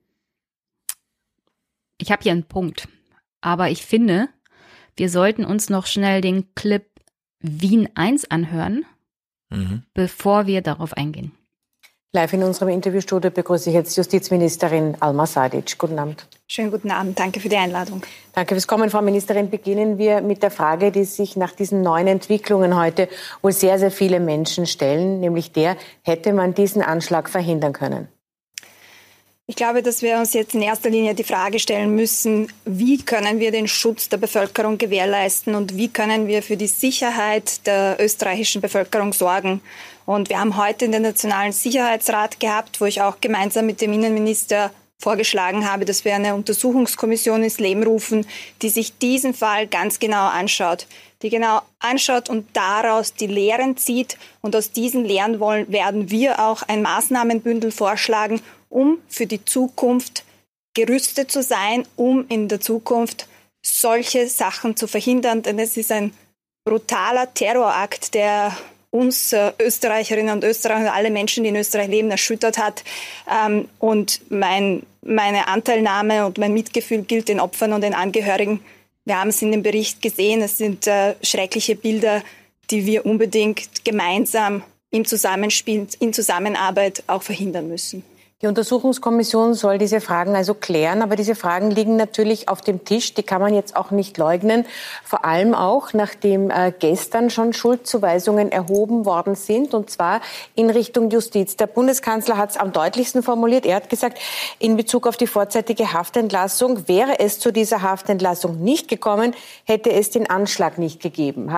ich habe hier einen Punkt, aber ich finde, wir sollten uns noch schnell den Clip Wien 1 anhören, bevor wir darauf eingehen. Live in unserem Interviewstudio begrüße ich jetzt Justizministerin Alma Sadic. Guten Abend. Schönen guten Abend. Danke für die Einladung. Danke fürs Kommen, Frau Ministerin. Beginnen wir mit der Frage, die sich nach diesen neuen Entwicklungen heute wohl sehr, sehr viele Menschen stellen, nämlich der, hätte man diesen Anschlag verhindern können? Ich glaube, dass wir uns jetzt in erster Linie die Frage stellen müssen, wie können wir den Schutz der Bevölkerung gewährleisten und wie können wir für die Sicherheit der österreichischen Bevölkerung sorgen. Und wir haben heute den Nationalen Sicherheitsrat gehabt, wo ich auch gemeinsam mit dem Innenminister vorgeschlagen habe, dass wir eine Untersuchungskommission ins Leben rufen, die sich diesen Fall ganz genau anschaut. Die genau anschaut und daraus die Lehren zieht. Und aus diesen Lehren werden wir auch ein Maßnahmenbündel vorschlagen, um für die Zukunft gerüstet zu sein, um in der Zukunft solche Sachen zu verhindern. Denn es ist ein brutaler Terrorakt, der uns Österreicherinnen und Österreicher und alle Menschen, die in Österreich leben, erschüttert hat. Und meine Anteilnahme und mein Mitgefühl gilt den Opfern und den Angehörigen. Wir haben es in dem Bericht gesehen. Es sind schreckliche Bilder, die wir unbedingt gemeinsam im Zusammenspiel, in Zusammenarbeit auch verhindern müssen. Die Untersuchungskommission soll diese Fragen also klären, aber diese Fragen liegen natürlich auf dem Tisch, die kann man jetzt auch nicht leugnen, vor allem auch, nachdem gestern schon Schuldzuweisungen erhoben worden sind, und zwar in Richtung Justiz. Der Bundeskanzler hat es am deutlichsten formuliert, er hat gesagt, in Bezug auf die vorzeitige Haftentlassung, wäre es zu dieser Haftentlassung nicht gekommen, hätte es den Anschlag nicht gegeben.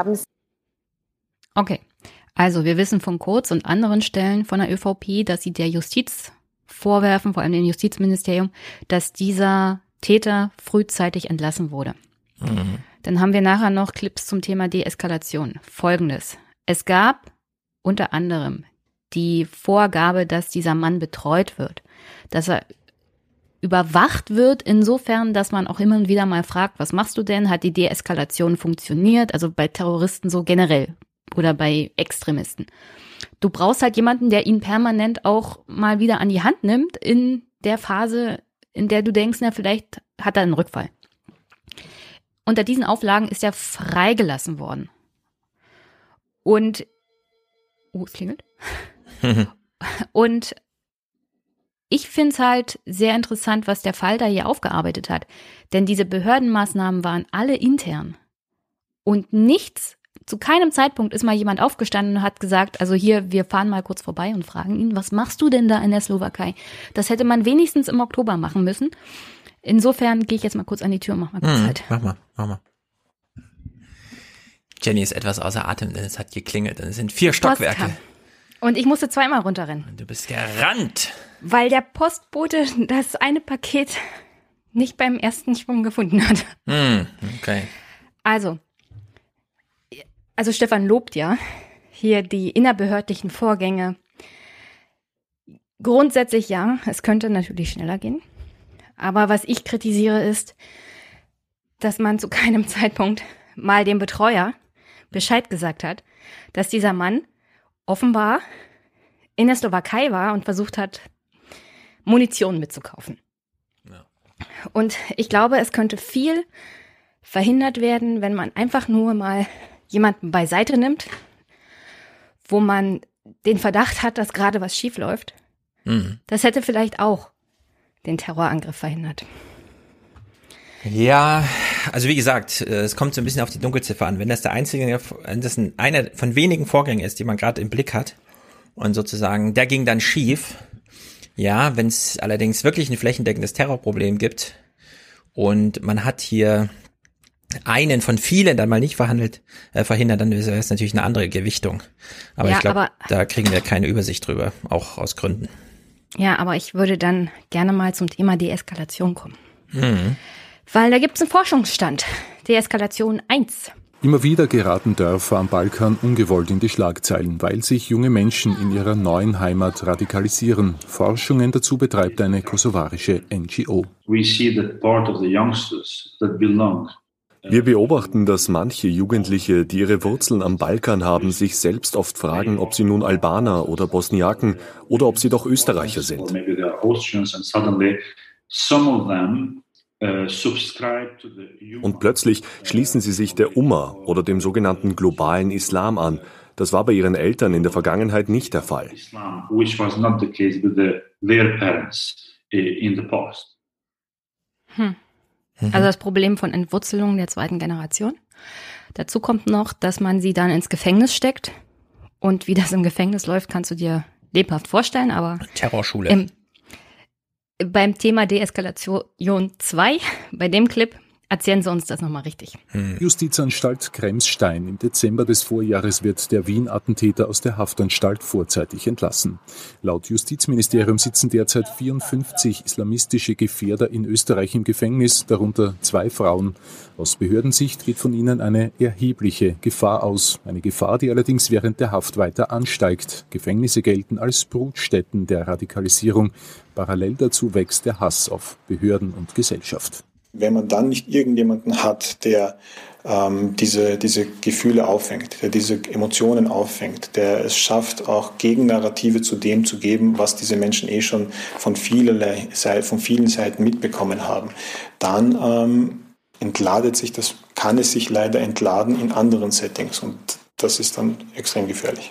Okay, also wir wissen von Kurz und anderen Stellen von der ÖVP, dass sie der Justiz vorwerfen, vor allem dem Justizministerium, dass dieser Täter frühzeitig entlassen wurde. Dann haben wir nachher noch Clips zum Thema Deeskalation. Folgendes: Es gab unter anderem die Vorgabe, dass dieser Mann betreut wird, dass er überwacht wird, insofern, dass man auch immer wieder mal fragt, was machst du denn? Hat die Deeskalation funktioniert? Also bei Terroristen so generell oder bei Extremisten. Du brauchst halt jemanden, der ihn permanent auch mal wieder an die Hand nimmt in der Phase, in der du denkst, na, vielleicht hat er einen Rückfall. Unter diesen Auflagen ist er freigelassen worden. Und, es klingelt. Und ich finde es halt sehr interessant, was der Fall da hier aufgearbeitet hat. Denn diese Behördenmaßnahmen waren alle intern. Und zu keinem Zeitpunkt ist mal jemand aufgestanden und hat gesagt, also hier, wir fahren mal kurz vorbei und fragen ihn, was machst du denn da in der Slowakei? Das hätte man wenigstens im Oktober machen müssen. Insofern gehe ich jetzt mal kurz an die Tür und mach mal kurz halt. Mach mal. Jenny ist etwas außer Atem, denn es hat geklingelt und es sind 4 Stockwerke. Und ich musste 2-mal runterrennen. Und du bist gerannt. Weil der Postbote das eine Paket nicht beim ersten Schwung gefunden hat. Okay. Also Stefan lobt ja hier die innerbehördlichen Vorgänge. Grundsätzlich ja, es könnte natürlich schneller gehen. Aber was ich kritisiere ist, dass man zu keinem Zeitpunkt mal dem Betreuer Bescheid gesagt hat, dass dieser Mann offenbar in der Slowakei war und versucht hat, Munition mitzukaufen. Ja. Und ich glaube, es könnte viel verhindert werden, wenn man einfach nur mal jemanden beiseite nimmt, wo man den Verdacht hat, dass gerade was schief läuft. Das hätte vielleicht auch den Terrorangriff verhindert. Ja, also wie gesagt, es kommt so ein bisschen auf die Dunkelziffer an. Wenn das einer von wenigen Vorgängen ist, die man gerade im Blick hat und sozusagen, der ging dann schief. Ja, wenn es allerdings wirklich ein flächendeckendes Terrorproblem gibt und man hat hier einen von vielen dann mal nicht verhindert, dann ist es natürlich eine andere Gewichtung. Aber ja, ich glaube, da kriegen wir keine Übersicht drüber, auch aus Gründen. Ja, aber ich würde dann gerne mal zum Thema Deeskalation kommen. Weil da gibt es einen Forschungsstand. Deeskalation 1. Immer wieder geraten Dörfer am Balkan ungewollt in die Schlagzeilen, weil sich junge Menschen in ihrer neuen Heimat radikalisieren. Forschungen dazu betreibt eine kosovarische NGO. Wir beobachten, dass manche Jugendliche, die ihre Wurzeln am Balkan haben, sich selbst oft fragen, ob sie nun Albaner oder Bosniaken oder ob sie doch Österreicher sind. Und plötzlich schließen sie sich der Umma oder dem sogenannten globalen Islam an. Das war bei ihren Eltern in der Vergangenheit nicht der Fall. Also das Problem von Entwurzelung der 2. Generation. Dazu kommt noch, dass man sie dann ins Gefängnis steckt. Und wie das im Gefängnis läuft, kannst du dir lebhaft vorstellen. Aber Terrorschule. Beim Thema Deeskalation 2, bei dem Clip, erzählen Sie uns das nochmal richtig. Justizanstalt Kremsstein. Im Dezember des Vorjahres wird der Wien-Attentäter aus der Haftanstalt vorzeitig entlassen. Laut Justizministerium sitzen derzeit 54 islamistische Gefährder in Österreich im Gefängnis, darunter 2 Frauen. Aus Behördensicht geht von ihnen eine erhebliche Gefahr aus. Eine Gefahr, die allerdings während der Haft weiter ansteigt. Gefängnisse gelten als Brutstätten der Radikalisierung. Parallel dazu wächst der Hass auf Behörden und Gesellschaft. Wenn man dann nicht irgendjemanden hat, der diese Gefühle auffängt, der diese Emotionen auffängt, der es schafft, auch Gegennarrative zu dem zu geben, was diese Menschen schon von vielen Seiten mitbekommen haben, dann kann es sich leider entladen in anderen Settings und das ist dann extrem gefährlich.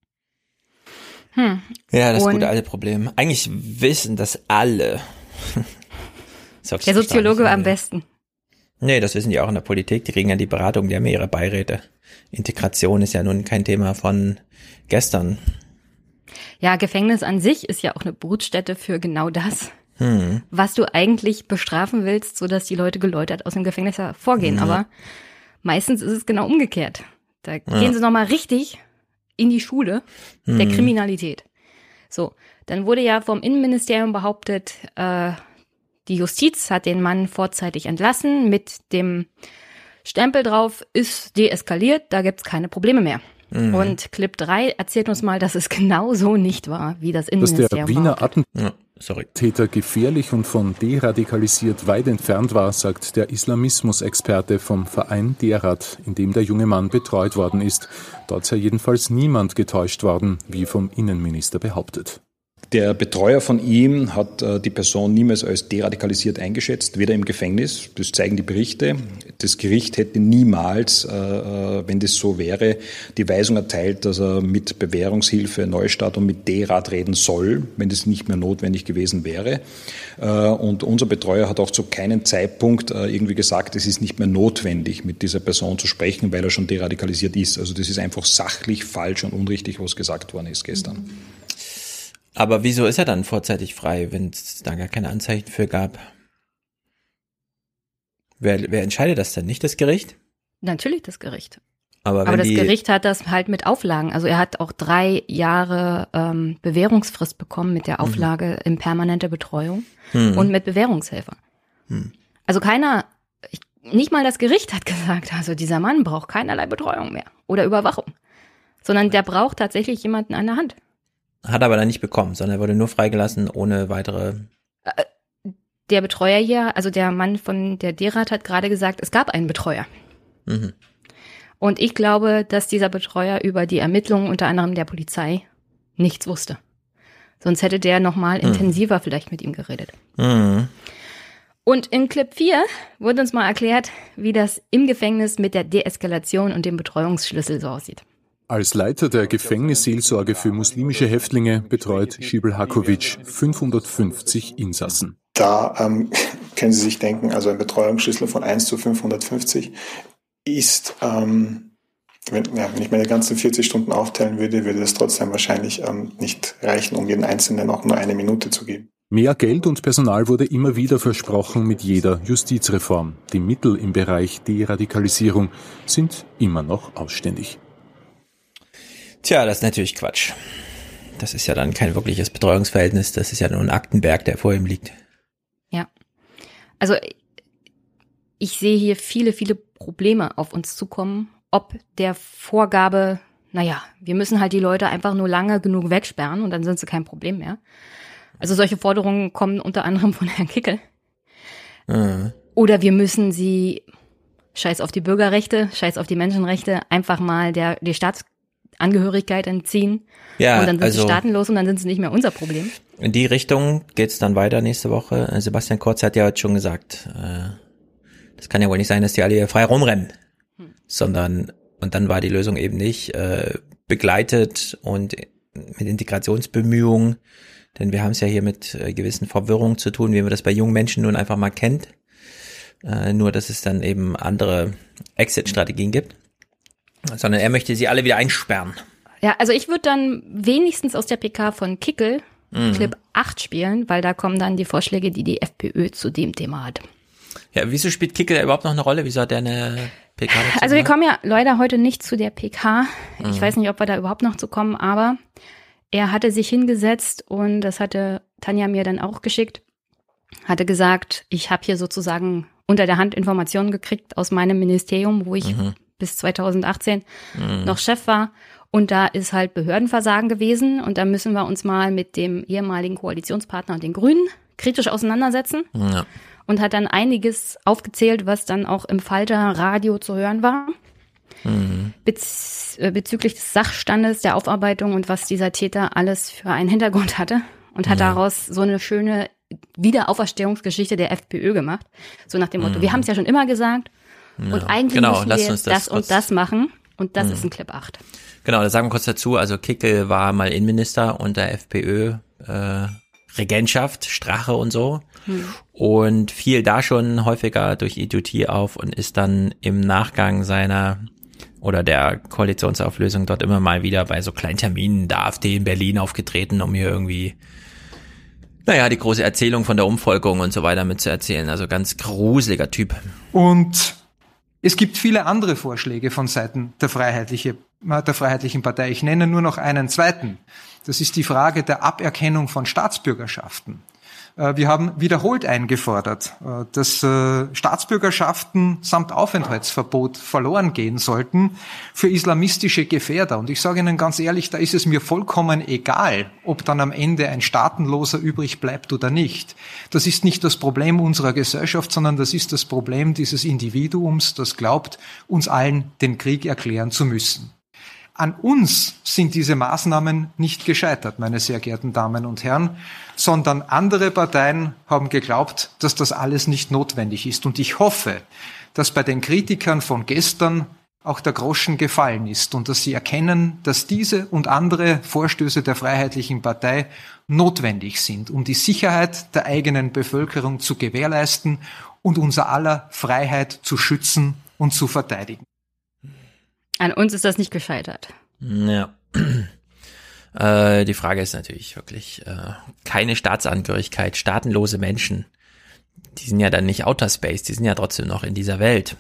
Ja, das gute alte Problem. Eigentlich wissen das alle. Der Soziologe am besten. Nee, das wissen die auch in der Politik. Die kriegen ja die Beratung, die haben ja ihre Beiräte. Integration ist ja nun kein Thema von gestern. Ja, Gefängnis an sich ist ja auch eine Brutstätte für genau das, was du eigentlich bestrafen willst, sodass die Leute geläutert aus dem Gefängnis hervorgehen. Aber meistens ist es genau umgekehrt. Da gehen sie nochmal richtig in die Schule der Kriminalität. So, dann wurde ja vom Innenministerium behauptet, die Justiz hat den Mann vorzeitig entlassen mit dem Stempel drauf, ist deeskaliert, da gibt's keine Probleme mehr. Und Clip 3 erzählt uns mal, dass es genau so nicht war, wie das Innenministerium war. Dass der Wiener Attentäter gefährlich und von deradikalisierend weit entfernt war, sagt der Islamismusexperte vom Verein Derat, in dem der junge Mann betreut worden ist. Dort sei jedenfalls niemand getäuscht worden, wie vom Innenminister behauptet. Der Betreuer von ihm hat die Person niemals als deradikalisiert eingeschätzt, weder im Gefängnis, das zeigen die Berichte. Das Gericht hätte niemals, wenn das so wäre, die Weisung erteilt, dass er mit Bewährungshilfe, Neustart und mit Derad reden soll, wenn das nicht mehr notwendig gewesen wäre. Und unser Betreuer hat auch zu keinem Zeitpunkt irgendwie gesagt, es ist nicht mehr notwendig, mit dieser Person zu sprechen, weil er schon deradikalisiert ist. Also das ist einfach sachlich falsch und unrichtig, was gesagt worden ist gestern. Aber wieso ist er dann vorzeitig frei, wenn es da gar keine Anzeichen für gab? Wer entscheidet das denn? Nicht das Gericht? Natürlich das Gericht. Aber das Gericht hat das halt mit Auflagen. Also er hat auch 3 Jahre Bewährungsfrist bekommen mit der Auflage in permanenter Betreuung und mit Bewährungshelfer. Also nicht mal das Gericht hat gesagt, also dieser Mann braucht keinerlei Betreuung mehr oder Überwachung, sondern der braucht tatsächlich jemanden an der Hand. Hat aber dann nicht bekommen, sondern er wurde nur freigelassen ohne weitere... Der Betreuer hier, also der Mann von der Derad hat gerade gesagt, es gab einen Betreuer. Und ich glaube, dass dieser Betreuer über die Ermittlungen unter anderem der Polizei nichts wusste. Sonst hätte der nochmal intensiver vielleicht mit ihm geredet. Und in Clip 4 wurde uns mal erklärt, wie das im Gefängnis mit der Deeskalation und dem Betreuungsschlüssel so aussieht. Als Leiter der Gefängnisseelsorge für muslimische Häftlinge betreut Schibel Hakovic 550 Insassen. Da können Sie sich denken, also ein Betreuungsschlüssel von 1 zu 550 ist, wenn ich meine ganzen 40 Stunden aufteilen würde, würde das trotzdem wahrscheinlich nicht reichen, um jeden Einzelnen auch nur 1 Minute zu geben. Mehr Geld und Personal wurde immer wieder versprochen mit jeder Justizreform. Die Mittel im Bereich Deradikalisierung sind immer noch ausständig. Tja, das ist natürlich Quatsch. Das ist ja dann kein wirkliches Betreuungsverhältnis, das ist ja nur ein Aktenberg, der vor ihm liegt. Ja, also ich sehe hier viele, viele Probleme auf uns zukommen, ob der Vorgabe, wir müssen halt die Leute einfach nur lange genug wegsperren und dann sind sie kein Problem mehr. Also solche Forderungen kommen unter anderem von Herrn Kickel. Oder wir müssen sie, scheiß auf die Bürgerrechte, scheiß auf die Menschenrechte, einfach mal die Staatsangehörigkeit entziehen. Ja, und dann sind sie staatenlos und dann sind sie nicht mehr unser Problem. In die Richtung geht's dann weiter nächste Woche. Sebastian Kurz hat ja heute schon gesagt, das kann ja wohl nicht sein, dass die alle hier frei rumrennen. Und dann war die Lösung eben nicht begleitet und mit Integrationsbemühungen, denn wir haben es ja hier mit gewissen Verwirrungen zu tun, wie man das bei jungen Menschen nun einfach mal kennt. Nur, dass es dann eben andere Exit-Strategien gibt. Sondern er möchte sie alle wieder einsperren. Ja, also ich würde dann wenigstens aus der PK von Kickel Clip 8 spielen, weil da kommen dann die Vorschläge, die die FPÖ zu dem Thema hat. Ja, wieso spielt Kickel überhaupt noch eine Rolle? Wieso hat der eine PK dazu? Also wir kommen ja leider heute nicht zu der PK. Ich weiß nicht, ob wir da überhaupt noch zu kommen, aber er hatte sich hingesetzt und das hatte Tanja mir dann auch geschickt, hatte gesagt, ich habe hier sozusagen unter der Hand Informationen gekriegt aus meinem Ministerium, wo ich bis 2018 noch Chef war. Und da ist halt Behördenversagen gewesen. Und da müssen wir uns mal mit dem ehemaligen Koalitionspartner und den Grünen kritisch auseinandersetzen. Ja. Und hat dann einiges aufgezählt, was dann auch im Falter Radio zu hören war. Bezüglich des Sachstandes der Aufarbeitung und was dieser Täter alles für einen Hintergrund hatte. Und hat daraus so eine schöne Wiederauferstehungsgeschichte der FPÖ gemacht. So nach dem Motto, wir haben es ja schon immer gesagt. Ja. Und eigentlich müssen wir jetzt das und das machen. Und das ist ein Clip 8. Genau, da sagen wir kurz dazu, also Kickel war mal Innenminister unter FPÖ, Regentschaft, Strache und so. Und fiel da schon häufiger durch Idiotie auf und ist dann im Nachgang der Koalitionsauflösung dort immer mal wieder bei so kleinen Terminen der AfD in Berlin aufgetreten, um hier irgendwie, die große Erzählung von der Umvolkung und so weiter mitzuerzählen. Also ganz gruseliger Typ. Und es gibt viele andere Vorschläge von Seiten der Freiheitlichen Partei. Ich nenne nur noch einen zweiten. Das ist die Frage der Aberkennung von Staatsbürgerschaften. Wir haben wiederholt eingefordert, dass Staatsbürgerschaften samt Aufenthaltsverbot verloren gehen sollten für islamistische Gefährder. Und ich sage Ihnen ganz ehrlich, da ist es mir vollkommen egal, ob dann am Ende ein Staatenloser übrig bleibt oder nicht. Das ist nicht das Problem unserer Gesellschaft, sondern das ist das Problem dieses Individuums, das glaubt, uns allen den Krieg erklären zu müssen. An uns sind diese Maßnahmen nicht gescheitert, meine sehr geehrten Damen und Herren, sondern andere Parteien haben geglaubt, dass das alles nicht notwendig ist. Und ich hoffe, dass bei den Kritikern von gestern auch der Groschen gefallen ist und dass sie erkennen, dass diese und andere Vorstöße der Freiheitlichen Partei notwendig sind, um die Sicherheit der eigenen Bevölkerung zu gewährleisten und unser aller Freiheit zu schützen und zu verteidigen. An uns ist das nicht gescheitert. Ja. Die Frage ist natürlich wirklich, keine Staatsangehörigkeit, staatenlose Menschen, die sind ja dann nicht Outer Space, die sind ja trotzdem noch in dieser Welt.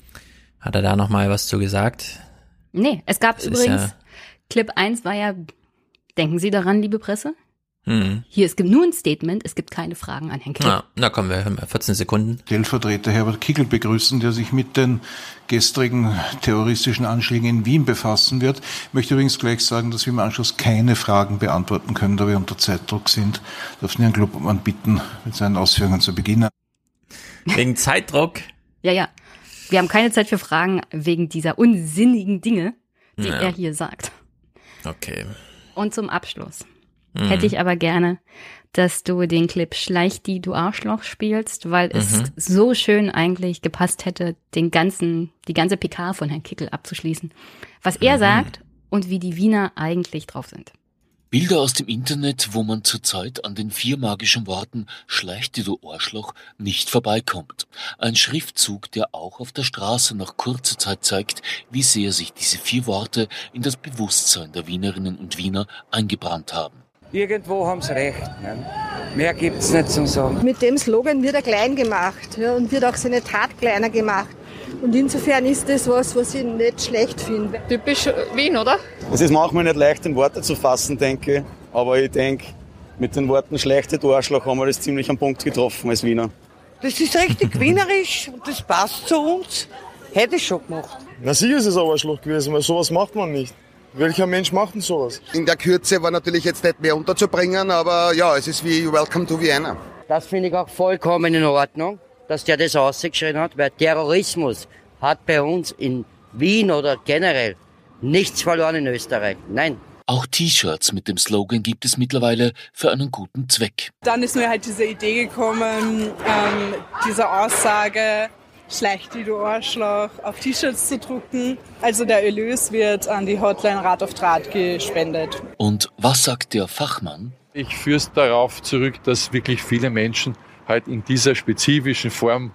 Hat er da nochmal was zu gesagt? Nee, es gab übrigens, Clip 1 war ja, denken Sie daran, liebe Presse? Hier, es gibt nur ein Statement, es gibt keine Fragen an Herrn Kickl. Na komm, wir hören mal 14 Sekunden. Stellvertreter Herbert Kickl begrüßen, der sich mit den gestrigen terroristischen Anschlägen in Wien befassen wird. Ich möchte übrigens gleich sagen, dass wir im Anschluss keine Fragen beantworten können, da wir unter Zeitdruck sind. Darf Herrn Kloppermann bitten, mit seinen Ausführungen zu beginnen. Wegen Zeitdruck? Ja. Wir haben keine Zeit für Fragen wegen dieser unsinnigen Dinge, die er hier sagt. Okay. Und zum Abschluss hätte ich aber gerne, dass du den Clip Schleich die, du Arschloch spielst, weil es so schön eigentlich gepasst hätte, die ganze PK von Herrn Kickl abzuschließen. Was er sagt und wie die Wiener eigentlich drauf sind. Bilder aus dem Internet, wo man zurzeit an den 4 magischen Worten Schleich die, du Arschloch nicht vorbeikommt. Ein Schriftzug, der auch auf der Straße nach kurzer Zeit zeigt, wie sehr sich diese 4 Worte in das Bewusstsein der Wienerinnen und Wiener eingebrannt haben. Irgendwo haben sie recht. Ne? Mehr gibt's nicht zum Sagen. Mit dem Slogan wird er klein gemacht, ja, und wird auch seine Tat kleiner gemacht. Und insofern ist das was ich nicht schlecht finde. Typisch Wien, oder? Es ist manchmal nicht leicht, in Worte zu fassen, denke ich. Aber ich denke, mit den Worten schlechte du Arschloch haben wir das ziemlich am Punkt getroffen als Wiener. Das ist richtig wienerisch und das passt zu uns. Hätte ich schon gemacht. Na sicher ist es ein Arschloch gewesen, weil sowas macht man nicht. Welcher Mensch macht denn sowas? In der Kürze war natürlich jetzt nicht mehr unterzubringen, aber ja, es ist wie Welcome to Vienna. Das finde ich auch vollkommen in Ordnung, dass der das ausgeschrien hat, weil Terrorismus hat bei uns in Wien oder generell nichts verloren in Österreich. Nein. Auch T-Shirts mit dem Slogan gibt es mittlerweile für einen guten Zweck. Dann ist mir halt diese Idee gekommen, diese Aussage, Schleich die, du Arschloch, auf T-Shirts zu drucken. Also der Erlös wird an die Hotline Rat auf Draht gespendet. Und was sagt der Fachmann? Ich führe es darauf zurück, dass wirklich viele Menschen halt in dieser spezifischen Form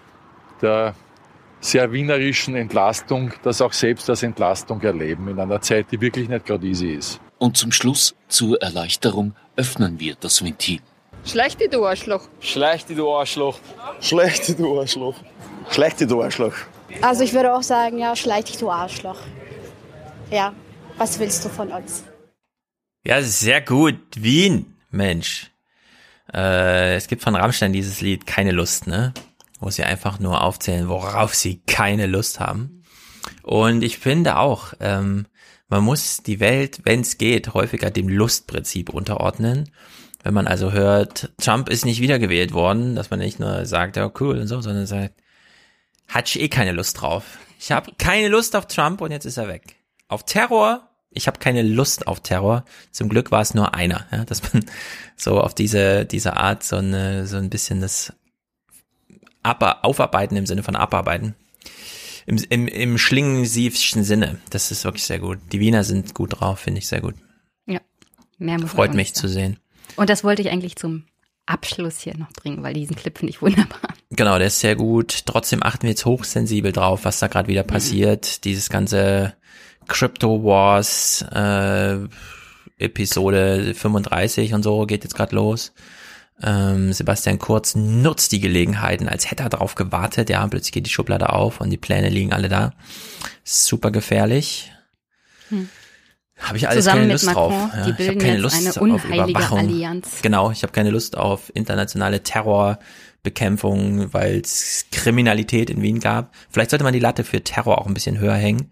der sehr wienerischen Entlastung, das auch selbst als Entlastung erleben, in einer Zeit, die wirklich nicht gerade easy ist. Und zum Schluss, zur Erleichterung, öffnen wir das Ventil. Schleich die, du Arschloch. Schleich die, du Arschloch. Schleich die, du Arschloch. Schleich die, du Arschloch. Also ich würde auch sagen, ja, schleich dich, du Arschloch. Ja, was willst du von uns? Ja, sehr gut. Wien, Mensch. Es gibt von Rammstein dieses Lied Keine Lust, ne? Wo sie einfach nur aufzählen, worauf sie keine Lust haben. Und ich finde auch, man muss die Welt, wenn es geht, häufiger dem Lustprinzip unterordnen. Wenn man also hört, Trump ist nicht wiedergewählt worden, dass man nicht nur sagt, ja cool und so, sondern sagt, hatte ich keine Lust drauf. Ich habe keine Lust auf Trump und jetzt ist er weg. Auf Terror, ich habe keine Lust auf Terror. Zum Glück war es nur einer, ja, dass man so auf diese Art so ein bisschen das Aufarbeiten im Sinne von Abarbeiten. Im schlingensiefschen Sinne. Das ist wirklich sehr gut. Die Wiener sind gut drauf, finde ich sehr gut. Ja, mehr muss Freut mich zu sehen. Und das wollte ich eigentlich zum Abschluss hier noch bringen, weil diesen Clip finde ich wunderbar. Genau, der ist sehr gut. Trotzdem achten wir jetzt hochsensibel drauf, was da gerade wieder passiert. Dieses ganze Crypto Wars Episode 35 und so geht jetzt gerade los. Sebastian Kurz nutzt die Gelegenheiten, als hätte er drauf gewartet. Ja, plötzlich geht die Schublade auf und die Pläne liegen alle da. Super gefährlich. Habe ich alles zusammen keine Lust Macron, drauf. Ja, die ich habe keine Lust auf Überwachung. Allianz. Genau, ich habe keine Lust auf internationale Terrorbekämpfung, weil es Kriminalität in Wien gab. Vielleicht sollte man die Latte für Terror auch ein bisschen höher hängen.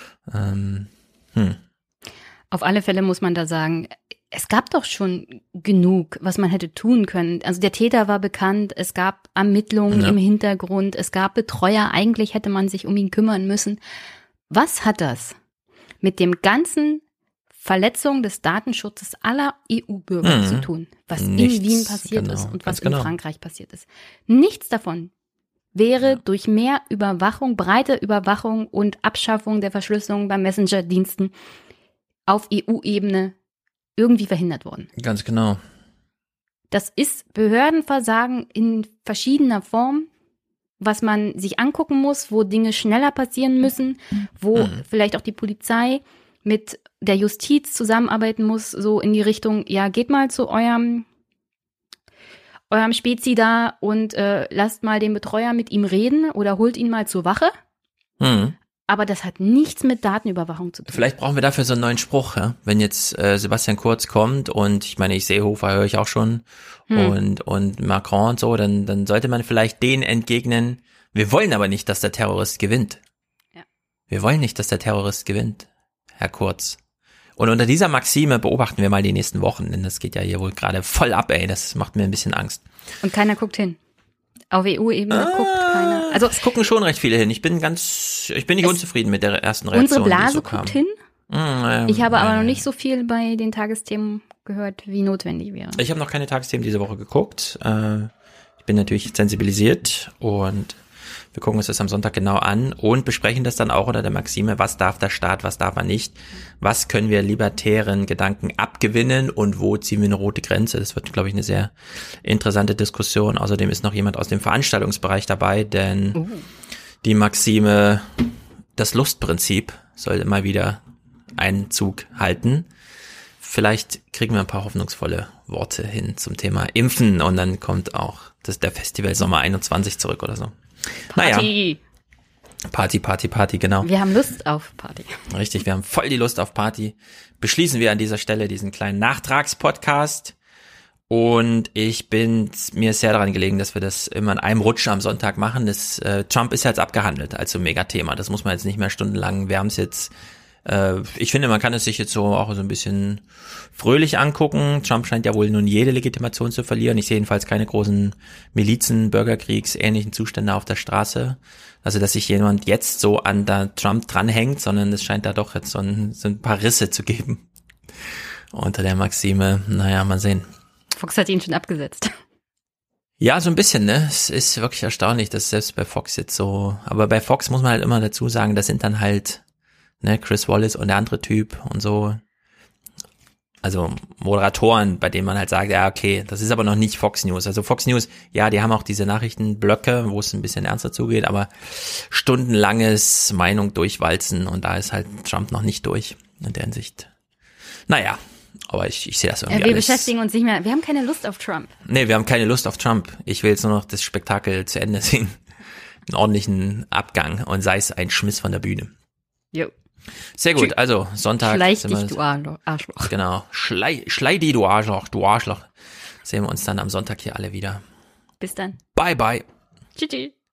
Auf alle Fälle muss man da sagen, es gab doch schon genug, was man hätte tun können. Also der Täter war bekannt, es gab Ermittlungen im Hintergrund, es gab Betreuer, eigentlich hätte man sich um ihn kümmern müssen. Was hat das mit dem ganzen Verletzung des Datenschutzes aller EU-Bürger zu tun, was in Wien passiert ist und was in Frankreich passiert ist. Nichts davon wäre durch mehr Überwachung, breite Überwachung und Abschaffung der Verschlüsselung bei Messenger-Diensten auf EU-Ebene irgendwie verhindert worden. Ganz genau. Das ist Behördenversagen in verschiedener Form, was man sich angucken muss, wo Dinge schneller passieren müssen, wo vielleicht auch die Polizei mit der Justiz zusammenarbeiten muss, so in die Richtung, ja, geht mal zu eurem Spezi da und lasst mal den Betreuer mit ihm reden oder holt ihn mal zur Wache. Aber das hat nichts mit Datenüberwachung zu tun. Vielleicht brauchen wir dafür so einen neuen Spruch, ja? Wenn jetzt Sebastian Kurz kommt und ich meine, Seehofer höre ich auch schon und Macron und so, dann sollte man vielleicht denen entgegnen, wir wollen aber nicht, dass der Terrorist gewinnt. Ja. Wir wollen nicht, dass der Terrorist gewinnt, Herr Kurz. Und unter dieser Maxime beobachten wir mal die nächsten Wochen, denn das geht ja hier wohl gerade voll ab, das macht mir ein bisschen Angst. Und keiner guckt hin. Auf EU-Ebene guckt keiner. Also es gucken schon recht viele hin. Ich bin nicht unzufrieden mit der ersten Reaktion. Unsere Blase die so guckt hin. Ich habe aber noch nicht so viel bei den Tagesthemen gehört, wie notwendig wäre. Ich habe noch keine Tagesthemen diese Woche geguckt. Ich bin natürlich sensibilisiert und wir gucken uns das am Sonntag genau an und besprechen das dann auch unter der Maxime, was darf der Staat, was darf er nicht, was können wir libertären Gedanken abgewinnen und wo ziehen wir eine rote Grenze. Das wird, glaube ich, eine sehr interessante Diskussion. Außerdem ist noch jemand aus dem Veranstaltungsbereich dabei, denn die Maxime, das Lustprinzip soll immer wieder Einzug halten. Vielleicht kriegen wir ein paar hoffnungsvolle Worte hin zum Thema Impfen und dann kommt auch der Festival Sommer 21 zurück oder so. Party. Naja. Party, genau. Wir haben Lust auf Party. Richtig, wir haben voll die Lust auf Party. Beschließen wir an dieser Stelle diesen kleinen Nachtragspodcast. Und ich bin mir sehr daran gelegen, dass wir das immer in einem Rutsch am Sonntag machen. Trump ist jetzt abgehandelt als so ein Megathema. Das muss man jetzt nicht mehr stundenlang. Wir haben es jetzt, ich finde, man kann es sich jetzt so auch so ein bisschen fröhlich angucken. Trump scheint ja wohl nun jede Legitimation zu verlieren. Ich sehe jedenfalls keine großen Milizen, Bürgerkriegs, ähnlichen Zustände auf der Straße. Also, dass sich jemand jetzt so an der Trump dranhängt, sondern es scheint da doch jetzt so ein paar Risse zu geben. Unter der Maxime, naja, mal sehen. Fox hat ihn schon abgesetzt. Ja, so ein bisschen, ne? Es ist wirklich erstaunlich, dass selbst bei Fox jetzt so, aber bei Fox muss man halt immer dazu sagen, das sind dann halt, ne, Chris Wallace und der andere Typ und so. Also Moderatoren, bei denen man halt sagt, ja, okay, das ist aber noch nicht Fox News. Also Fox News, ja, die haben auch diese Nachrichtenblöcke, wo es ein bisschen ernster zugeht, aber stundenlanges Meinung durchwalzen und da ist halt Trump noch nicht durch in der Hinsicht. Naja, aber ich sehe das irgendwie wir alles. Beschäftigen uns nicht mehr, wir haben keine Lust auf Trump. Nee, wir haben keine Lust auf Trump. Ich will jetzt nur noch das Spektakel zu Ende sehen. Einen ordentlichen Abgang und sei es ein Schmiss von der Bühne. Jo. Sehr gut, also Sonntag. Schlei dich, du Arschloch. Genau, schlei die, du Arschloch. Sehen wir uns dann am Sonntag hier alle wieder. Bis dann. Bye, bye. Tschüss.